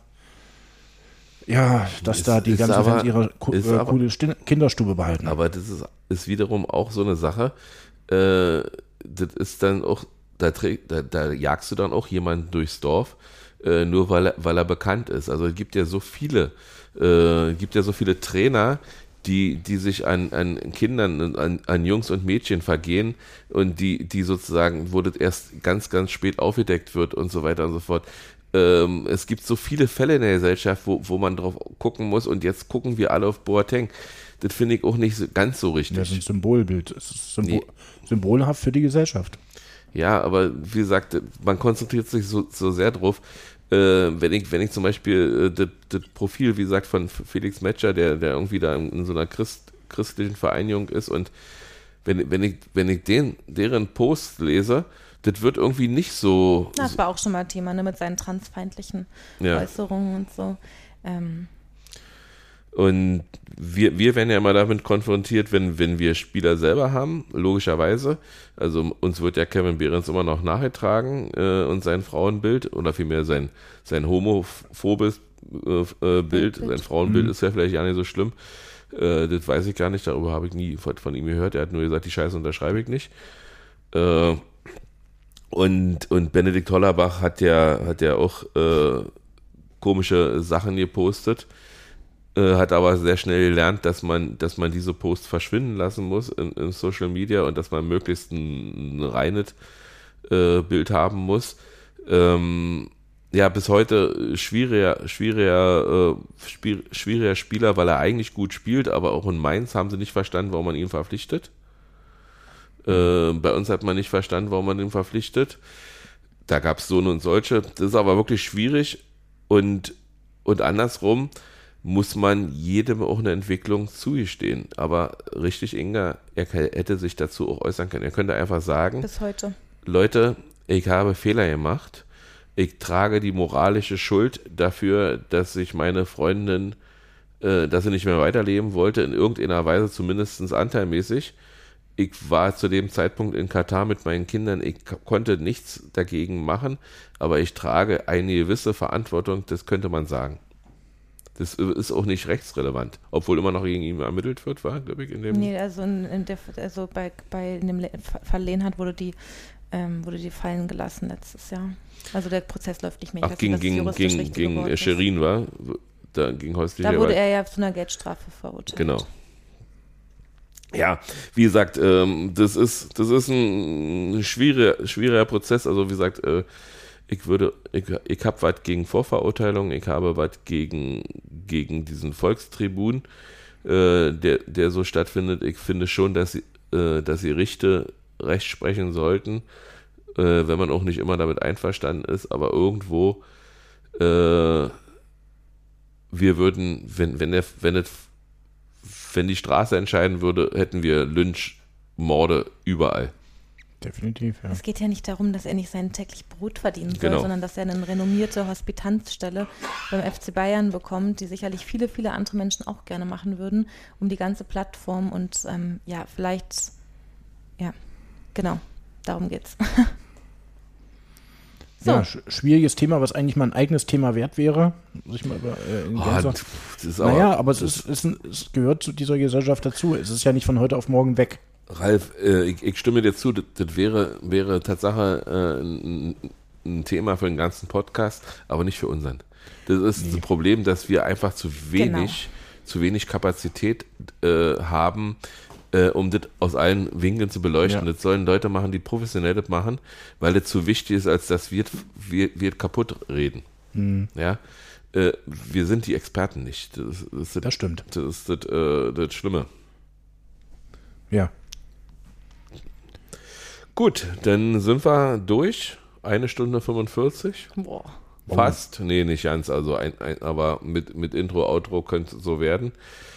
die ganzen Fans ihre coole Kinderstube behalten. Aber das ist wiederum auch so eine Sache, das ist dann auch, da jagst du dann auch jemanden durchs Dorf, nur weil er bekannt ist. Also es gibt ja so viele Trainer, die sich an Kindern, an Jungs und Mädchen vergehen und die sozusagen, wo das erst ganz, ganz spät aufgedeckt wird und so weiter und so fort. Es gibt so viele Fälle in der Gesellschaft, wo man drauf gucken muss und jetzt gucken wir alle auf Boateng. Das finde ich auch nicht ganz so richtig. Das ist ein Symbolbild. Es ist symbolhaft für die Gesellschaft. Ja, aber wie gesagt, man konzentriert sich so sehr drauf. Wenn ich zum Beispiel das Profil, wie gesagt, von Felix Metscher, der irgendwie da in so einer christlichen Vereinigung ist und wenn ich deren Post lese, das wird irgendwie nicht so... Das war auch schon mal Thema, ne, mit seinen transfeindlichen Äußerungen und so. Und wir werden ja immer damit konfrontiert, wenn wir Spieler selber haben, logischerweise. Also uns wird ja Kevin Behrens immer noch nachgetragen und sein Frauenbild oder vielmehr sein homophobes Bild. Sein Frauenbild ist ja vielleicht gar nicht so schlimm. Das weiß ich gar nicht, darüber habe ich nie von ihm gehört. Er hat nur gesagt, die Scheiße unterschreibe ich nicht. Und Benedikt Hollerbach hat ja auch komische Sachen gepostet. Hat aber sehr schnell gelernt, dass man diese Posts verschwinden lassen muss in Social Media und dass man möglichst ein reines Bild haben muss. Bis heute schwieriger Spieler, weil er eigentlich gut spielt, aber auch in Mainz haben sie nicht verstanden, warum man ihn verpflichtet. Bei uns hat man nicht verstanden, warum man ihn verpflichtet. Da gab es so und solche. Das ist aber wirklich schwierig und andersrum muss man jedem auch eine Entwicklung zugestehen. Aber richtig, Inga, er hätte sich dazu auch äußern können. Er könnte einfach sagen, bis heute: Leute, ich habe Fehler gemacht. Ich trage die moralische Schuld dafür, dass sich meine Freundin, dass sie nicht mehr weiterleben wollte, in irgendeiner Weise, zumindest anteilmäßig. Ich war zu dem Zeitpunkt in Katar mit meinen Kindern. Ich konnte nichts dagegen machen, aber ich trage eine gewisse Verantwortung, das könnte man sagen. Das ist auch nicht rechtsrelevant, obwohl immer noch gegen ihn ermittelt wird, war, glaube ich, in dem... Nee, also bei dem Fall Lehnhardt wurde die fallen gelassen letztes Jahr. Also der Prozess läuft nicht mehr. Ach, gegen Scherin, war? Da wurde er ja zu einer Geldstrafe verurteilt. Genau. Ja, wie gesagt, das ist ein schwieriger Prozess. Also wie gesagt, ich habe was gegen Vorverurteilung, ich habe was gegen diesen Volkstribun, der so stattfindet. Ich finde schon, dass sie Richter Recht sprechen sollten, wenn man auch nicht immer damit einverstanden ist, aber irgendwo wir würden, wenn die Straße entscheiden würde, hätten wir Lynchmorde überall. Definitiv, ja. Es geht ja nicht darum, dass er nicht sein täglich Brot verdienen soll, genau, sondern dass er eine renommierte Hospitanzstelle beim FC Bayern bekommt, die sicherlich viele, viele andere Menschen auch gerne machen würden, um die ganze Plattform und vielleicht Ja, genau, darum geht's. So. Ja, schwieriges Thema, was eigentlich mal ein eigenes Thema wert wäre. Sich mal das ist aber, naja, aber es gehört zu dieser Gesellschaft dazu. Es ist ja nicht von heute auf morgen weg. Ralf, ich stimme dir zu, das wäre Tatsache ein Thema für den ganzen Podcast, aber nicht für unseren. Das ist das Problem, dass wir einfach zu wenig Kapazität haben, um das aus allen Winkeln zu beleuchten. Ja. Das sollen Leute machen, die professionell das machen, weil das zu wichtig ist, als dass wir kaputt reden. Mhm. Ja? Wir sind die Experten nicht. Das stimmt. Das ist das Schlimme. Ja. Gut, dann sind wir durch. 1 Stunde 45. Boah. Fast. Nee, nicht ganz. Also aber mit Intro, Outro könnte es so werden.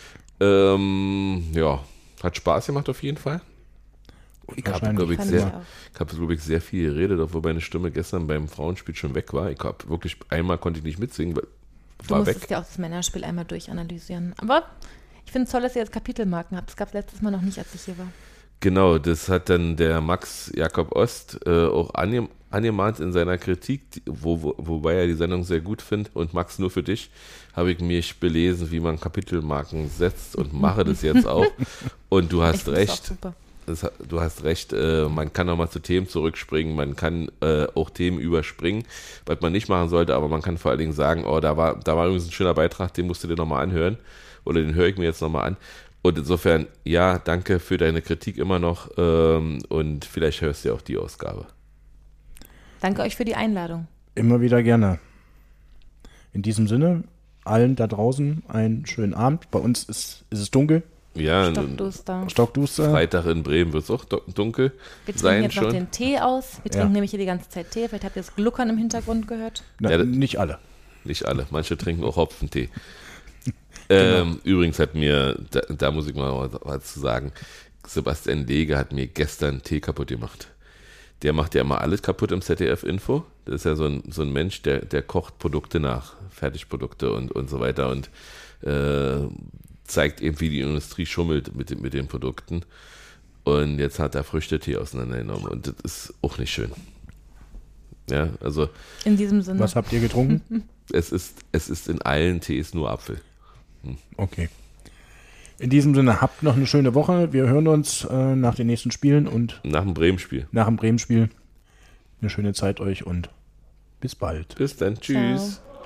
Ja. Hat Spaß gemacht auf jeden Fall. Ich habe, glaube ich, sehr viel geredet, obwohl meine Stimme gestern beim Frauenspiel schon weg war. Ich habe wirklich, einmal konnte ich nicht mitsingen, weil du musstest ja auch das Männerspiel einmal durchanalysieren. Aber ich finde es toll, dass ihr jetzt Kapitelmarken habt. Das gab es letztes Mal noch nicht, als ich hier war. Genau, das hat dann der Max Jakob Ost auch angemahnt in seiner Kritik, wobei er die Sendung sehr gut findet. Und Max, nur für dich habe ich mich belesen, wie man Kapitelmarken setzt und mache das jetzt auch. Und du hast recht. Du hast recht, man kann auch mal zu Themen zurückspringen, man kann auch Themen überspringen, was man nicht machen sollte, aber man kann vor allen Dingen sagen, oh, da war übrigens ein schöner Beitrag, den musst du dir nochmal anhören oder den höre ich mir jetzt nochmal an. Und insofern, ja, danke für deine Kritik immer noch und vielleicht hörst du ja auch die Ausgabe. Danke euch für die Einladung. Immer wieder gerne. In diesem Sinne, allen da draußen einen schönen Abend. Bei uns ist es dunkel. Ja, Stockduster. Freitag in Bremen wird es auch dunkel Wir trinken sein jetzt schon. noch den Tee aus. Wir trinken nämlich hier die ganze Zeit Tee. Vielleicht habt ihr das Gluckern im Hintergrund gehört. Nicht alle. Nicht alle. Manche trinken auch Hopfentee. Genau. Übrigens hat mir, da muss ich mal was zu sagen, Sebastian Lege hat mir gestern Tee kaputt gemacht. Der macht ja immer alles kaputt im ZDF-Info. Das ist ja so ein Mensch, der kocht Produkte nach, Fertigprodukte und so weiter und zeigt eben, wie die Industrie schummelt mit den Produkten. Und jetzt hat er Früchtetee auseinandergenommen und das ist auch nicht schön. Ja, also. In diesem Sinne. Was habt ihr getrunken? Es ist in allen Tees nur Apfel. Okay. In diesem Sinne, habt noch eine schöne Woche. Wir hören uns nach den nächsten Spielen und nach dem Bremen-Spiel. Eine schöne Zeit euch und bis bald. Bis dann. Tschüss. Ciao.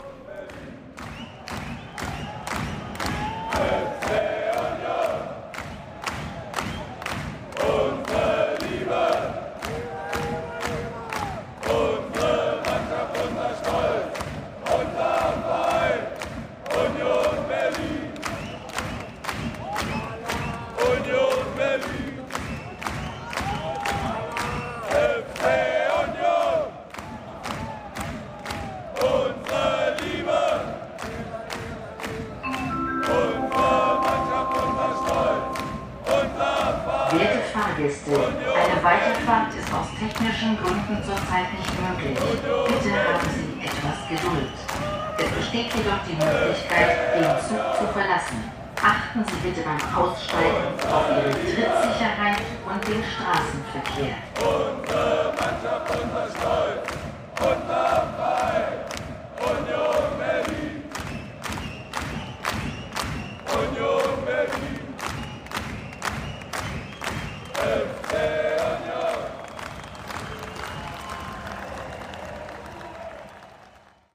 Eine Weiterfahrt ist aus technischen Gründen zurzeit nicht möglich. Bitte haben Sie etwas Geduld. Es besteht jedoch die Möglichkeit, den Zug zu verlassen. Achten Sie bitte beim Aussteigen auf Ihre Trittsicherheit und den Straßenverkehr.